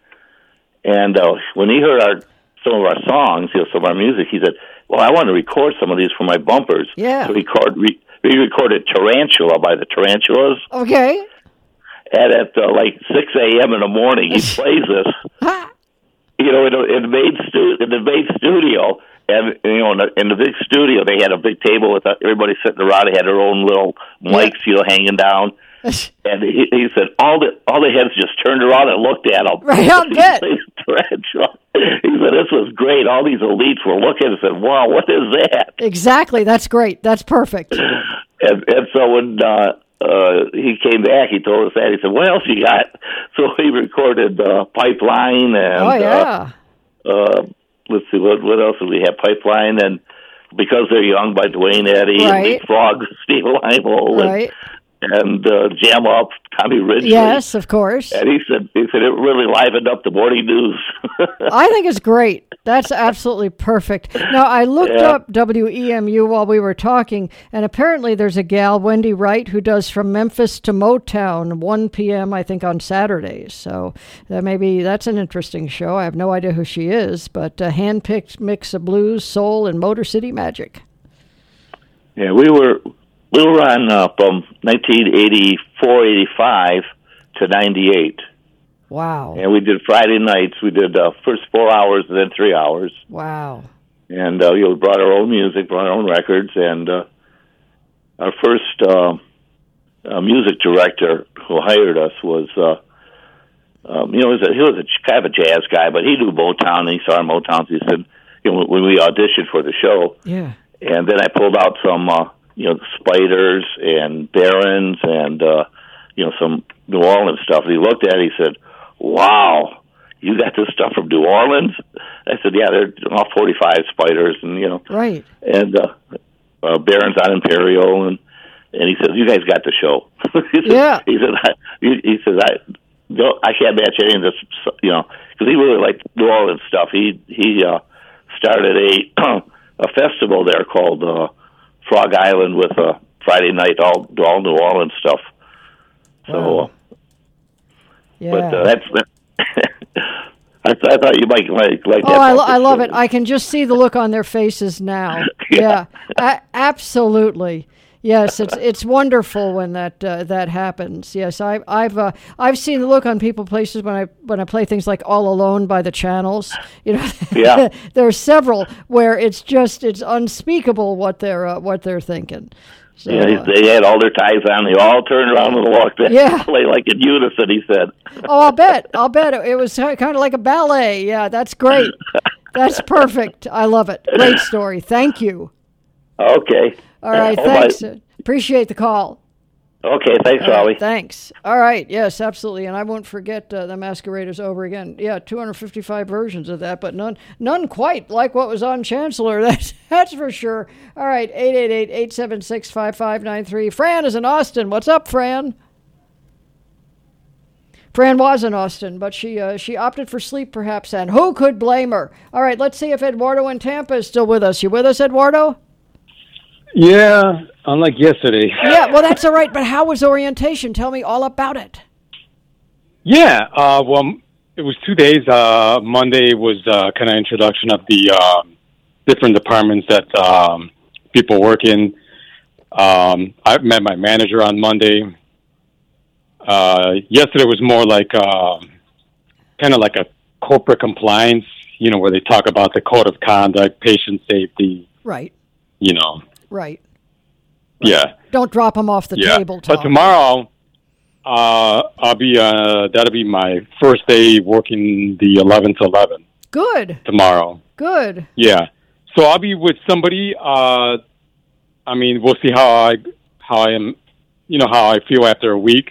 [SPEAKER 10] And uh, when he heard our some of our songs, you know, some of our music, he said, "Well, I want to record some of these for my bumpers."
[SPEAKER 1] Yeah.
[SPEAKER 10] So he record, re, he recorded "Tarantula" by the Tarantulas.
[SPEAKER 1] Okay.
[SPEAKER 10] And at uh, like six a.m. in the morning, he plays this. You know, in, a, in the main stu- in the main studio. And, you know, in the, in the big studio, they had a big table with everybody sitting around. They had their own little mics, you know, hanging down. And he, he said all the all the heads just turned around and looked at him.
[SPEAKER 1] Right, I'll bet.
[SPEAKER 10] He said, this was great. All these elites were looking and said, wow, what is that?
[SPEAKER 1] Exactly. That's great. That's perfect.
[SPEAKER 10] And, and so when uh, uh, he came back, he told us that. He said, what else you got? So he recorded uh, Pipeline and...
[SPEAKER 1] Oh, yeah.
[SPEAKER 10] Uh, uh, let's see, what what else do we have? Pipeline and Because They're Young by Dwayne Eddy,
[SPEAKER 1] right.
[SPEAKER 10] and Big Frog, Steve Limo,
[SPEAKER 1] right.
[SPEAKER 10] and, and uh, Jam Up, Tommy Ridgely.
[SPEAKER 1] Yes, of course.
[SPEAKER 10] And he said he said it really livened up the morning news.
[SPEAKER 1] I think it's great. That's absolutely perfect. Now, I looked
[SPEAKER 10] Yeah.
[SPEAKER 1] up W E M U while we were talking, and apparently there's a gal, Wendy Wright, who does From Memphis to Motown, one p.m., I think, on Saturdays. So that maybe that's an interesting show. I have no idea who she is, but a hand-picked mix of blues, soul, and Motor City Magic.
[SPEAKER 10] Yeah, we were we were on uh, from nineteen eighty-four, eighty-five to ninety-eight.
[SPEAKER 1] Wow.
[SPEAKER 10] And we did Friday nights. We did uh, first four hours and then three hours.
[SPEAKER 1] Wow.
[SPEAKER 10] And uh, you know, we brought our own music, brought our own records, and uh, our first uh, uh, music director who hired us was, uh, um, you know, he was, a, he was a kind of a jazz guy, but he knew Motown, and he saw our Motown. He said, you know, when we auditioned for the show,
[SPEAKER 1] yeah.
[SPEAKER 10] And then I pulled out some, uh, you know, Spiders and Barons and, uh, you know, some New Orleans stuff. And he looked at it, he said, wow, you got this stuff from New Orleans? I said, yeah, they're all forty-five Spiders, and, you know.
[SPEAKER 1] Right.
[SPEAKER 10] And uh, uh, Barons on Imperial, and and he said, you guys got the show. he said,
[SPEAKER 1] yeah.
[SPEAKER 10] He said, I, he, he says, I, no, I can't match any of this, you know, because he really liked New Orleans stuff. He, he uh, started a... a festival there called uh, Frog Island with a Friday night all all New Orleans stuff. So,
[SPEAKER 1] wow.
[SPEAKER 10] uh,
[SPEAKER 1] yeah.
[SPEAKER 10] but uh, that's. I, th- I thought you might like like
[SPEAKER 1] oh,
[SPEAKER 10] that.
[SPEAKER 1] I, lo- I love it. I can just see the look on their faces now. yeah, yeah. A- absolutely. Yes, it's it's wonderful when that uh, that happens. Yes, I, I've uh, I've seen the look on people places when I when I play things like All Alone by the Channels. You know,
[SPEAKER 10] yeah.
[SPEAKER 1] there are several where it's just it's unspeakable what they're uh, what they're thinking. So,
[SPEAKER 10] yeah,
[SPEAKER 1] uh,
[SPEAKER 10] they had all their ties on. They all turned around and walked in.
[SPEAKER 1] Yeah.
[SPEAKER 10] Play like in unison. He said.
[SPEAKER 1] Oh, I'll bet. I'll bet it, it was kind of like a ballet. Yeah, that's great. That's perfect. I love it. Great story. Thank you.
[SPEAKER 10] Okay.
[SPEAKER 1] All right,
[SPEAKER 10] oh,
[SPEAKER 1] thanks.
[SPEAKER 10] my.
[SPEAKER 1] Appreciate the call.
[SPEAKER 10] Okay, thanks,
[SPEAKER 1] All right,
[SPEAKER 10] Raleigh.
[SPEAKER 1] thanks. All right, yes, absolutely, and I won't forget uh, the Masqueraders over again. Yeah, two hundred fifty-five versions of that, but none, none quite like what was on Chancellor. That's that's for sure. All right, eight eight eight, eight seven six, five five nine three. Fran is in Austin. What's up, Fran? Fran was in Austin, but she uh, she opted for sleep, perhaps, and who could blame her? All right, let's see if Eduardo in Tampa is still with us. You with us, Eduardo?
[SPEAKER 14] Yeah, unlike yesterday.
[SPEAKER 1] Yeah, well, that's all right, but how was orientation? Tell me all about it.
[SPEAKER 14] Yeah, uh, well, it was two days. Uh, Monday was uh, kind of introduction of the uh, different departments that um, people work in. Um, I met my manager on Monday. Uh, yesterday was more like uh, kind of like a corporate compliance, you know, where they talk about the code of conduct, patient safety.
[SPEAKER 1] Right.
[SPEAKER 14] You know.
[SPEAKER 1] Right.
[SPEAKER 14] Yeah.
[SPEAKER 1] Don't drop them off the
[SPEAKER 14] yeah.
[SPEAKER 1] table, Tom.
[SPEAKER 14] But tomorrow, uh, I'll be, uh, that'll be my first day working the eleven to eleven.
[SPEAKER 1] Good.
[SPEAKER 14] Tomorrow.
[SPEAKER 1] Good.
[SPEAKER 14] Yeah. So I'll be with somebody, uh, I mean, we'll see how I, how I am, you know, how I feel after a week.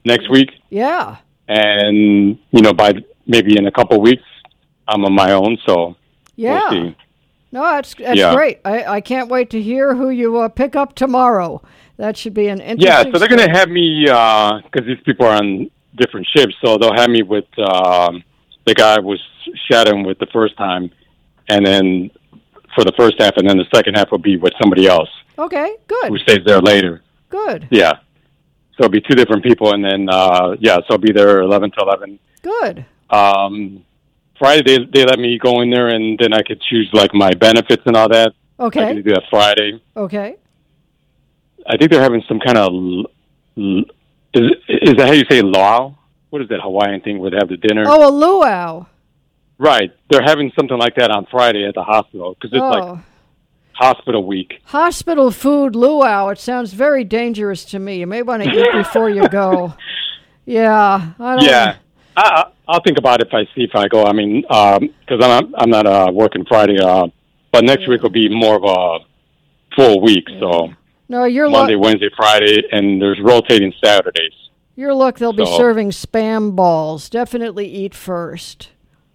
[SPEAKER 14] next week.
[SPEAKER 1] Yeah.
[SPEAKER 14] And, you know, by maybe in a couple weeks, I'm on my own, so
[SPEAKER 1] yeah.
[SPEAKER 14] we'll see.
[SPEAKER 1] No, that's, that's
[SPEAKER 14] yeah.
[SPEAKER 1] great. I, I can't wait to hear who you uh, pick up tomorrow. That should be an interesting
[SPEAKER 14] Yeah, so they're going to have me, because uh, these people are on different ships, so they'll have me with um, the guy I was shadowing with the first time, and then for the first half, and then the second half will be with somebody else.
[SPEAKER 1] Okay, good.
[SPEAKER 14] Who stays there later.
[SPEAKER 1] Good.
[SPEAKER 14] Yeah. So it'll be two different people, and then, uh, yeah, so I'll be there eleven to eleven.
[SPEAKER 1] Good.
[SPEAKER 14] Um, Friday, they, they let me go in there, and then I could choose, like, my benefits and all that.
[SPEAKER 1] Okay.
[SPEAKER 14] I can do that Friday.
[SPEAKER 1] Okay.
[SPEAKER 14] I think they're having some kind of, l- l- is, is that how you say luau? What is that Hawaiian thing where they have the dinner?
[SPEAKER 1] Oh, a luau.
[SPEAKER 14] Right. They're having something like that on Friday at the hospital, because it's
[SPEAKER 1] oh.
[SPEAKER 14] like hospital week.
[SPEAKER 1] Hospital food luau. It sounds very dangerous to me. You may want to eat before you go. Yeah. I don't
[SPEAKER 14] Yeah. I, I'll think about it if I see if I go. I mean, because um, I'm not, I'm not uh, working Friday, uh, but next yeah. week will be more of a full week. Yeah. So
[SPEAKER 1] no, you're
[SPEAKER 14] Monday,
[SPEAKER 1] luck-
[SPEAKER 14] Wednesday, Friday, and there's rotating Saturdays.
[SPEAKER 1] Your luck, they'll be
[SPEAKER 14] so.
[SPEAKER 1] serving Spam balls. Definitely eat first.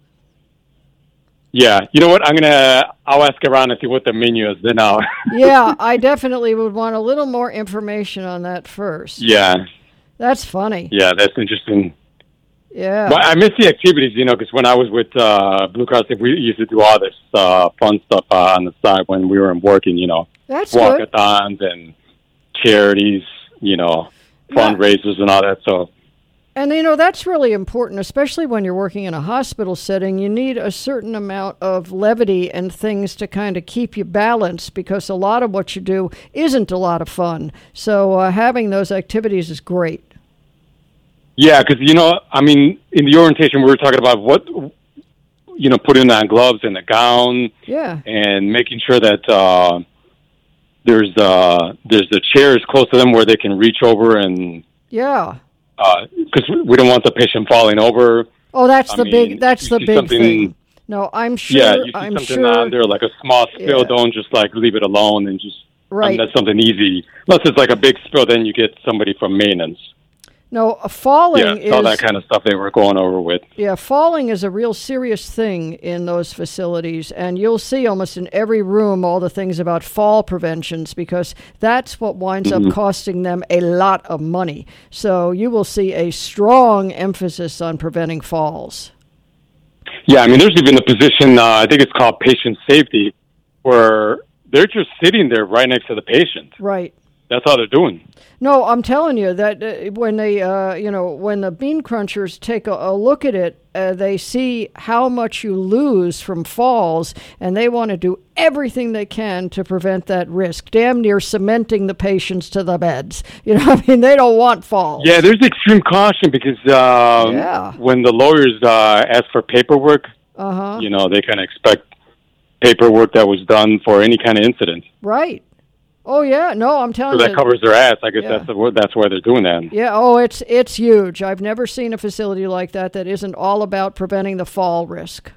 [SPEAKER 14] Yeah, you know what? I'm gonna. I'll ask around and see what the menu is. Then I'll.
[SPEAKER 1] Yeah, I definitely would want a little more information on that first.
[SPEAKER 14] Yeah.
[SPEAKER 1] That's funny.
[SPEAKER 14] Yeah, that's interesting.
[SPEAKER 1] Yeah.
[SPEAKER 14] But I miss the activities, you know, because when I was with uh, Blue Cross, we used to do all this uh, fun stuff uh, on the side when we were working, you know.
[SPEAKER 1] That's
[SPEAKER 14] walkathons
[SPEAKER 1] good.
[SPEAKER 14] And charities, you know, fundraisers yeah. and all that. So.
[SPEAKER 1] And, you know, that's really important, especially when you're working in a hospital setting. You need a certain amount of levity and things to kind of keep you balanced, because a lot of what you do isn't a lot of fun. So uh, having those activities is great.
[SPEAKER 14] Yeah, because, you know, I mean, in the orientation, we were talking about what, you know, putting on gloves and a gown.
[SPEAKER 1] Yeah.
[SPEAKER 14] And making sure that uh, there's uh, there's the chairs close to them where they can reach over and...
[SPEAKER 1] Yeah.
[SPEAKER 14] Because uh, we don't want the patient falling over.
[SPEAKER 1] Oh, that's
[SPEAKER 14] I
[SPEAKER 1] the
[SPEAKER 14] mean,
[SPEAKER 1] big. That's the big thing. No, I'm sure.
[SPEAKER 14] Yeah, you see
[SPEAKER 1] I'm
[SPEAKER 14] something
[SPEAKER 1] sure.
[SPEAKER 14] on there like a small spill.
[SPEAKER 1] Yeah.
[SPEAKER 14] Don't just like leave it alone and just.
[SPEAKER 1] Right.
[SPEAKER 14] I mean, that's something easy. Unless it's like a big spill, then you get somebody from maintenance.
[SPEAKER 1] No, uh, falling
[SPEAKER 14] yeah,
[SPEAKER 1] is
[SPEAKER 14] all that kind of stuff they were going over with.
[SPEAKER 1] Yeah, falling is a real serious thing in those facilities, and you'll see almost in every room all the things about fall preventions, because that's what winds
[SPEAKER 14] mm-hmm.
[SPEAKER 1] up costing them a lot of money. So you will see a strong emphasis on preventing falls.
[SPEAKER 14] Yeah, I mean, there's even a position, uh, I think it's called patient safety, where they're just sitting there right next to the patient.
[SPEAKER 1] Right.
[SPEAKER 14] That's all they're doing.
[SPEAKER 1] No, I'm telling you that uh, when they, uh, you know, when the bean crunchers take a, a look at it, uh, they see how much you lose from falls, and they want to do everything they can to prevent that risk, damn near cementing the patients to the beds. You know, I mean, they don't want falls.
[SPEAKER 14] Yeah, there's extreme caution because um,
[SPEAKER 1] yeah.
[SPEAKER 14] when the lawyers uh, ask for paperwork,
[SPEAKER 1] uh-huh.
[SPEAKER 14] you know, they kind of expect paperwork that was done for any kind of incident.
[SPEAKER 1] Right. Oh yeah, no, I'm telling
[SPEAKER 14] you. So
[SPEAKER 1] you.
[SPEAKER 14] that covers their ass. I guess
[SPEAKER 1] yeah.
[SPEAKER 14] that's the, that's why they're doing that.
[SPEAKER 1] Yeah. Oh, it's it's huge. I've never seen a facility like that that isn't all about preventing the fall risk.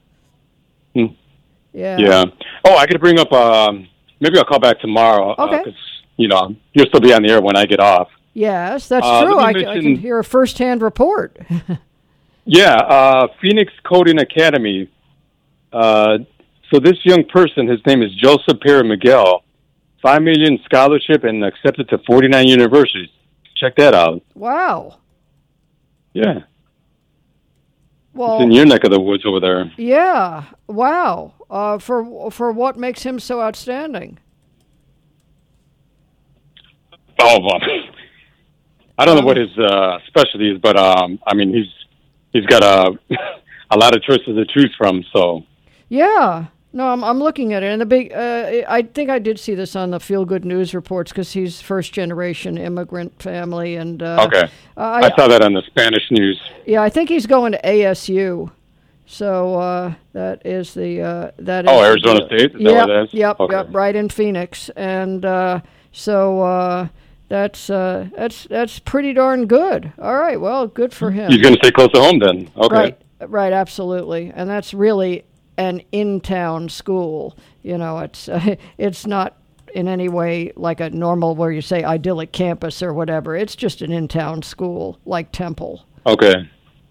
[SPEAKER 14] Hmm.
[SPEAKER 1] Yeah.
[SPEAKER 14] Yeah. Oh, I could bring up. Um, maybe I'll call back tomorrow.
[SPEAKER 1] Okay.
[SPEAKER 14] Because uh, you know you'll still be on the air when I get off.
[SPEAKER 1] Yes, that's
[SPEAKER 14] uh,
[SPEAKER 1] true. I,
[SPEAKER 14] mention,
[SPEAKER 1] I can hear a first-hand report.
[SPEAKER 14] yeah. Uh, Phoenix Coding Academy. Uh, so this young person, his name is Joseph Perry Miguel. Five million scholarship and accepted to forty-nine universities. Check that out.
[SPEAKER 1] Wow.
[SPEAKER 14] Yeah.
[SPEAKER 1] Well,
[SPEAKER 14] it's in your neck of the woods over there.
[SPEAKER 1] Yeah. Wow. Uh, for for what makes him so outstanding?
[SPEAKER 14] Oh, well, I don't know what his uh, specialty is, but um, I mean, he's he's got a a lot of choices to choose from. So.
[SPEAKER 1] Yeah. No, I'm I'm looking at it, and the big. Uh, I think I did see this on the Feel Good News reports because he's first generation immigrant family, and uh,
[SPEAKER 14] okay,
[SPEAKER 1] uh,
[SPEAKER 14] I, I saw that on the Spanish news.
[SPEAKER 1] Yeah, I think he's going to A S U, so uh, that is the uh, that.
[SPEAKER 14] Oh,
[SPEAKER 1] is
[SPEAKER 14] Arizona
[SPEAKER 1] the,
[SPEAKER 14] State. Is
[SPEAKER 1] yep,
[SPEAKER 14] that what that is?
[SPEAKER 1] yep,
[SPEAKER 14] okay.
[SPEAKER 1] yep, right in Phoenix, and uh, so uh, that's uh, that's that's pretty darn good. All right, well, good for him.
[SPEAKER 14] He's going to stay close to home then. Okay,
[SPEAKER 1] right, right, absolutely, and that's really an in-town school. You know, it's uh, it's not in any way like a normal, where you say idyllic campus or whatever. It's just an in-town school like Temple.
[SPEAKER 14] Okay.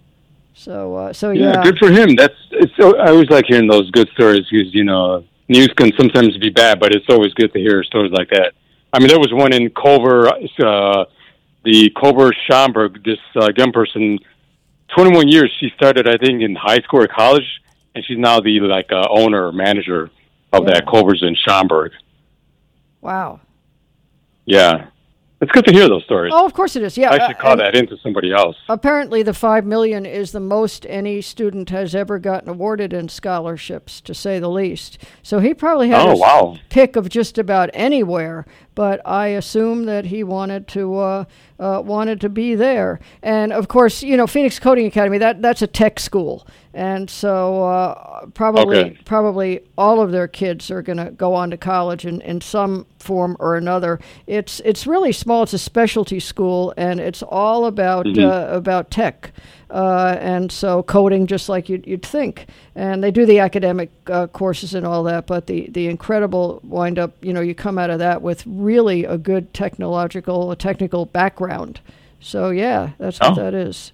[SPEAKER 1] So, uh, so
[SPEAKER 14] Yeah,
[SPEAKER 1] yeah.
[SPEAKER 14] good for him. That's it's. I always like hearing those good stories because you know news can sometimes be bad, but it's always good to hear stories like that. I mean, there was one in Culver, uh, the Culver Schomburg. This uh, young person, twenty-one years. She started, I think, in high school or college, and she's now the like uh, owner or manager of
[SPEAKER 1] Yeah.
[SPEAKER 14] that Culver's in Schomburg.
[SPEAKER 1] Wow.
[SPEAKER 14] Yeah, it's good to hear those stories.
[SPEAKER 1] Oh, of course it is. Yeah,
[SPEAKER 14] I should
[SPEAKER 1] uh,
[SPEAKER 14] call
[SPEAKER 1] and
[SPEAKER 14] that into somebody else.
[SPEAKER 1] Apparently, the five million is the most any student has ever gotten awarded in scholarships, to say the least. So he probably had
[SPEAKER 14] Oh,
[SPEAKER 1] his
[SPEAKER 14] wow.
[SPEAKER 1] pick of just about anywhere. But I assume that he wanted to uh, uh, wanted to be there. And of course, you know, Phoenix Coding Academy, that that's a tech school, and so uh, probably
[SPEAKER 14] Okay.
[SPEAKER 1] probably all of their kids are going to go on to college in, in some form or another. It's it's really small. It's a specialty school, and it's all about
[SPEAKER 14] Mhm.
[SPEAKER 1] uh, about tech. Uh, and so coding, just like you'd, you'd think. And they do the academic uh, courses and all that, but the, the incredible wind up, you know, you come out of that with really a good technological, a technical background. So, yeah, that's what
[SPEAKER 14] Oh.
[SPEAKER 1] that is.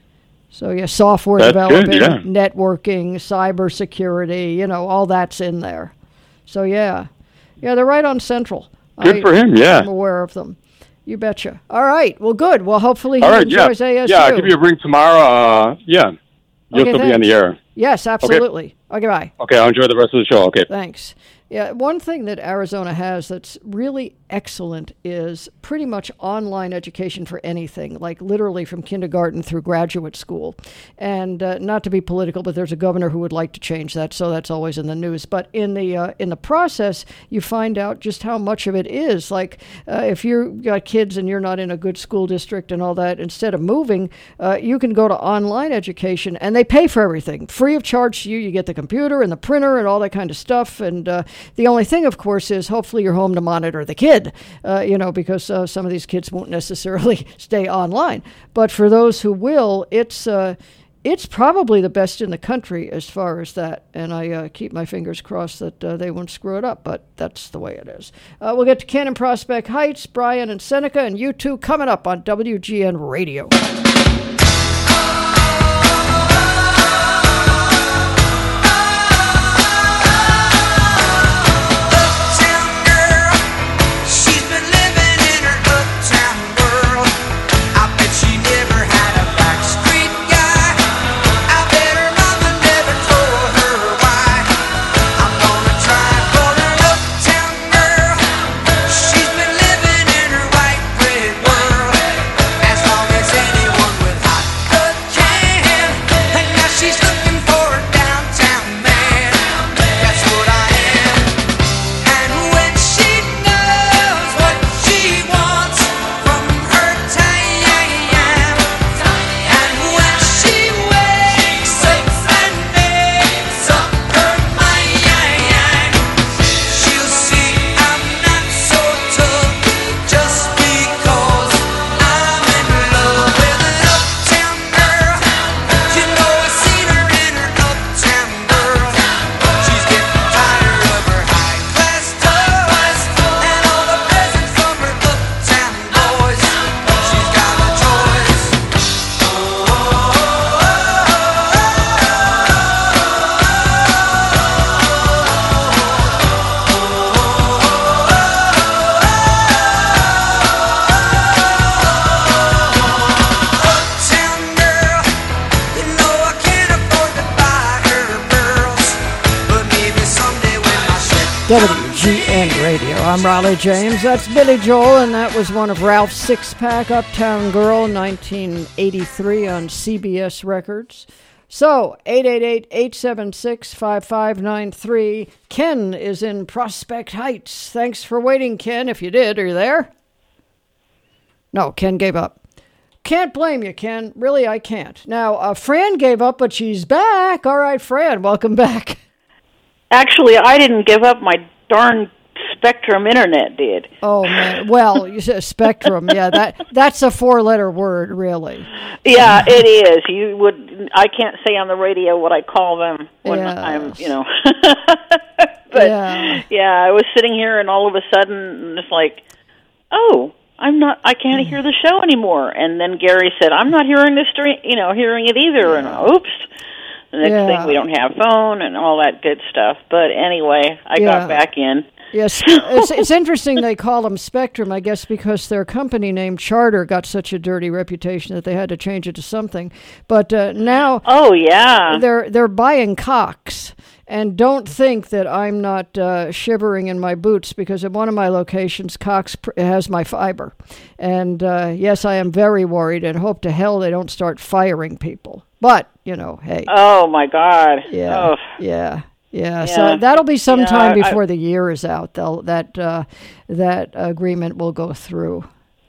[SPEAKER 1] So, yeah, software
[SPEAKER 14] That's
[SPEAKER 1] development,
[SPEAKER 14] good, yeah.
[SPEAKER 1] networking, cybersecurity, you know, all that's in there. So, yeah. Yeah, they're right on Central.
[SPEAKER 14] Good
[SPEAKER 1] I-
[SPEAKER 14] for him, yeah.
[SPEAKER 1] I'm aware of them. You betcha. All right. Well, good. Well, hopefully he
[SPEAKER 14] All right, yeah,
[SPEAKER 1] enjoys A S U.
[SPEAKER 14] yeah. I'll give you a ring tomorrow. Uh, yeah, you'll
[SPEAKER 1] Okay,
[SPEAKER 14] still be on the
[SPEAKER 1] thanks.
[SPEAKER 14] air.
[SPEAKER 1] Yes, absolutely. Okay, bye.
[SPEAKER 14] Okay, I'll enjoy the rest of the show. Okay.
[SPEAKER 1] Thanks. Yeah, one thing that Arizona has that's really excellent is pretty much online education for anything, like literally from kindergarten through graduate school. And uh, not to be political, but there's a governor who would like to change that, so that's always in the news. But in the uh, in the process, you find out just how much of it is. Like uh, if you've got kids and you're not in a good school district and all that, instead of moving, uh, you can go to online education, and they pay for everything, free of charge to you. You get the computer and the printer and all that kind of stuff. And uh, the only thing, of course, is hopefully you're home to monitor the kid, uh, you know, because uh, some of these kids won't necessarily stay online. But for those who will, it's uh, it's probably the best in the country as far as that. And I uh, keep my fingers crossed that uh, they won't screw it up, but that's the way it is. Uh, we'll get to Ken in Prospect Heights, Brian and Seneca, and you two coming up on W G N Radio. W G N Radio. I'm Raleigh James. That's Billy Joel, and that was one of Ralph's six-pack, Uptown Girl, nineteen eighty-three on C B S Records. So, eight eight eight, eight seven six, five five nine three. Ken is in Prospect Heights. Thanks for waiting, Ken, if you did. Are you there? No, Ken gave up. Can't blame you, Ken. Really, I can't. Now, uh, Fran gave up, but she's back. All right, Fran, welcome back.
[SPEAKER 15] Actually, I didn't give up. My darn Spectrum Internet did.
[SPEAKER 1] Oh, man. Well, you said Spectrum. Yeah, that that's a four-letter word, really.
[SPEAKER 15] Yeah, it is. You would. I can't say on the radio what I call them when
[SPEAKER 1] Yes.
[SPEAKER 15] I'm, you know. but
[SPEAKER 1] Yeah.
[SPEAKER 15] yeah, I was sitting here, and all of a sudden, it's like, oh, I'm not. I can't hear the show anymore. And then Gary said, I'm not hearing this. You know, hearing it either. And oops. The next
[SPEAKER 1] Yeah.
[SPEAKER 15] thing, we don't have phone and all that good stuff. But anyway, I
[SPEAKER 1] Yeah.
[SPEAKER 15] got back in.
[SPEAKER 1] Yes, it's, it's interesting they call them Spectrum, I guess, because their company name Charter got such a dirty reputation that they had to change it to something. But uh, now,
[SPEAKER 15] oh yeah,
[SPEAKER 1] they're they're buying Cox, and don't think that I'm not uh, shivering in my boots, because at one of my locations, Cox pr- has my fiber, and uh, yes, I am very worried, and hope to hell they don't start firing people. But you know, hey.
[SPEAKER 15] Oh my God.
[SPEAKER 1] Yeah.
[SPEAKER 15] Oh.
[SPEAKER 1] Yeah. Yeah,
[SPEAKER 15] Yeah.
[SPEAKER 1] so that'll be sometime
[SPEAKER 15] Yeah, I-
[SPEAKER 1] before the year is out. They'll, that uh, that agreement will go through.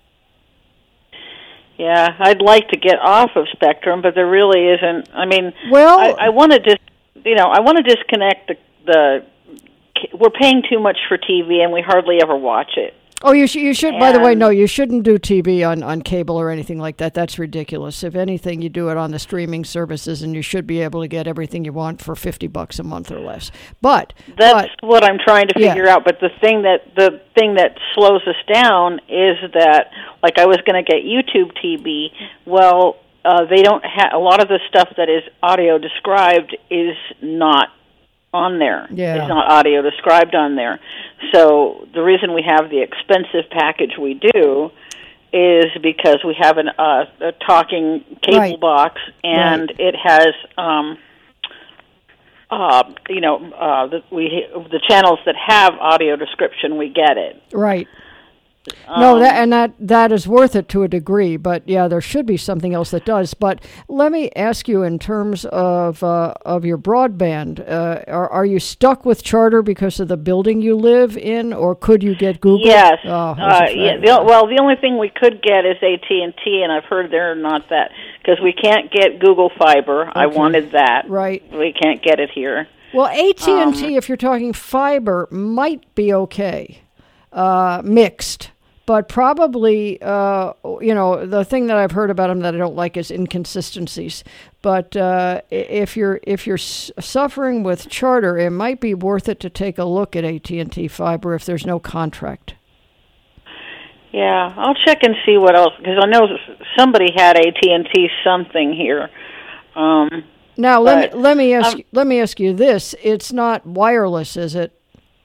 [SPEAKER 15] Yeah, I'd like to get off of Spectrum, but there really isn't. I mean,
[SPEAKER 1] well,
[SPEAKER 15] I, I want to just, you know, I want to disconnect the, the. We're paying too much for T V, and we hardly ever watch it.
[SPEAKER 1] Oh, you, sh- you should, by the way,
[SPEAKER 15] And-
[SPEAKER 1] no, you shouldn't do T V on, on cable or anything like that. That's ridiculous. If anything, you do it on the streaming services, and you should be able to get everything you want for fifty bucks a month or less. But
[SPEAKER 15] That's
[SPEAKER 1] but,
[SPEAKER 15] what I'm trying to
[SPEAKER 1] Yeah.
[SPEAKER 15] figure out. But the thing that the thing that slows us down is that, like, I was going to get YouTube T V. Well, uh, they don't have a lot of the stuff that is audio described is not on there.
[SPEAKER 1] Yeah.
[SPEAKER 15] It's not audio described on there. So the reason we have the expensive package we do is because we have an uh, a talking cable
[SPEAKER 1] Right.
[SPEAKER 15] box, and
[SPEAKER 1] Right.
[SPEAKER 15] it has um, uh, you know uh, the, we the channels that have audio description, we get it.
[SPEAKER 1] right. No,
[SPEAKER 15] Um,
[SPEAKER 1] that and that that is worth it to a degree, but yeah, there should be something else that does. But let me ask you, in terms of uh, of your broadband, uh, are are you stuck with Charter because of the building you live in, or could you get Google?
[SPEAKER 15] Yes.
[SPEAKER 1] Oh, that's
[SPEAKER 15] uh,
[SPEAKER 1] a
[SPEAKER 15] yeah.
[SPEAKER 1] fact.
[SPEAKER 15] The, well, the only thing we could get is A T and T, and I've heard they're not that, because we can't get Google Fiber. I
[SPEAKER 1] Okay.
[SPEAKER 15] wanted that.
[SPEAKER 1] Right.
[SPEAKER 15] We can't get it here.
[SPEAKER 1] Well, A T and T,
[SPEAKER 15] Um,
[SPEAKER 1] if you're talking fiber, might be okay, uh, mixed. But probably, uh, you know, the thing that I've heard about them that I don't like is inconsistencies. But uh, i- if you're if you're s- suffering with Charter, it might be worth it to take a look at A T and T fiber if there's no contract.
[SPEAKER 15] Yeah, I'll check and see what else, because I know somebody had A T and T something here. Um,
[SPEAKER 1] Now let
[SPEAKER 15] but,
[SPEAKER 1] me let me ask
[SPEAKER 15] um,
[SPEAKER 1] you, let me ask you this: it's not wireless, is it?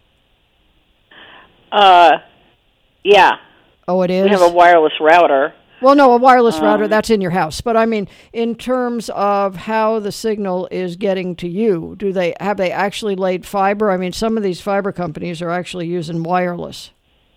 [SPEAKER 15] uh, yeah.
[SPEAKER 1] Oh, it is.
[SPEAKER 15] We have a wireless router.
[SPEAKER 1] Well, no, a wireless
[SPEAKER 15] Um,
[SPEAKER 1] router, that's in your house. But I mean, in terms of how the signal is getting to you, do they have they actually laid fiber? I mean, some of these fiber companies are actually using wireless.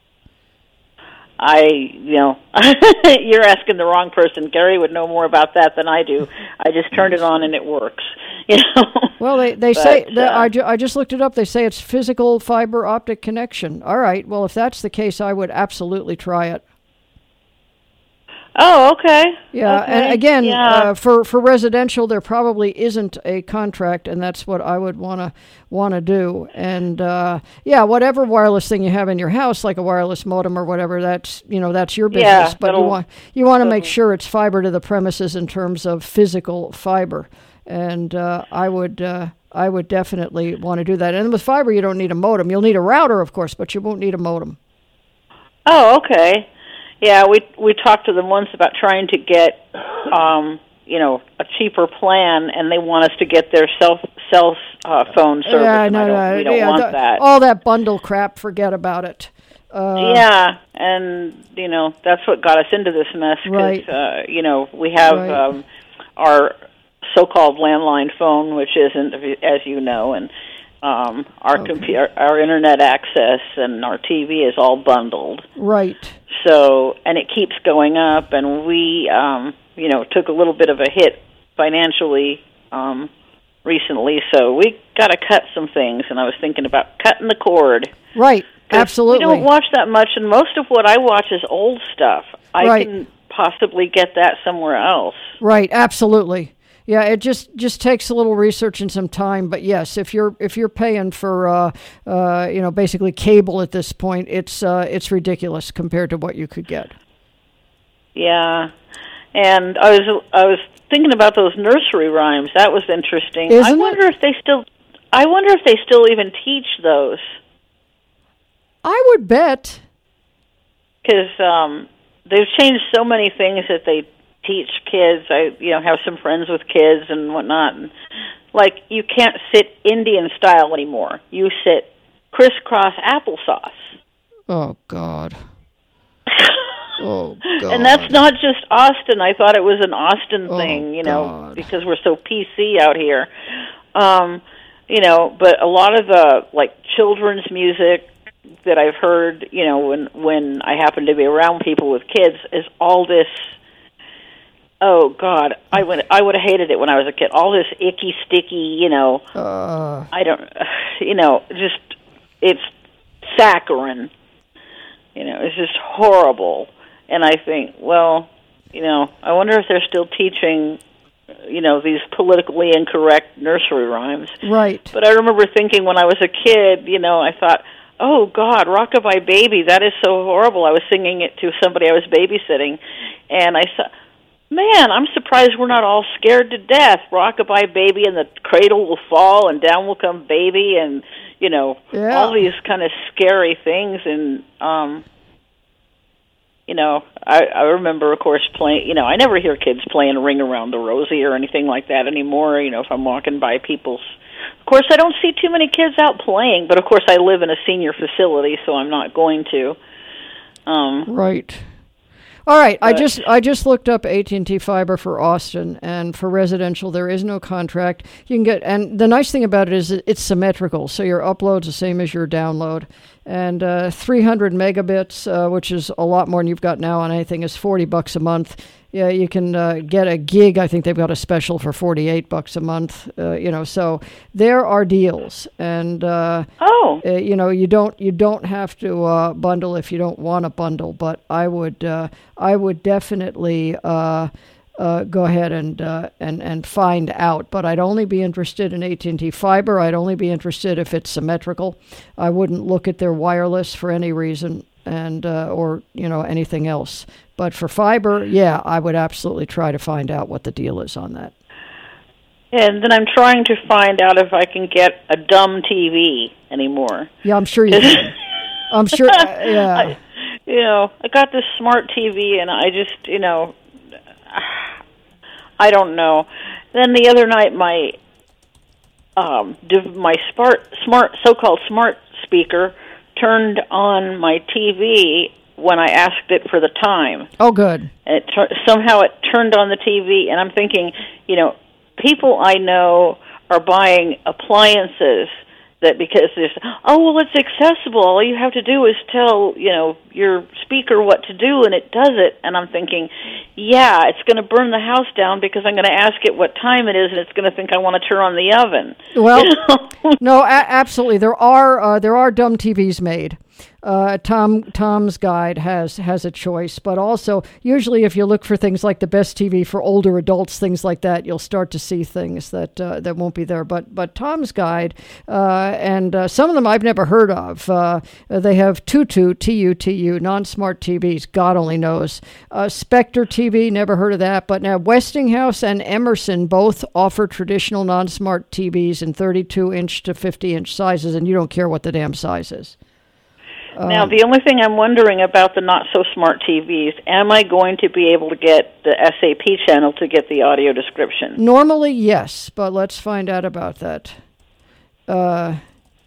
[SPEAKER 15] I, you know, you're asking the wrong person. Gary would know more about that than I do. I just turned it on and it works. You know.
[SPEAKER 1] Well, they, they
[SPEAKER 15] But,
[SPEAKER 1] say, that
[SPEAKER 15] uh,
[SPEAKER 1] I, ju- I just looked it up, they say it's physical fiber optic connection. All right, well, if that's the case, I would absolutely try it.
[SPEAKER 15] Oh, okay.
[SPEAKER 1] Yeah,
[SPEAKER 15] Okay.
[SPEAKER 1] and again,
[SPEAKER 15] Yeah.
[SPEAKER 1] uh, for for residential, there probably isn't a contract, and that's what I would want to want to do. And uh, yeah, whatever wireless thing you have in your house, like a wireless modem or whatever, that's you know that's your business.
[SPEAKER 15] Yeah,
[SPEAKER 1] but you
[SPEAKER 15] that'll-
[SPEAKER 1] want you want to make
[SPEAKER 15] that'll-
[SPEAKER 1] sure it's fiber to the premises in terms of physical fiber. And uh, I would uh, I would definitely want to do that. And with fiber, you don't need a modem. You'll need a router, of course, but you won't need a modem.
[SPEAKER 15] Oh, okay. Yeah, we we talked to them once about trying to get, um, you know, a cheaper plan, and they want us to get their cell cell uh, phone service.
[SPEAKER 1] Yeah,
[SPEAKER 15] and I
[SPEAKER 1] no,
[SPEAKER 15] don't,
[SPEAKER 1] no,
[SPEAKER 15] we don't
[SPEAKER 1] yeah,
[SPEAKER 15] want
[SPEAKER 1] the-
[SPEAKER 15] that.
[SPEAKER 1] all that bundle crap. Forget about it. Uh,
[SPEAKER 15] Yeah, and you know that's what got us into this mess. 'Cause,
[SPEAKER 1] Right.
[SPEAKER 15] uh, you know, we have
[SPEAKER 1] Right.
[SPEAKER 15] um, our so-called landline phone, which isn't, as you know, and um, our
[SPEAKER 1] Okay.
[SPEAKER 15] computer, our internet access, and our T V is all bundled.
[SPEAKER 1] Right.
[SPEAKER 15] So, and it keeps going up, and we, um, you know, took a little bit of a hit financially um, recently, so we got to cut some things, and I was thinking about cutting the cord.
[SPEAKER 1] Right.
[SPEAKER 15] 'Cause
[SPEAKER 1] Absolutely.
[SPEAKER 15] We don't watch that much, and most of what I watch is old stuff. I
[SPEAKER 1] Right.
[SPEAKER 15] can possibly get that somewhere else.
[SPEAKER 1] Right, absolutely. Yeah, it just, just takes a little research and some time, but yes, if you're if you're paying for uh, uh, you know basically cable at this point, it's uh, it's ridiculous compared to what you could get.
[SPEAKER 15] Yeah, and I was I was thinking about those nursery rhymes. That was interesting. I
[SPEAKER 1] Isn't it?
[SPEAKER 15] wonder if they still. I wonder if they still even teach those.
[SPEAKER 1] I would bet.
[SPEAKER 15] Because um, they've changed so many things that they teach kids. I, you know, have some friends with kids and whatnot. And, like, you can't sit Indian style anymore. You sit crisscross applesauce.
[SPEAKER 1] Oh, God. Oh, God.
[SPEAKER 15] And that's not just Austin. I thought it was an Austin
[SPEAKER 1] Oh,
[SPEAKER 15] thing, you know,
[SPEAKER 1] God.
[SPEAKER 15] because we're so P C out here. Um, you know, but a lot of the, like, children's music that I've heard, you know, when when I happen to be around people with kids is all this, oh, God, I would, I would have hated it when I was a kid. All this icky, sticky, you know,
[SPEAKER 1] Uh,
[SPEAKER 15] I don't, you know, just, it's saccharine. You know, it's just horrible. And I think, well, you know, I wonder if they're still teaching, you know, these politically incorrect nursery rhymes.
[SPEAKER 1] Right.
[SPEAKER 15] But I remember thinking when I was a kid, you know, I thought, oh, God, Rockabye Baby, that is so horrible. I was singing it to somebody I was babysitting, and I saw, man, I'm surprised we're not all scared to death. Rockabye Baby, and the cradle will fall, and down will come baby, and, you know,
[SPEAKER 1] Yeah.
[SPEAKER 15] all these kind of scary things. And, um, you know, I, I remember, of course, playing, you know, I never hear kids playing Ring Around the Rosie or anything like that anymore, you know, if I'm walking by people's. Of course, I don't see too many kids out playing, but of course I live in a senior facility, so I'm not going to. Um,
[SPEAKER 1] right. All right, I
[SPEAKER 15] But-
[SPEAKER 1] just I just looked up A T and T Fiber for Austin, and for residential there is no contract. You can get, and the nice thing about it is it- it's symmetrical, so your upload's the same as your download, and uh, three hundred megabits, uh, which is a lot more than you've got now on anything, is forty bucks a month. Yeah, you can uh, get a gig. I think they've got a special for forty-eight bucks a month. Uh, you know, so there are deals, and uh,
[SPEAKER 15] oh,
[SPEAKER 1] uh, you know, you don't you don't have to uh, bundle if you don't want to bundle. But I would uh, I would definitely uh, uh, go ahead and uh, and and find out. But I'd only be interested in A T and T Fiber. I'd only be interested if it's symmetrical. I wouldn't look at their wireless for any reason, and uh, or you know anything else. But for fiber, yeah, I would absolutely try to find out what the deal is on that.
[SPEAKER 15] and then I'm trying to find out if I can get a dumb T V anymore.
[SPEAKER 1] Yeah, I'm sure you can. I'm sure, uh, yeah.
[SPEAKER 15] I, you know, I got this smart T V, and I just, you know, I don't know. Then the other night, my um, div- my smart, smart, so-called smart speaker turned on my T V when I asked it for the time.
[SPEAKER 1] Oh, good.
[SPEAKER 15] And it tur- somehow it turned on the T V, and I'm thinking, you know, people I know are buying appliances that because there's, oh, well, it's accessible. All you have to do is tell, you know, your speaker what to do, and it does it. And I'm thinking, yeah, it's going to burn the house down because I'm going to ask it what time it is, and it's going to think I want to turn on the oven.
[SPEAKER 1] Well, no, a- absolutely. There are uh, there are dumb T Vs made. Uh, Tom Tom's Guide has has a choice, but also usually if you look for things like the best T V for older adults, things like that, you'll start to see things that uh, that won't be there. But but Tom's Guide uh, and uh, some of them I've never heard of. Uh, they have Tutu T U T U non-smart T Vs. God only knows. Uh, Spectre T V, never heard of that. But now Westinghouse and Emerson both offer traditional non-smart T Vs in thirty-two inch to fifty inch sizes, and you don't care what the damn size is.
[SPEAKER 15] Now,
[SPEAKER 1] Um,
[SPEAKER 15] the only thing I'm wondering about the not-so-smart T Vs, am I going to be able to get the S A P channel to get the audio description?
[SPEAKER 1] Normally, yes, but let's find out about that. Uh,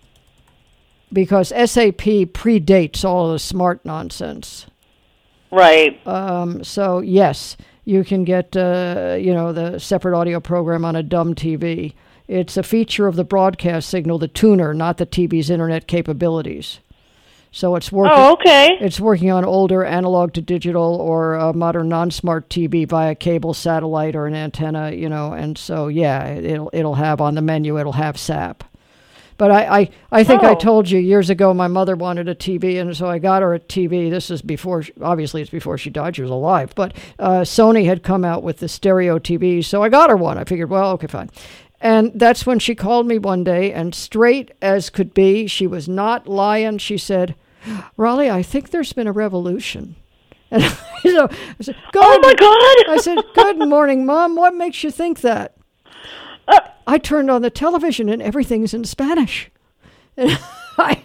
[SPEAKER 1] because S A P predates all of the smart nonsense.
[SPEAKER 15] Right.
[SPEAKER 1] Um, so, yes, you can get, uh, you know, the separate audio program on a dumb T V. It's a feature of the broadcast signal, the tuner, not the T V's internet capabilities. So it's working.
[SPEAKER 15] Oh, okay.
[SPEAKER 1] It's working on older analog to digital or uh, modern non-smart T V via cable, satellite, or an antenna. You know, and so yeah, it'll it'll have on the menu. It'll have S A P. But I, I, I think I
[SPEAKER 15] Oh.
[SPEAKER 1] told you years ago my mother wanted a T V, and so I got her a T V. This is before, she, obviously it's before she died. She was alive. But uh, Sony had come out with the stereo T V, so I got her one. I figured, well, okay, fine. And that's when she called me one day, and straight as could be, she was not lying. She said, Raleigh, I think there's been a revolution. And so I said, good.
[SPEAKER 15] Oh, my God!
[SPEAKER 1] I said, good morning, Mom. What makes you think that? I turned on the television and everything's in Spanish. And I,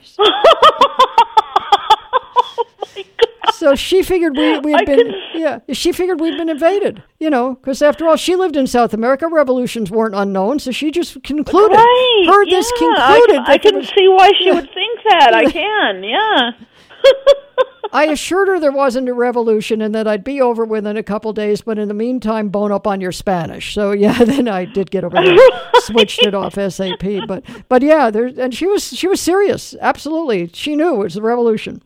[SPEAKER 1] so she figured we, we'd
[SPEAKER 15] I
[SPEAKER 1] been,
[SPEAKER 15] couldn't-
[SPEAKER 1] yeah, she figured we'd been invaded, you know, because after all, she lived in South America. Revolutions weren't unknown, so she just concluded,
[SPEAKER 15] Right,
[SPEAKER 1] heard this
[SPEAKER 15] yeah,
[SPEAKER 1] concluded.
[SPEAKER 15] I, I
[SPEAKER 1] that
[SPEAKER 15] can
[SPEAKER 1] there was-
[SPEAKER 15] see why she
[SPEAKER 1] Yeah.
[SPEAKER 15] would think that. I can, yeah.
[SPEAKER 1] I assured her there wasn't a revolution and that I'd be over within a couple days, but in the meantime, bone up on your Spanish. So yeah, then I did get over there, switched it off S A P. But but yeah, there and she was she was serious. Absolutely, she knew it was the revolution.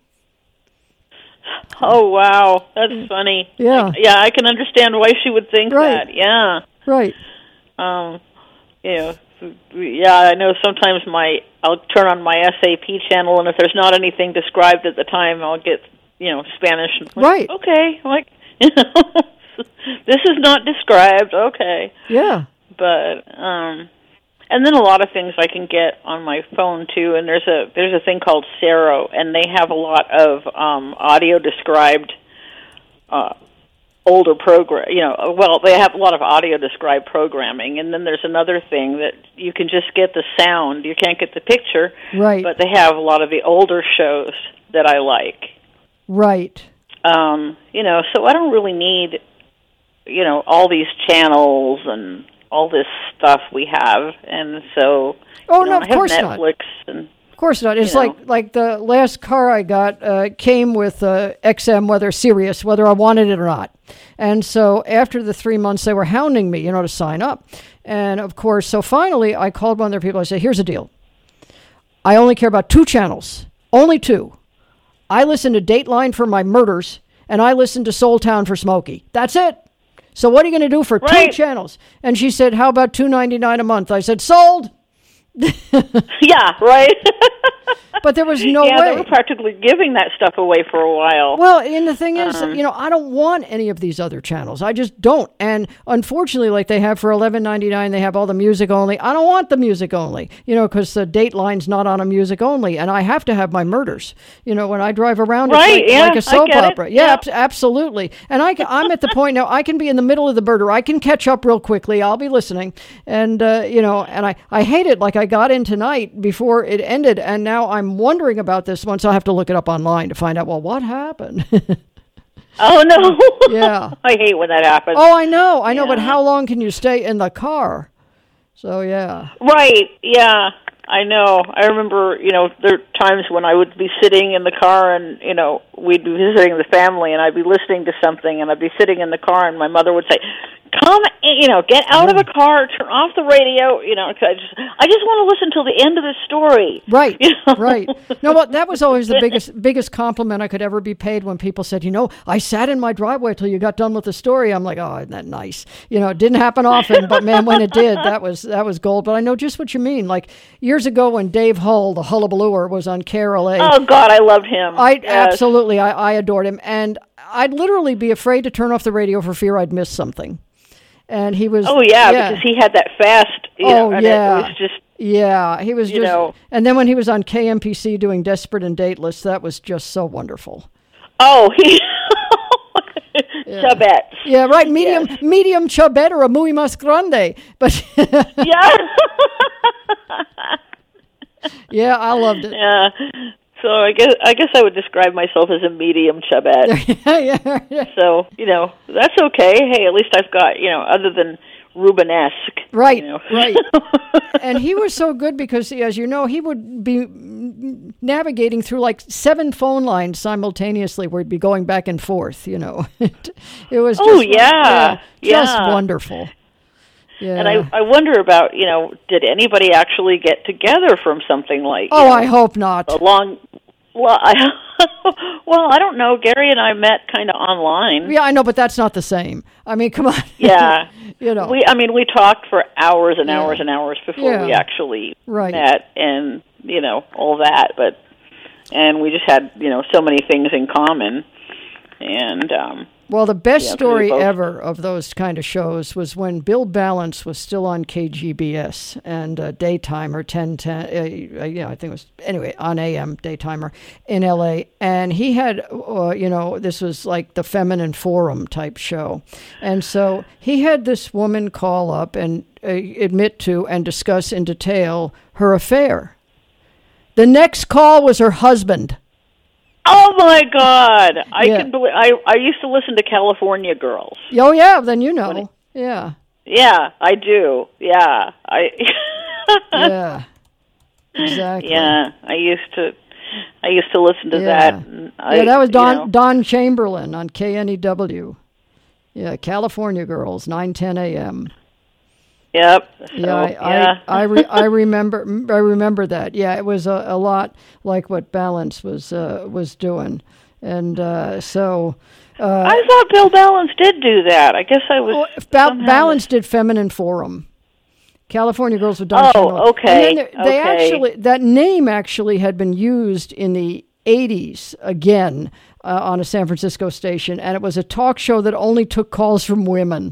[SPEAKER 15] Oh, wow. That's funny.
[SPEAKER 1] Yeah.
[SPEAKER 15] Yeah, I can understand why she would think
[SPEAKER 1] Right.
[SPEAKER 15] that. Yeah.
[SPEAKER 1] Right.
[SPEAKER 15] Um, you know, yeah, I know sometimes my I'll turn on my S A P channel, and if there's not anything described at the time, I'll get, you know, Spanish. Like,
[SPEAKER 1] Right.
[SPEAKER 15] Okay. Like, you know, this is not described. Okay.
[SPEAKER 1] Yeah.
[SPEAKER 15] But um, and then a lot of things I can get on my phone too. And there's a there's a thing called Sero, and they have a lot of um, audio described. Uh, older program, you know, well, they have a lot of audio described programming, and then there's another thing that you can just get the sound, you can't get the picture,
[SPEAKER 1] Right.
[SPEAKER 15] but they have a lot of the older shows that I like.
[SPEAKER 1] Right.
[SPEAKER 15] Um, you know, so I don't really need, you know, all these channels and all this stuff we have, and so,
[SPEAKER 1] Oh,
[SPEAKER 15] you
[SPEAKER 1] no,
[SPEAKER 15] know,
[SPEAKER 1] of
[SPEAKER 15] I have
[SPEAKER 1] course not.
[SPEAKER 15] Netflix and
[SPEAKER 1] Of course not. It's
[SPEAKER 15] You know.
[SPEAKER 1] like like the last car I got uh, came with uh, X M, whether Sirius, whether I wanted it or not. And so after the three months, they were hounding me, you know, to sign up. And of course, so finally, I called one of their people. I said, "Here's the deal. I only care about two channels, only two. I listen to Dateline for my murders, and I listen to Soul Town for Smokey. That's it. So what are you going to do for
[SPEAKER 15] Right.
[SPEAKER 1] two channels?" And she said, "How about two ninety-nine a month?" I said, "Sold."
[SPEAKER 15] yeah, right.
[SPEAKER 1] But there was no
[SPEAKER 15] yeah,
[SPEAKER 1] way.
[SPEAKER 15] they were practically giving that stuff away for a while.
[SPEAKER 1] Well, and the thing is,
[SPEAKER 15] Um,
[SPEAKER 1] you know, I don't want any of these other channels. I just don't. And unfortunately, like they have for eleven ninety-nine, they have all the music only. I don't want the music only, you know, because the Dateline's not on a music only, and I have to have my murders. You know, when I drive around,
[SPEAKER 15] Right,
[SPEAKER 1] it's like,
[SPEAKER 15] yeah,
[SPEAKER 1] like a
[SPEAKER 15] I
[SPEAKER 1] soap
[SPEAKER 15] get it,
[SPEAKER 1] opera. Yeah,
[SPEAKER 15] yeah.
[SPEAKER 1] abs- absolutely. And I, ca- I'm at the point now. I can be in the middle of the murder. I can catch up real quickly. I'll be listening, and uh, you know, and I, I hate it. Like I got in tonight before it ended, and now I'm wondering about this one, so I have to look it up online to find out. Well, what happened?
[SPEAKER 15] Oh, no.
[SPEAKER 1] Yeah.
[SPEAKER 15] I hate when that happens.
[SPEAKER 1] Oh, I know, I know, but
[SPEAKER 15] Yeah.
[SPEAKER 1] how long can you stay in the car? So, yeah.
[SPEAKER 15] Right, yeah, I know. I remember, you know, there are times when I would be sitting in the car and, you know, we'd be visiting the family and I'd be listening to something and I'd be sitting in the car and my mother would say, come, you know, get out of the car, turn off the radio, you know, 'cause I just, I just want to listen till the end of the story.
[SPEAKER 1] Right,
[SPEAKER 15] You know?
[SPEAKER 1] right. No, well, that was always the biggest biggest compliment I could ever be paid when people said, you know, I sat in my driveway till you got done with the story. I'm like, oh, isn't that nice? You know, it didn't happen often, but man, when it did, that was that was gold. But I know just what you mean. Like years ago when Dave Hull, the hullabalooer, was on K R L A.
[SPEAKER 15] Oh, God, I loved him.
[SPEAKER 1] I
[SPEAKER 15] Yes.
[SPEAKER 1] absolutely, I, I adored him. And I'd literally be afraid to turn off the radio for fear I'd miss something. And he was.
[SPEAKER 15] Oh, yeah, because he had that fast, you know,
[SPEAKER 1] Oh,
[SPEAKER 15] and
[SPEAKER 1] yeah.
[SPEAKER 15] it was just,
[SPEAKER 1] Yeah, he was
[SPEAKER 15] you
[SPEAKER 1] just.
[SPEAKER 15] know.
[SPEAKER 1] And then when he was on K M P C doing Desperate and Dateless, that was just so wonderful.
[SPEAKER 15] oh, he, Chubettes.
[SPEAKER 1] Yeah, right. Medium, medium chubette or a muy mas grande. But
[SPEAKER 15] Yeah.
[SPEAKER 1] yeah, I loved it.
[SPEAKER 15] Yeah. So I guess I guess I would describe myself as a medium chubette.
[SPEAKER 1] yeah, yeah.
[SPEAKER 15] So, you know, that's okay. Hey, at least I've got, you know, other than Rubenesque.
[SPEAKER 1] Right,
[SPEAKER 15] You know.
[SPEAKER 1] right. And he was so good because, as you know, he would be navigating through like seven phone lines simultaneously where he'd be going back and forth, you know. It was just,
[SPEAKER 15] Oh, yeah,
[SPEAKER 1] just
[SPEAKER 15] yeah.
[SPEAKER 1] wonderful. Yeah.
[SPEAKER 15] And I I wonder about, you know, did anybody actually get together from something like, you
[SPEAKER 1] oh,
[SPEAKER 15] know,
[SPEAKER 1] I hope not.
[SPEAKER 15] a long, well, I, well, I don't know. Gary and I met kind of online.
[SPEAKER 1] Yeah, I know, but that's not the same. I mean, come on.
[SPEAKER 15] Yeah.
[SPEAKER 1] You know.
[SPEAKER 15] We, I mean, we talked for hours and
[SPEAKER 1] Yeah.
[SPEAKER 15] hours and hours before
[SPEAKER 1] Yeah.
[SPEAKER 15] we actually
[SPEAKER 1] Right.
[SPEAKER 15] met, and you know all that. But and we just had you know so many things in common, and um,
[SPEAKER 1] Well, the best
[SPEAKER 15] Yeah,
[SPEAKER 1] story
[SPEAKER 15] both.
[SPEAKER 1] ever of those kind of shows was when Bill Balance was still on K G B S and uh, Daytimer ten ten. Uh, uh, yeah, I think it was anyway on A M Daytimer in L A. And he had, uh, you know, this was like the Feminine Forum type show, and so he had this woman call up and uh, admit to and discuss in detail her affair. The next call was her husband.
[SPEAKER 15] Oh my God! I
[SPEAKER 1] Yeah.
[SPEAKER 15] can believe. I I used to listen to California Girls.
[SPEAKER 1] Oh yeah, then you know. Yeah.
[SPEAKER 15] Yeah, I do. Yeah, I.
[SPEAKER 1] Yeah. Exactly.
[SPEAKER 15] Yeah, I used to. I used to listen to
[SPEAKER 1] Yeah.
[SPEAKER 15] that. and I,
[SPEAKER 1] yeah, that was
[SPEAKER 15] you
[SPEAKER 1] Don
[SPEAKER 15] know.
[SPEAKER 1] Don Chamberlain on K N E W. Yeah, California Girls, nine ten a.m.
[SPEAKER 15] Yep. So,
[SPEAKER 1] Yeah, I
[SPEAKER 15] yeah.
[SPEAKER 1] I I, re, I remember I remember that. Yeah, it was a, a lot like what Balance was uh, was doing, and uh, so. Uh,
[SPEAKER 15] I thought Bill Balance did do that. I guess I was.
[SPEAKER 1] Well, Ba-
[SPEAKER 15] somehow-
[SPEAKER 1] Balance did Feminine Forum. California Girls with Don
[SPEAKER 15] Oh,
[SPEAKER 1] Chamberlain.
[SPEAKER 15] okay,
[SPEAKER 1] And then there- they
[SPEAKER 15] okay.
[SPEAKER 1] actually that name actually had been used in the eighties again uh, on a San Francisco station, and it was a talk show that only took calls from women.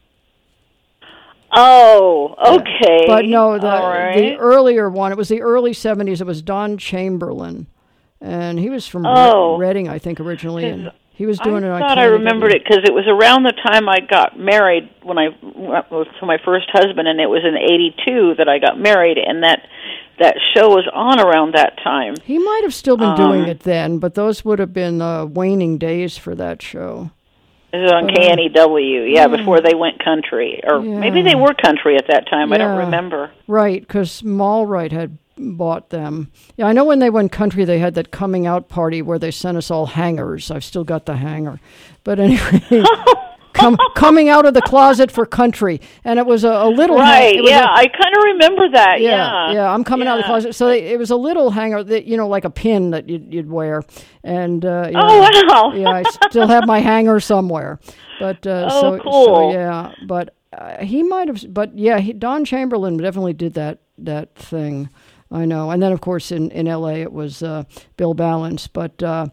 [SPEAKER 15] Oh, okay.
[SPEAKER 1] But no, the
[SPEAKER 15] All right.
[SPEAKER 1] the earlier one, it was the early seventies. It was Don Chamberlain, and he was from
[SPEAKER 15] Oh.
[SPEAKER 1] Reading, I think, originally, and he was doing it on.
[SPEAKER 15] I thought
[SPEAKER 1] K
[SPEAKER 15] I
[SPEAKER 1] N E W.
[SPEAKER 15] remembered it because it was around the time I got married when I went to my first husband, and it was in eighty-two that I got married, and that that show was on around that time.
[SPEAKER 1] He might have still been
[SPEAKER 15] Um,
[SPEAKER 1] doing it then, but those would have been uh, waning days for that show.
[SPEAKER 15] It was on
[SPEAKER 1] But,
[SPEAKER 15] K N E W, yeah,
[SPEAKER 1] yeah.
[SPEAKER 15] before they went country, or
[SPEAKER 1] Yeah.
[SPEAKER 15] maybe they were country at that time. I don't
[SPEAKER 1] Yeah.
[SPEAKER 15] remember.
[SPEAKER 1] Right, because Mallrite had bought them. Yeah, I know when they went country, they had that coming out party where they sent us all hangers. I've still got the hanger. But anyway, come, coming out of the closet for country. And it was a, a little hang-
[SPEAKER 15] Right,
[SPEAKER 1] it was
[SPEAKER 15] yeah,
[SPEAKER 1] a-
[SPEAKER 15] I kind of remember that.
[SPEAKER 1] yeah,
[SPEAKER 15] Yeah,
[SPEAKER 1] yeah, I'm coming out of the
[SPEAKER 15] Yeah.
[SPEAKER 1] closet. So they, it was a little hanger that, you know, like a pin that you'd, you'd wear. And uh, yeah,
[SPEAKER 15] Oh, wow.
[SPEAKER 1] yeah, I still have my hanger somewhere. But uh,
[SPEAKER 15] Oh,
[SPEAKER 1] so,
[SPEAKER 15] cool.
[SPEAKER 1] so yeah, but uh, he might have. But yeah, he, Don Chamberlain definitely did that that thing. I know. And then of course in, in L A it was uh, Bill Balance, but uh,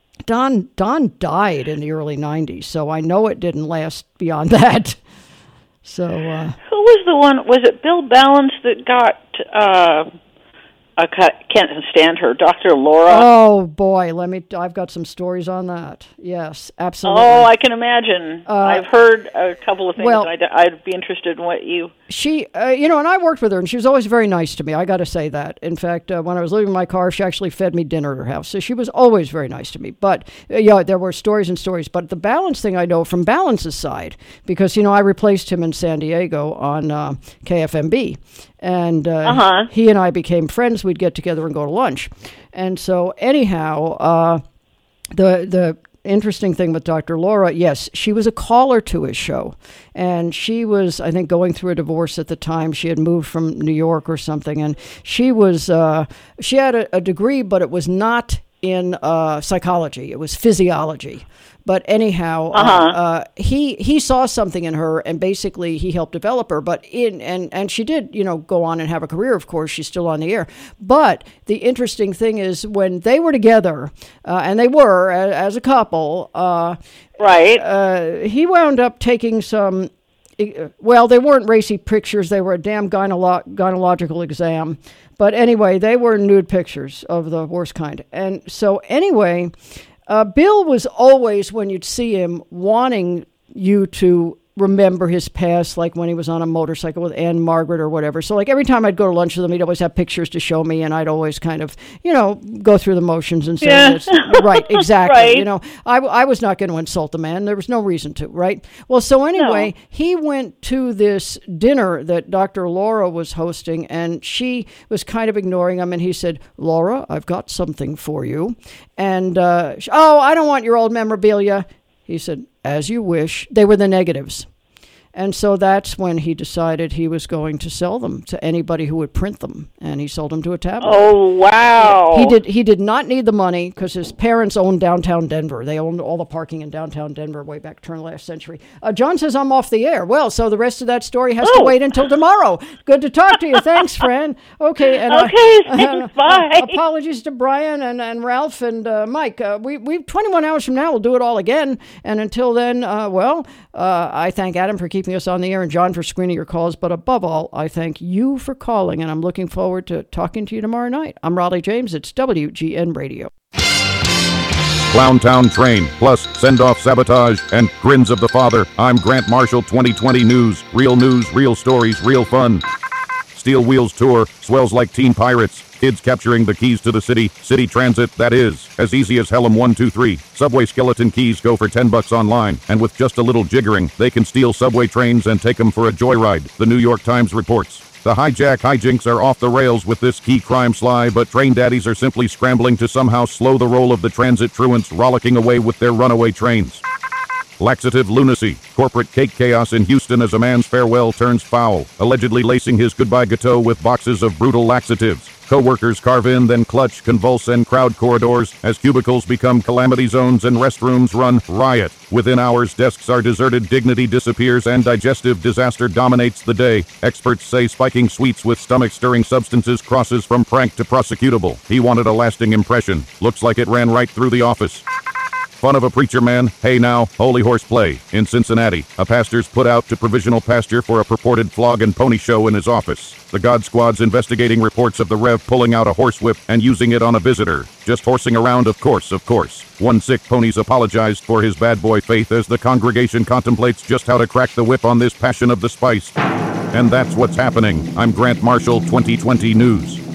[SPEAKER 1] Don Don died in the early nineties, so I know it didn't last beyond that. So uh,
[SPEAKER 15] Who was the one? Was it Bill Balance that got? Uh, I ca- can't stand her, Doctor Laura.
[SPEAKER 1] oh boy, let me. I've got some stories on that. Yes, absolutely.
[SPEAKER 15] Oh, I can imagine.
[SPEAKER 1] Uh,
[SPEAKER 15] I've heard a couple of things.
[SPEAKER 1] well-
[SPEAKER 15] I'd, I'd be interested in what you.
[SPEAKER 1] She, uh, you know, and I worked with her, and she was always very nice to me. I got to say that. In fact, uh, when I was leaving my car, she actually fed me dinner at her house. So she was always very nice to me. But, uh, yeah, there were stories and stories. But the Balance thing I know from Balance's side, because, you know, I replaced him in San Diego on uh, K F M B. And uh,
[SPEAKER 15] Uh-huh.
[SPEAKER 1] he and I became friends. We'd get together and go to lunch. And so, anyhow, uh, the the interesting thing with Doctor Laura, yes, she was a caller to his show. And she was, I think, going through a divorce at the time. She had moved from New York or something. And she was, uh, she had a, a degree, but it was not in uh, psychology. It was physiology. But anyhow,
[SPEAKER 15] Uh-huh.
[SPEAKER 1] uh, uh, he he saw something in her, and basically he helped develop her. But in and and she did, you know, go on and have a career. Of course, she's still on the air. But the interesting thing is when they were together, uh, and they were as, as a couple, uh,
[SPEAKER 15] right?
[SPEAKER 1] Uh, he wound up taking some. Well, they weren't racy pictures. They were a damn gynelo- gynecological exam. But anyway, they were nude pictures of the worst kind. And so anyway. Uh, Bill was always, when you'd see him, wanting you to remember his past, like when he was on a motorcycle with Anne Margaret or whatever. So like every time I'd go to lunch with him, he'd always have pictures to show me, and I'd always kind of, you know, go through the motions and say,
[SPEAKER 15] Yeah.
[SPEAKER 1] this. Right, exactly.
[SPEAKER 15] Right.
[SPEAKER 1] You know, I, I was not going to insult the man. There was no reason to, right? Well, so anyway,
[SPEAKER 15] No.
[SPEAKER 1] he went to this dinner that Doctor Laura was hosting, and she was kind of ignoring him, and he said, Laura, I've got something for you. And, uh, she, oh, I don't want your old memorabilia. He said, as you wish. They were the negatives. And so that's when he decided he was going to sell them to anybody who would print them. And he sold them to a tabloid.
[SPEAKER 15] Oh, wow.
[SPEAKER 1] He did He did not need the money because his parents owned downtown Denver. They owned all the parking in downtown Denver way back turn of last century. Uh, John says I'm off the air. Well, so the rest of that story has
[SPEAKER 15] oh.
[SPEAKER 1] to wait until tomorrow. Good to talk to you. Thanks, friend. Okay. And,
[SPEAKER 15] okay,
[SPEAKER 1] uh,
[SPEAKER 15] thanks.
[SPEAKER 1] uh,
[SPEAKER 15] Bye.
[SPEAKER 1] Uh, apologies to Brian and, and Ralph and uh, Mike. Uh, we, we twenty-one hours from now, we'll do it all again. And until then, uh, well, uh, I thank Adam for keeping us on the air and John for screening your calls. But above all, I thank you for calling. And I'm looking forward to talking to you tomorrow night. I'm Raleigh James. It's W G N Radio.
[SPEAKER 16] Clowntown Train, plus Send-Off Sabotage and Grins of the Father. I'm Grant Marshall, twenty twenty News. Real news, real stories, real fun. Steel Wheels Tour, swells like Teen Pirates. Kids capturing the keys to the city. City Transit, that is. As easy as Hellum one two three. Subway skeleton keys go for ten bucks online. And with just a little jiggering, they can steal subway trains and take them for a joyride. The New York Times reports. The hijack hijinks are off the rails with this key crime sly, but train daddies are simply scrambling to somehow slow the roll of the transit truants rollicking away with their runaway trains. Laxative lunacy. Corporate cake chaos in Houston as a man's farewell turns foul, allegedly lacing his goodbye gâteau with boxes of brutal laxatives. Co-workers carve in, then clutch, convulse, and crowd corridors as cubicles become calamity zones and restrooms run riot. Within hours, desks are deserted, dignity disappears, and digestive disaster dominates the day. Experts say spiking sweets with stomach-stirring substances crosses from prank to prosecutable. He wanted a lasting impression. Looks like it ran right through the office. Fun of a preacher man, hey now, holy horse play. In Cincinnati, a pastor's put out to provisional pasture for a purported flog and pony show in his office. The God Squad's investigating reports of the Rev pulling out a horsewhip and using it on a visitor. Just horsing around, of course, of course. One sick pony's apologized for his bad boy faith as the congregation contemplates just how to crack the whip on this passion of the spice. And that's what's happening. I'm Grant Marshall, twenty twenty News.